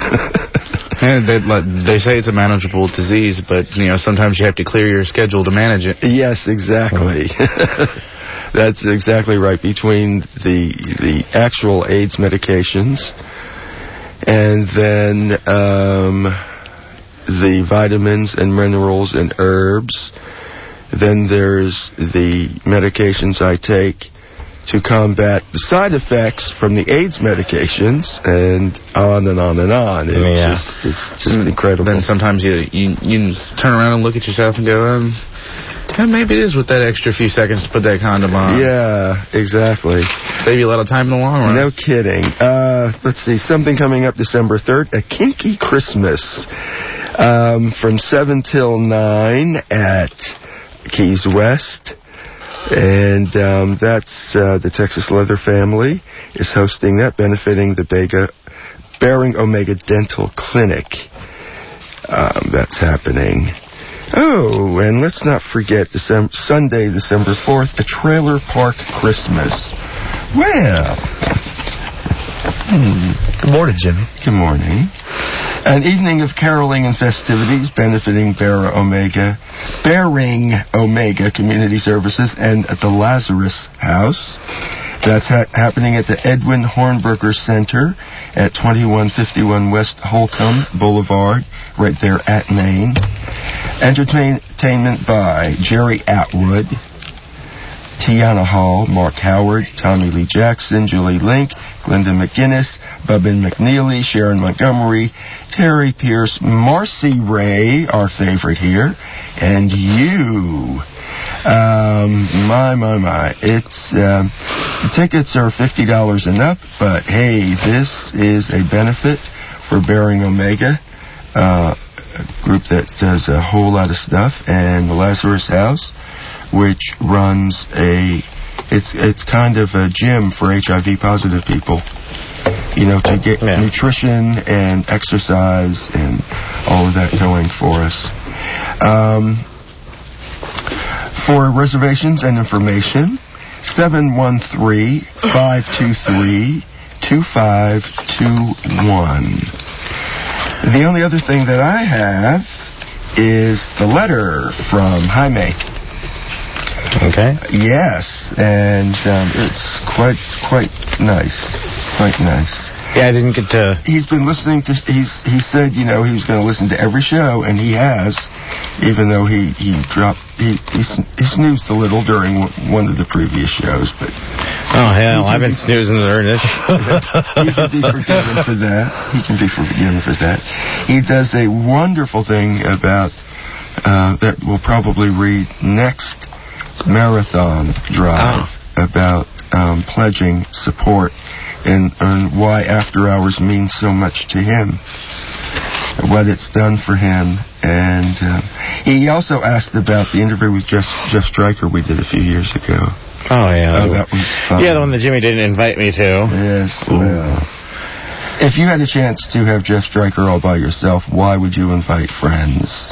They say it's a manageable disease, but sometimes you have to clear your schedule to manage it. Yes, exactly. That's exactly right. Between the actual AIDS medications and then the vitamins and minerals and herbs, then there's the medications I take to combat the side effects from the AIDS medications, and on and on and on. It's just incredible. Then sometimes you turn around and look at yourself and go, maybe it is with that extra few seconds to put that condom on. Yeah, exactly. Save you a lot of time in the long run. No kidding. Let's see, something coming up December 3rd, a kinky Christmas. from 7 till 9 at Keys West. And that's the Texas Leather family is hosting that, benefiting the Bering Omega Dental Clinic. That's happening. Oh, and let's not forget Sunday, December 4th, a Trailer Park Christmas. Well, good morning, Jimmy. Good morning. An evening of caroling and festivities benefiting Bering Omega Community Services and at the Lazarus House. That's happening at the Edwin Hornberger Center at 2151 West Holcomb Boulevard, right there at Maine. Entertainment by Jerry Atwood, Tiana Hall, Mark Howard, Tommy Lee Jackson, Julie Link, Glenda McGinnis, Bubbin McNeely, Sharon Montgomery, Terry Pierce, Marcy Ray, our favorite here, and you. My. It's, the tickets are $50 and up, but hey, this is a benefit for Bering Omega, a group that does a whole lot of stuff, and the Lazarus House, which runs it's kind of a gym for HIV positive people, to get nutrition and exercise and all of that going for us. For reservations and information, 713-523-2521. The only other thing that I have is the letter from Jaime. Okay. Yes, and it's quite nice. Quite nice. Yeah, I didn't get to... He's been listening to... He said, he was going to listen to every show, and he has, even though he snoozed a little during one of the previous shows, but... Oh, hell, I've been snoozing during this. He can be forgiven for that. He does a wonderful thing about... that we'll probably read next marathon drive about pledging support and why After Hours means so much to him, what it's done for him. And he also asked about the interview with Jeff Stryker we did a few years ago. Oh, yeah. That was fun. Yeah, the one that Jimmy didn't invite me to. Yes, well. If you had a chance to have Jeff Stryker all by yourself, why would you invite friends?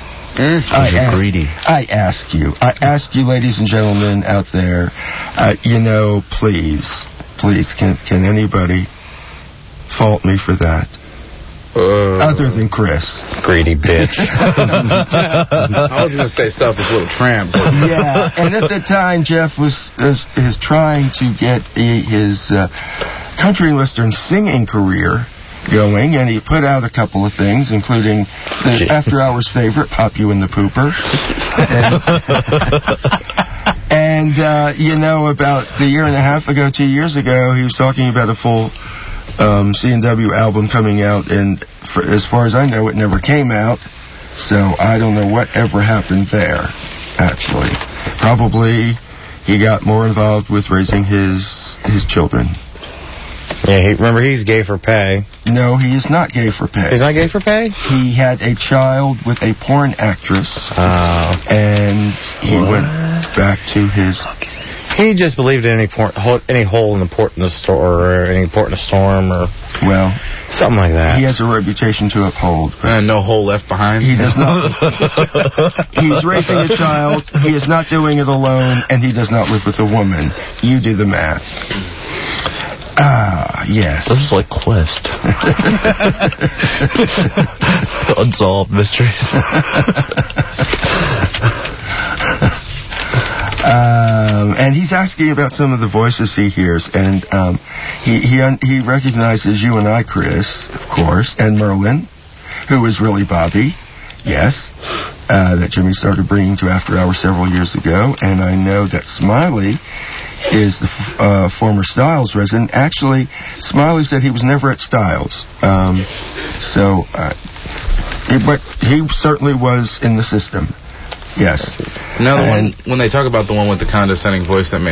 I ask you, ladies and gentlemen out there, please, can anybody fault me for that? Other than Chris. Greedy bitch. I was going to say selfish little tramp. Yeah, and at the time, Jeff was trying to get his country and western singing career going, and he put out a couple of things, including the After Hours favorite, Pop You in the Pooper. And about a year and a half ago, 2 years ago, he was talking about a full C&W album coming out, and as far as I know, it never came out, so I don't know what ever happened there, actually. Probably he got more involved with raising his children. Yeah, remember, he's gay for pay. No, he is not gay for pay. He's not gay for pay? He had a child with a porn actress, and he went back to his... He just believed in any hole in the port in the store, or any port in a storm, or... Well... something like that. He has a reputation to uphold. No hole left behind. He does not. He's raising a child. He is not doing it alone, and he does not live with a woman. You do the math. Yes. This is like Quest. Unsolved mysteries. And he's asking about some of the voices he hears, and he recognizes you and I, Chris, of course, and Merlin, who is really Bobby, yes, that Jimmy started bringing to After Hours several years ago, and I know that Smiley is the former Styles resident. Actually, Smiley said he was never at Styles, but he certainly was in the system. Yes. Now, when they talk about the one with the condescending voice that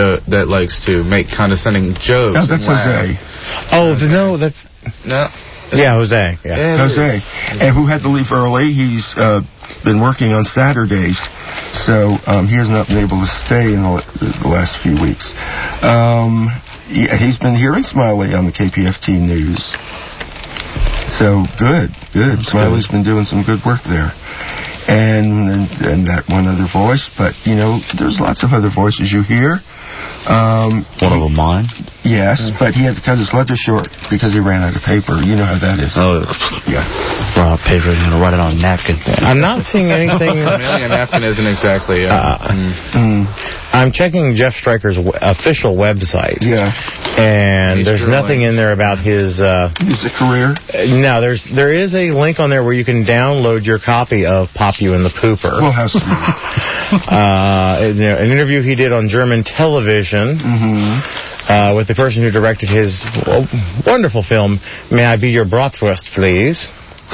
likes to make condescending jokes. No, that's Jose. Oh, no, that's... No. Yeah, Jose. Yeah. Jose. And who had to leave early. He's been working on Saturdays, so he has not been able to stay in the last few weeks. Yeah, he's been hearing Smiley on the KPFT news. So, good. Smiley's been doing some good work there. And that one other voice, but, you know, there's lots of other voices you hear. One of them mine? Yes, but he had to cut his letter short because he ran out of paper. You know how that is. Oh, yeah. Run out of paper, he's going to write it on a napkin. I'm not seeing anything. A napkin isn't exactly. I'm checking Jeff Stryker's official website. Yeah. And there's nothing in there about his music career. No, there is a link on there where you can download your copy of Pop You in the Pooper. Well, how sweet. An interview he did on German television. With the person who directed his wonderful film, May I Be Your Bratwurst, Please?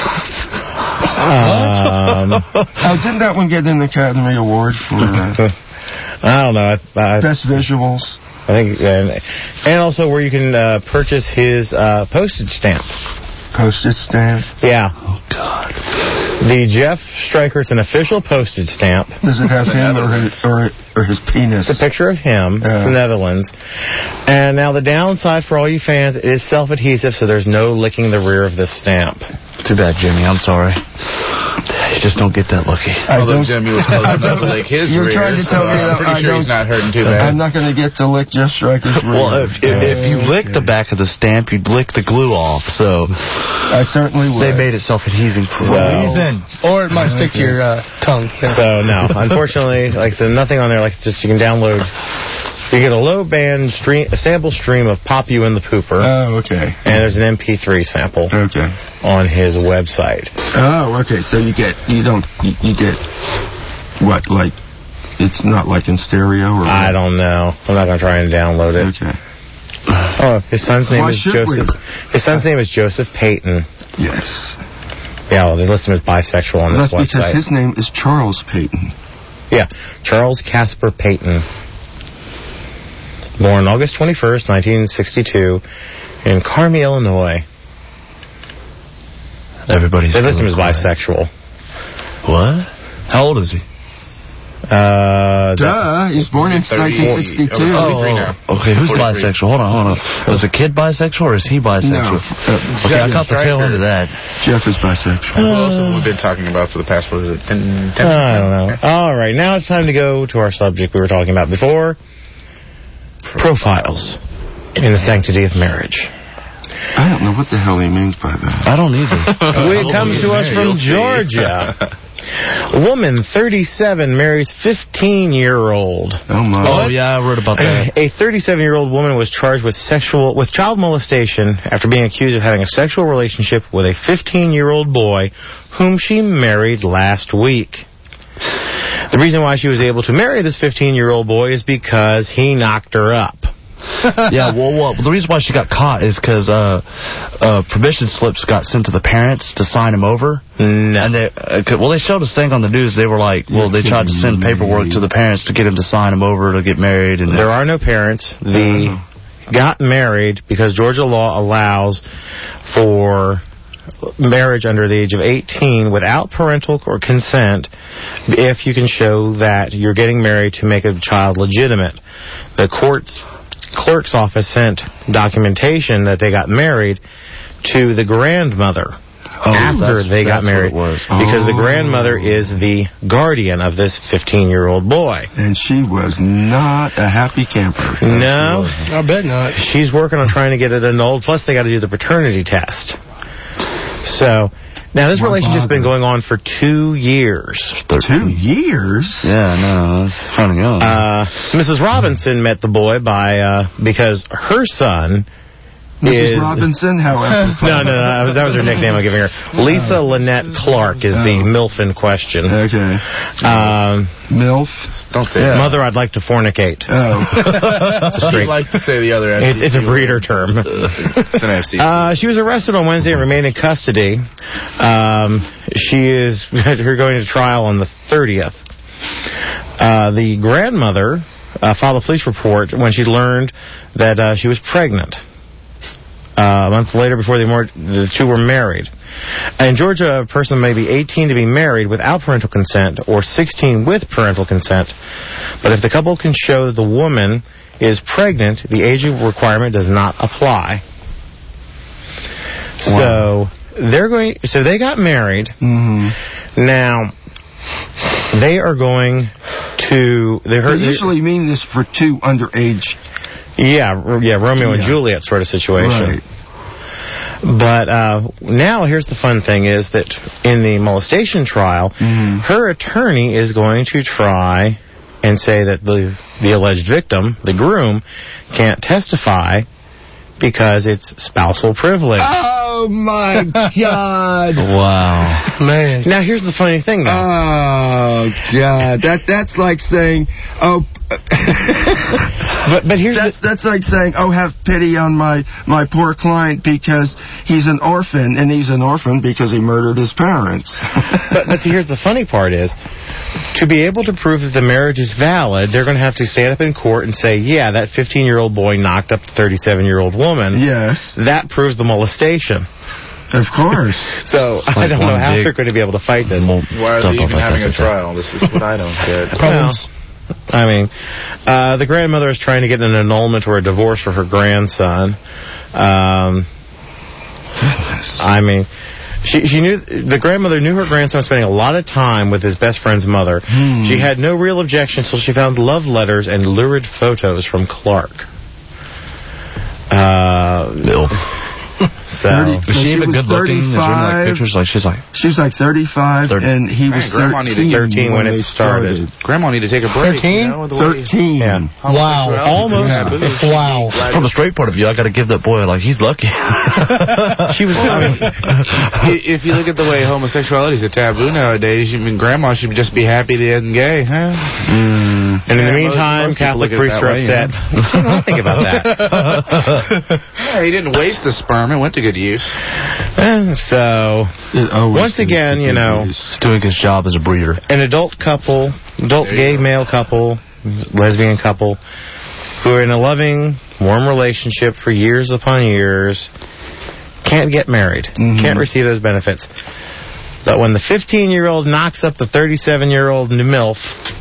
Didn't that one get an Academy Award for... I don't know. Best visuals? I think, and also where you can purchase his postage stamp. Postage stamp? Yeah. Oh, God. The Jeff Stryker, it's an official postage stamp. Does it have him or his penis? It's a picture of him. It's the Netherlands. And now the downside for all you fans, it is self-adhesive, so there's no licking the rear of this stamp. Too bad, Jimmy. I'm sorry. You just don't get that lucky. Although Jimmy was close enough to lick his You're rear, trying to tell me that I'm pretty sure he's not hurting too bad. I'm not going to get to lick Jeff Stryker's rear. Well, if you lick the back of the stamp, you'd lick the glue off. So I certainly would. They made it self-adhesing for Or it might stick to your tongue. Yeah. So, no. Unfortunately, like I said, nothing on there. Like, just you can download... You get a low-band a sample stream of Pop You in the Pooper. Oh, okay. And there's an MP3 sample. Okay. On his website. Oh, okay. So you get what, like, it's not like in stereo or what? I don't know. I'm not going to try and download it. Okay. Oh, his son's name is Joseph. His son's name is Joseph Payton. Yes. Yeah, well, they list him as bisexual on this website. That's because his name is Charles Payton. Yeah, Charles Casper Payton. Born August 21st, 1962, in Carmi, Illinois. They list him as bisexual. What? How old is he? He's born in 1962. Okay, who's bisexual? Hold on. Was the kid bisexual or is he bisexual? No. Okay, I caught the tail end of that. Jeff is bisexual. Who else have we been talking about for the past, what is it, 10 I don't know. All right, now it's time to go to our subject we were talking about before. Profiles in the sanctity of marriage. I don't know what the hell he means by that. I don't either. It comes to us from Georgia. A woman, 37, marries 15-year-old. Oh, my. Oh, yeah, I read about that. A 37-year-old woman was charged with child molestation after being accused of having a sexual relationship with a 15-year-old boy whom she married last week. The reason why she was able to marry this 15-year-old boy is because he knocked her up. Yeah, well, the reason why she got caught is because permission slips got sent to the parents to sign him over. No. And they showed this thing on the news. They were like, they tried to send paperwork to the parents to get him to sign him over to get married. And there are no parents. They got married because Georgia law allows for marriage under the age of 18 without parental or consent if you can show that you're getting married to make a child legitimate. The clerk's office sent documentation that they got married to the grandmother after they got married because the grandmother is the guardian of this 15-year-old boy. And she was not a happy camper. No. I bet not. She's working on trying to get it annulled, plus they got to do the paternity test. So, now this relationship's been going on for 2 years. 2 years? Yeah, no, that's kind of young. Mrs. Robinson met the boy because her son Mrs. Robinson, however. No, that was her nickname I'm giving her. Lisa Lynette Clark is the MILF in question. Okay. MILF? Don't say that. Mother, I'd like to fornicate. Oh. I'd like to say the other FCC. It's a breeder term. It's an FCC. She was arrested on Wednesday and remained in custody. She is going to trial on the 30th. The grandmother filed a police report when she learned that she was pregnant. A month later, before the two were married. In Georgia, a person may be 18 to be married without parental consent or 16 with parental consent. But if the couple can show that the woman is pregnant, the age requirement does not apply. Wow. So they got married. Mm-hmm. Now, they are going to... They usually mean this for two underage... Yeah, Romeo and Juliet sort of situation. Right. But now here's the fun thing is that in the molestation trial, her attorney is going to try and say that the alleged victim, the groom, can't testify because it's spousal privilege. Oh, my God. Wow. Man. Now, here's the funny thing, though. Oh, God. That's like saying, oh... but here's that's like saying, oh, have pity on my poor client because he's an orphan, and he's an orphan because he murdered his parents. but see, here's the funny part is, to be able to prove that the marriage is valid, they're going to have to stand up in court and say, yeah, that 15-year-old boy knocked up the 37-year-old woman. Yes. That proves the molestation. Of course. So I don't know how they're going to be able to fight this. Why are they even having a trial? This is what I don't get. I mean, the grandmother is trying to get an annulment or a divorce for her grandson. I mean, she knew the grandmother knew her grandson was spending a lot of time with his best friend's mother. She had no real objection until she found love letters and lurid photos from Clark. So, is she even good looking? Is there like pictures? She was like 35, and he was 13 when it started. Grandma needed to take a break. 13? 13. Yeah. Wow. Almost. Wow. From the straight point of view, I got to give that boy, he's lucky. She was. If you look at the way homosexuality is a taboo nowadays, Grandma should just be happy they isn't gay, huh? And in the meantime, Catholic priests are upset. Don't think about that. Yeah, he didn't waste the sperm. It went to good use. So, once again, he's doing his job as a breeder. An adult gay male couple, lesbian couple, who are in a loving, warm relationship for years upon years, can't get married, can't receive those benefits. But when the 15-year-old knocks up the 37-year-old MILF,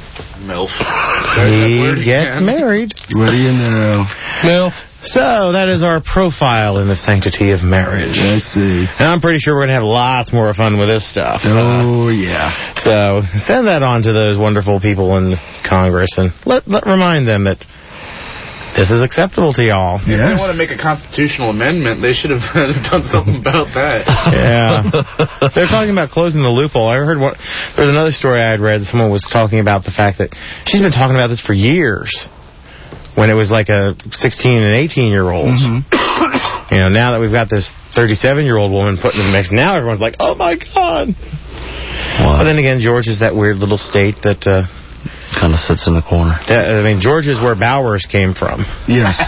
he gets married. What do you know? MILF. So, that is our profile in the sanctity of marriage. I see. And I'm pretty sure we're going to have lots more fun with this stuff. Oh, yeah. So, send that on to those wonderful people in Congress and let remind them that this is acceptable to y'all. If they want to make a constitutional amendment, they should have done something about that. Yeah. They're talking about closing the loophole. I heard there was another story I had read. Someone was talking about the fact that she's been talking about this for years. When it was like a 16 and 18-year-olds. Now that we've got this 37-year-old woman put in the mix, now everyone's like, oh, my God. Wow. But then again, Georgia is that weird little state that... kind of sits in the corner. Georgia is where Bowers came from. Yes.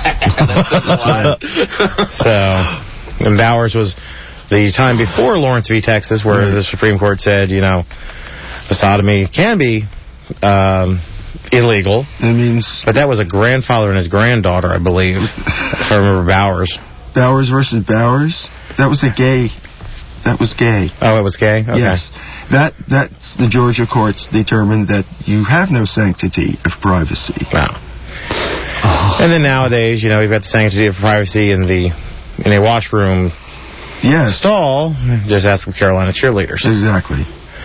And Bowers was the time before Lawrence v. Texas, where the Supreme Court said, the sodomy can be... illegal. But that was a grandfather and his granddaughter, I believe. If I remember Bowers. Bowers versus Bowers? That was gay. Oh, it was gay? Okay. Yes. That's the Georgia courts determined that you have no sanctity of privacy. Wow. And then nowadays, we've got the sanctity of privacy in a washroom stall. Just ask the Carolina cheerleaders. Exactly.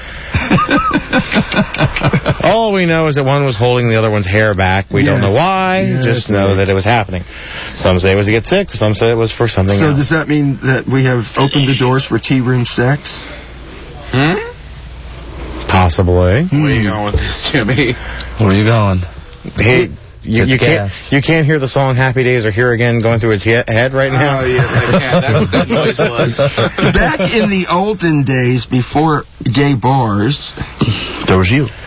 All we know is that one was holding the other one's hair back. We don't know why. Just know that it was happening. Some say it was to get sick. Some say it was for something else. So does that mean that we have opened the doors for tea room sex? Possibly. Where are you going with this, Jimmy? Where are you going? Hey, you can't hear the song Happy Days Are Here Again going through his head right now? Oh, yes, I can. That's what that noise was. Back in the olden days, before gay bars... There was you.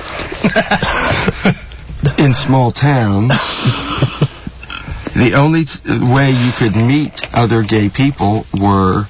In small towns, the only way you could meet other gay people were,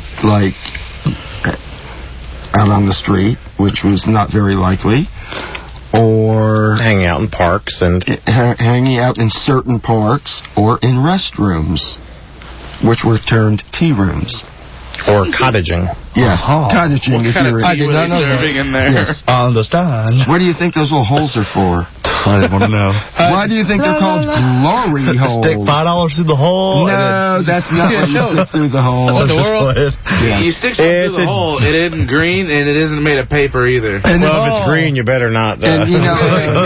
out on the street, which was not very likely, or hanging out in parks and hanging out in certain parks or in restrooms. which were termed tea rooms. Or cottaging. Yes, cottaging. What kind of tea were they serving in there? Yes. Understand. What do you think those little holes are for? I want to know. Why do you think they're called glory holes? Stick $5 through the hole. No, that's not what you stick through the hole. What the world? Yeah. You stick something through the hole, it isn't green, and it isn't made of paper either. And well, if it's green, you better not. And you know,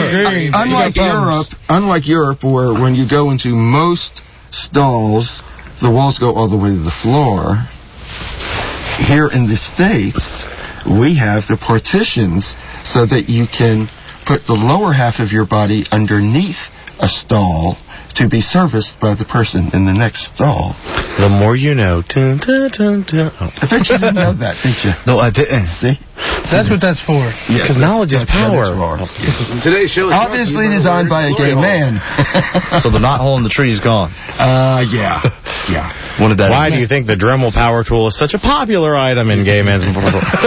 unlike Europe, where when you go into most stalls, the walls go all the way to the floor. Here in the States, we have the partitions so that you can put the lower half of your body underneath a stall to be serviced by the person in the next stall. The more you know. I bet you didn't know that, did you? No, I didn't. See? That's what that's for. Yes, Because knowledge is power. Today's show is obviously designed by a gay man. So the knothole in the tree is gone. Yeah. Why do you think the Dremel power tool is such a popular item in gay men's Never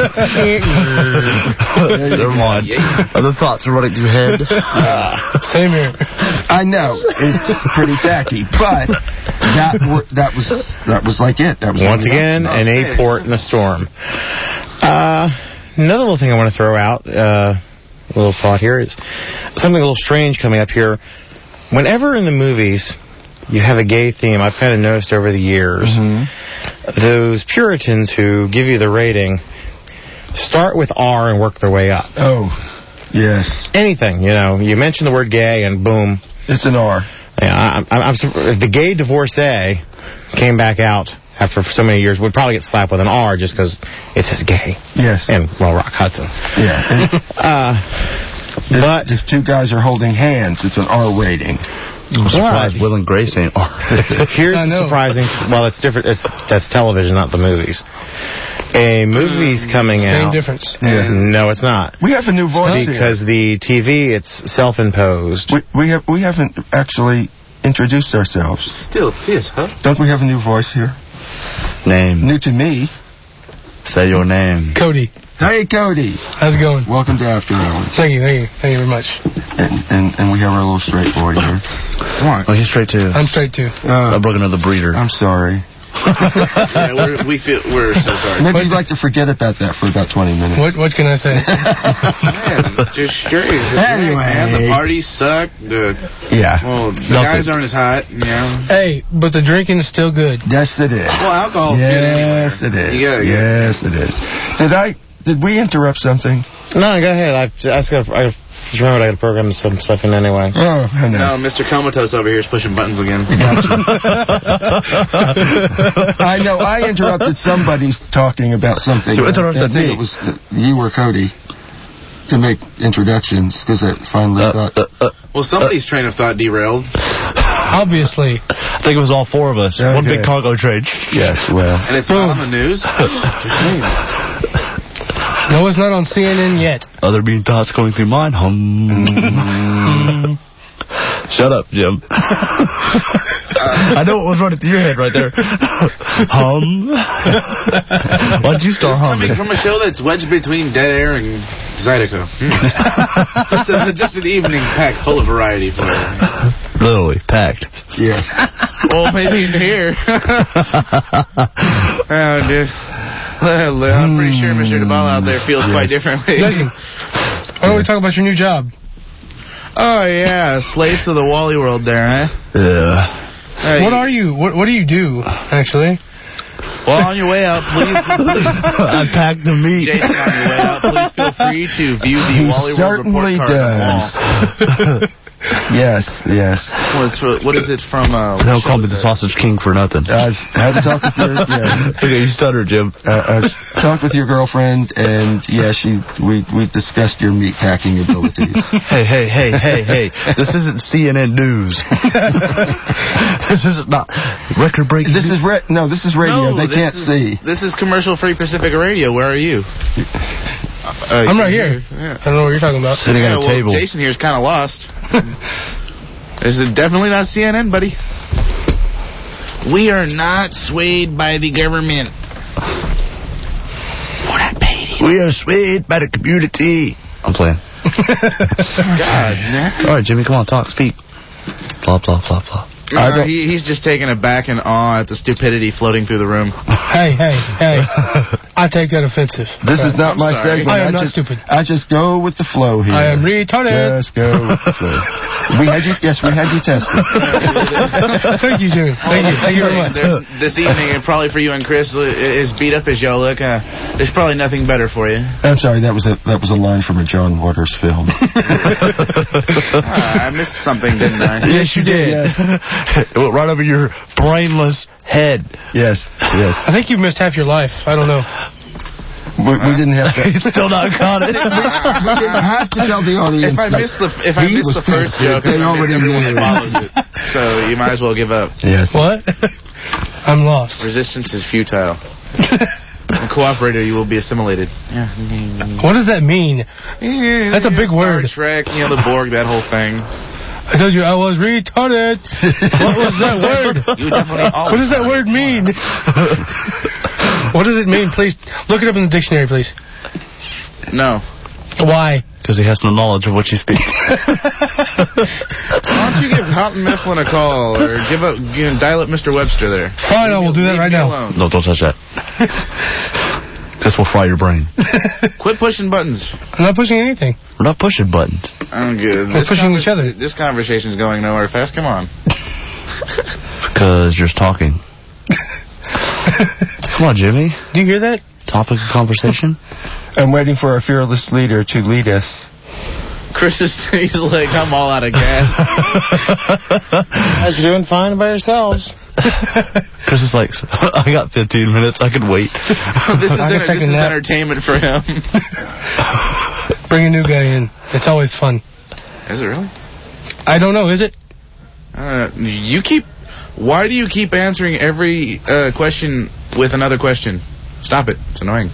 mind. Other thoughts are running through your head. Same here. I know it's pretty tacky, but that was like it. That was Once again, an A-port in a storm. Another little thing I want to throw out, a little thought here, is something a little strange coming up here. Whenever in the movies you have a gay theme, I've kind of noticed over the years, those Puritans who give you the rating start with R and work their way up. Oh, yes. Anything, you mention the word gay and boom. It's an R. Yeah, if the gay divorcee came back out after so many years, would probably get slapped with an R just because it says gay. Yes. And, Rock Hudson. Yeah. But if two guys are holding hands, it's an R rating. I'm surprised Will and Grace ain't R. Here's surprising. Well, it's different. That's television, not the movies. A movie's coming out. Same difference. Yeah. No, it's not. We have a new voice because the TV, it's self-imposed. We haven't actually introduced ourselves. Still is, huh? Don't we have a new voice here? Name. New to me. Say your name. Cody. Hey, Cody. How's it going? Welcome to After Hours. Thank you very much. And we have our little straight boy here. Come on. Oh, he's straight too. I'm straight too. I broke another breeder. I'm sorry. Yeah, we're so sorry. Maybe you'd like to forget about that for about 20 minutes. What can I say? Man, just straight. Anyway. The parties suck. The guys aren't as hot. Hey, but the drinking is still good. Yes, it is. Well, alcohol's good anyway. Yes, it is. Yes, it is. Did we interrupt something? No, go ahead. I just remembered I got to program some stuff in anyway. Oh, nice. No, Mr. Comatose over here is pushing buttons again. I know. I interrupted somebody's talking about something. You interrupted me. It was you or Cody to make introductions because I finally thought. Well, somebody's train of thought derailed. Obviously. I think it was all four of us. Okay. One big cargo train. Yes, well. And it's not on the news. No, it's not on CNN yet. Other mean thoughts going through mine. Shut up, Jim. I know what was running through your head right there. Why don't you start humming? Coming from a show that's wedged between Dead Air and Zydeco. Just an evening packed full of variety for you. Literally packed. Yes. Well, maybe in here. Oh, dude. I'm pretty sure Mr. DeBall out there feels quite differently. Listen, why don't we talk about your new job? Oh, yeah. Slave to the Wally World there, huh? Yeah. What are you? What do you do, actually? Well, on your way out, please. I packed the meat. Jason, on your way out, please feel free to view the Wally World report card on the wall. Yes. What is it from? They'll call me the Sausage King for nothing. I've had to talk with Okay, you stuttered, Jim. I've talked with your girlfriend, and we discussed your meat packing abilities. Hey! This isn't CNN News. This is not record breaking. This is radio. No, they can't see. This is commercial-free Pacifica Radio. Where are you? I'm right here. Yeah. I don't know what you're talking about. Sitting at a table. Jason here is kind of lost. This is definitely not CNN, buddy. We are not swayed by the government. We're not paid. We are swayed by the community. I'm playing. God, man. All right, Jimmy, come on, talk, speak. Blah, blah, blah, blah. He's just taken aback and awe at the stupidity floating through the room. Hey. I take that offensive. This is not my segment. I am not stupid. I just go with the flow here. I am retarded. Just go with the flow. we had you tested. Thank you, Jimmy. Thank you very much. This evening, and probably for you and Chris, as beat up as y'all look, there's probably nothing better for you. I'm sorry, that was a line from a John Waters film. I missed something, didn't I? Yes, you did. Yes. It went right over your brainless head. Yes. I think you missed half your life. I don't know. We didn't have to. He's still not caught it. We didn't have to tell the audience. If I missed the first joke, they already knew it. So you might as well give up. Yes. What? I'm lost. Resistance is futile. And cooperator, you will be assimilated. What does that mean? That's a big word. Star Trek, the Borg, that whole thing. I told you I was retarded. What was that word? You definitely what does that word mean? What does it mean? Please look it up in the dictionary, please. No. Why? Because he has no knowledge of what you speak. Why don't you give Houghton Mifflin a call or dial up Mr. Webster there? Fine, I will do that right now. Alone. No, don't touch that. This will fry your brain. Quit pushing buttons. I'm not pushing anything. We're not pushing buttons. I'm good. We're pushing each other. This conversation's going nowhere fast. Come on. Because you're just talking. Come on, Jimmy. Do you hear that? Topic of conversation? I'm waiting for our fearless leader to lead us. Chris he's like, I'm all out of gas. Guys, you're doing fine by yourselves. Chris is like, I got 15 minutes. I can wait. This is entertainment for him. Bring a new guy in. It's always fun. Is it really? I don't know. Is it? Why do you keep answering every question with another question? Stop it. It's annoying.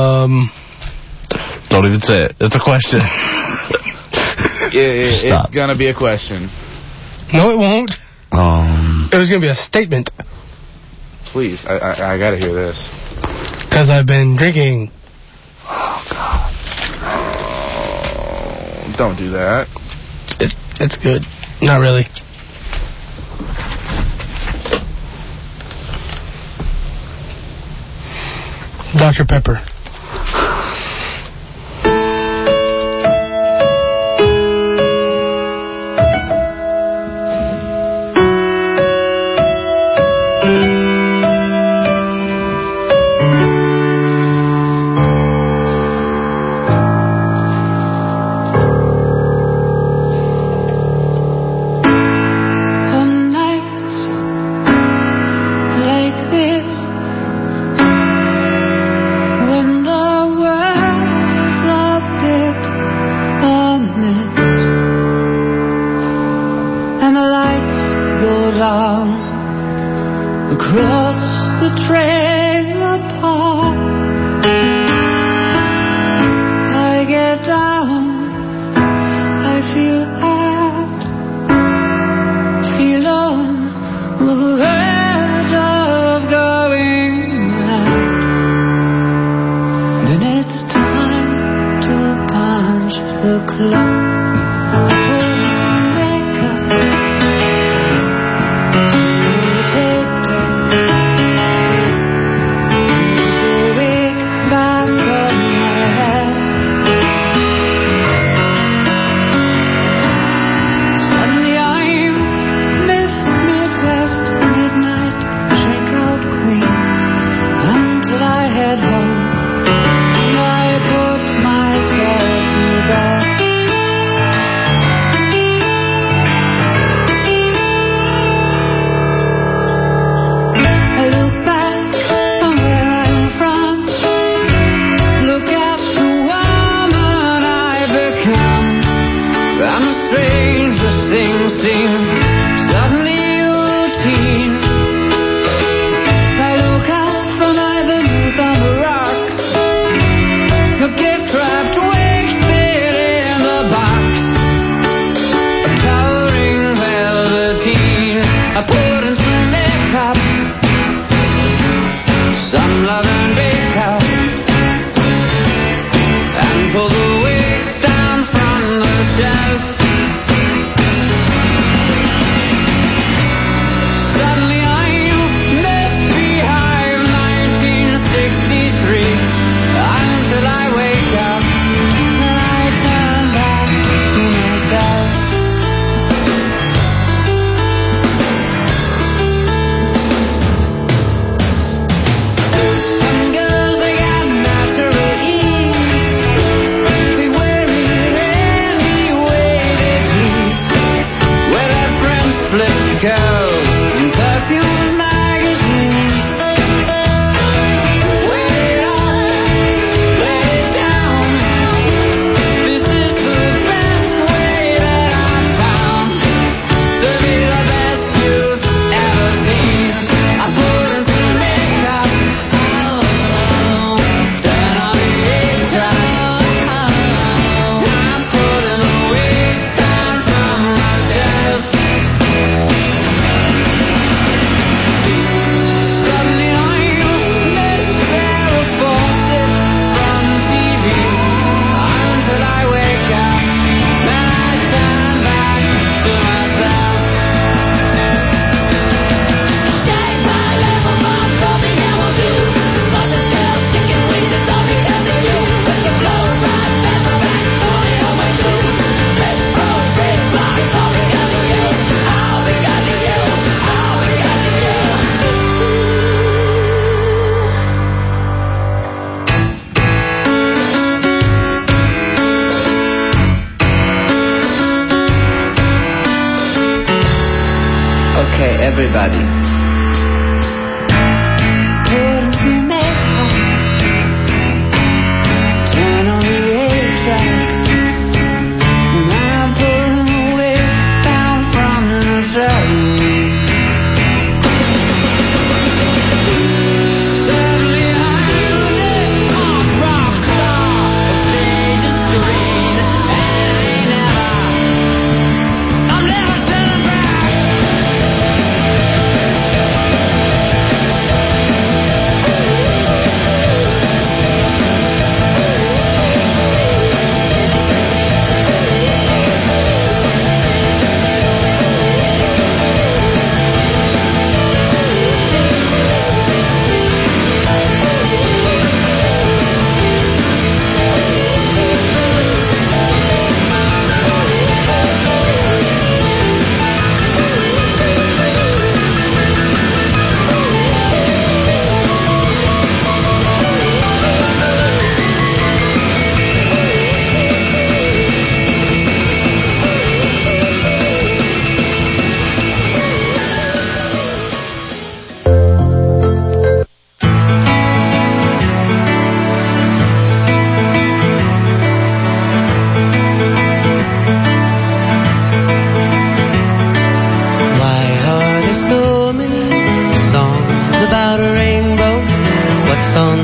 Don't even say it. It's a question. It's going to be a question. No, it won't. It was going to be a statement. Please, I got to hear this. Because I've been drinking. Oh, God. Oh, don't do that. It's good. Not really. Dr. Pepper. When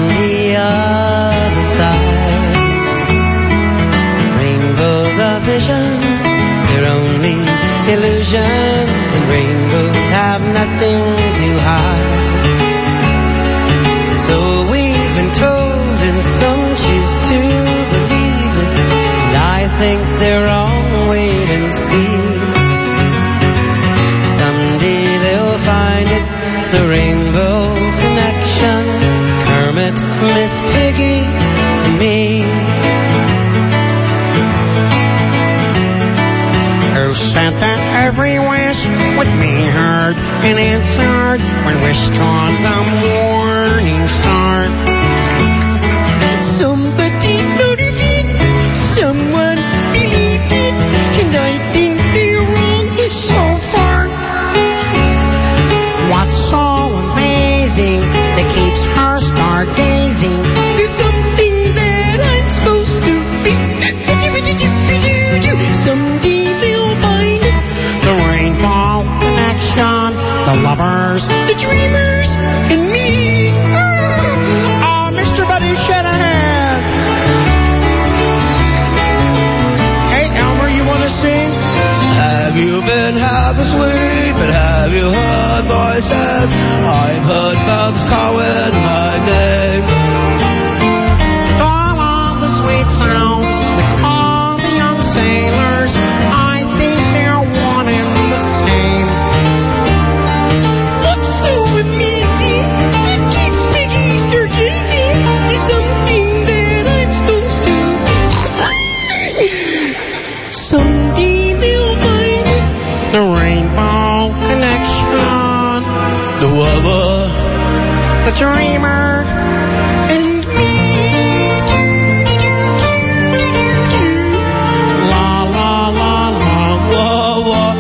the other side. Rainbows are visions, they're only illusions, and rainbows have nothing to hide. So we've been told, and some choose to believe it, and I think they're wrong. Wait and see. Someday they'll find it, the Rainbow Connection, Kermit, Miss Piggy, and me. Who said that every wish would be heard and answered when wish toward the morning star? Somebody thought of it, someone believed it, and I think they're wrong so far. What's so amazing that keeps her stargazing? There's something that I'm supposed to be. Someday they'll find it. The Rainbow Connection, the lovers, the dreamers, and me. Oh, Mr. Buddy Shanahan. Hey, Elmer, you want to sing? Have you been half asleep, and have you heard voices? I've heard bugs calling my name. All of the sweet sounds that call the young sailors, I think they're one and the same. What's so amazing? It keeps Piggy stargazing. There's something that I'm supposed to be. Someday they'll find it. The Rainbow Connection, The lover, the dreamer, and me. la la la la la la.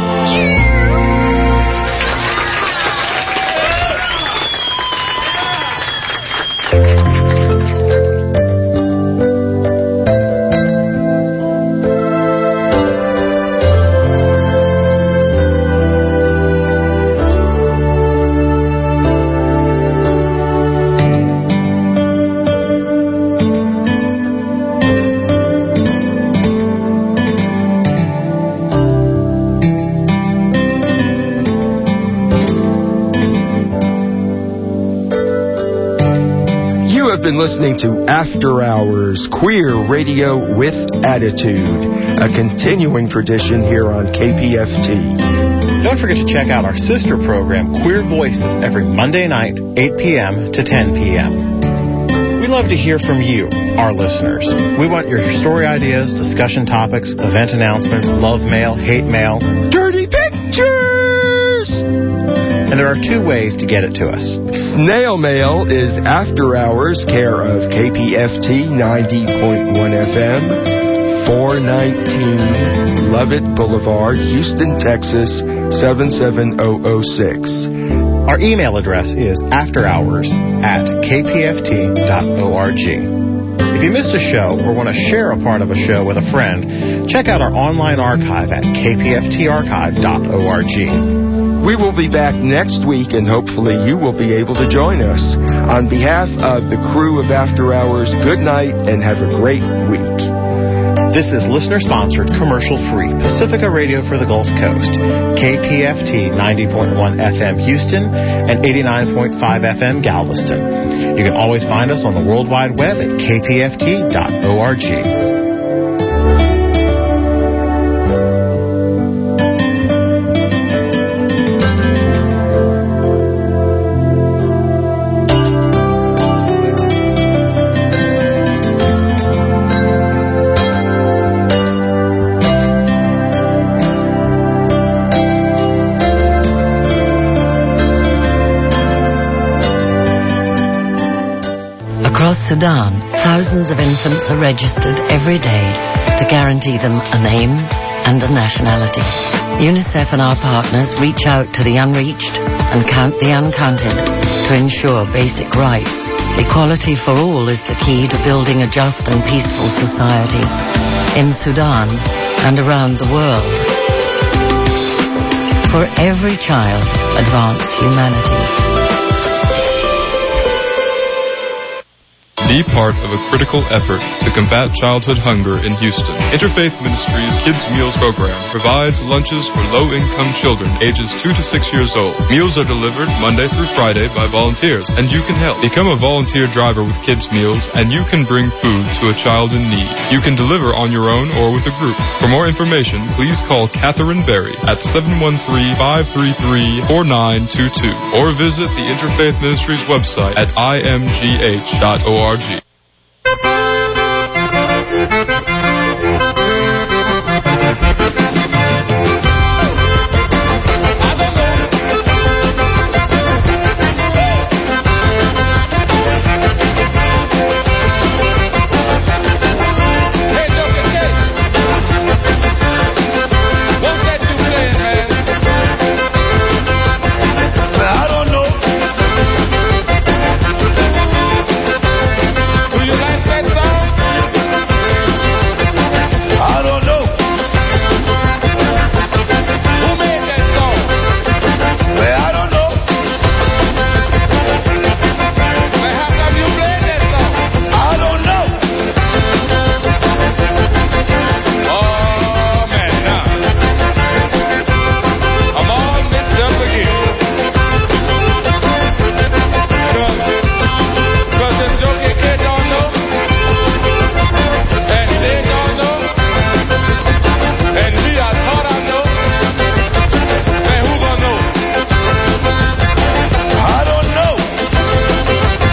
You have been listening to After Hours Queer Radio with Attitude, a continuing tradition here on KPFT. Don't forget to check out our sister program, Queer Voices, every Monday night, 8 p.m. to 10 p.m. We love to hear from you, our listeners. We want your story ideas, discussion topics, event announcements, love mail, hate mail, dirty pictures! And there are two ways to get it to us. Snail mail is After Hours, care of KPFT 90.1 FM, 419 Lovett Boulevard, Houston, Texas, 77006. Our email address is afterhours@kpft.org. If you missed a show or want to share a part of a show with a friend, check out our online archive at kpftarchive.org. We will be back next week, and hopefully you will be able to join us. On behalf of the crew of After Hours, good night and have a great week. This is listener-sponsored, commercial-free Pacifica Radio for the Gulf Coast, KPFT 90.1 FM Houston and 89.5 FM Galveston. You can always find us on the World Wide Web at kpft.org. Across Sudan, thousands of infants are registered every day to guarantee them a name and a nationality. UNICEF and our partners reach out to the unreached and count the uncounted to ensure basic rights. Equality for all is the key to building a just and peaceful society in Sudan and around the world. For every child, advance humanity. Be part of a critical effort to combat childhood hunger in Houston. Interfaith Ministries Kids Meals Program provides lunches for low-income children ages 2 to 6 years old. Meals are delivered Monday through Friday by volunteers, and you can help. Become a volunteer driver with Kids Meals, and you can bring food to a child in need. You can deliver on your own or with a group. For more information, please call Catherine Berry at 713-533-4922 or visit the Interfaith Ministries website at imgh.org.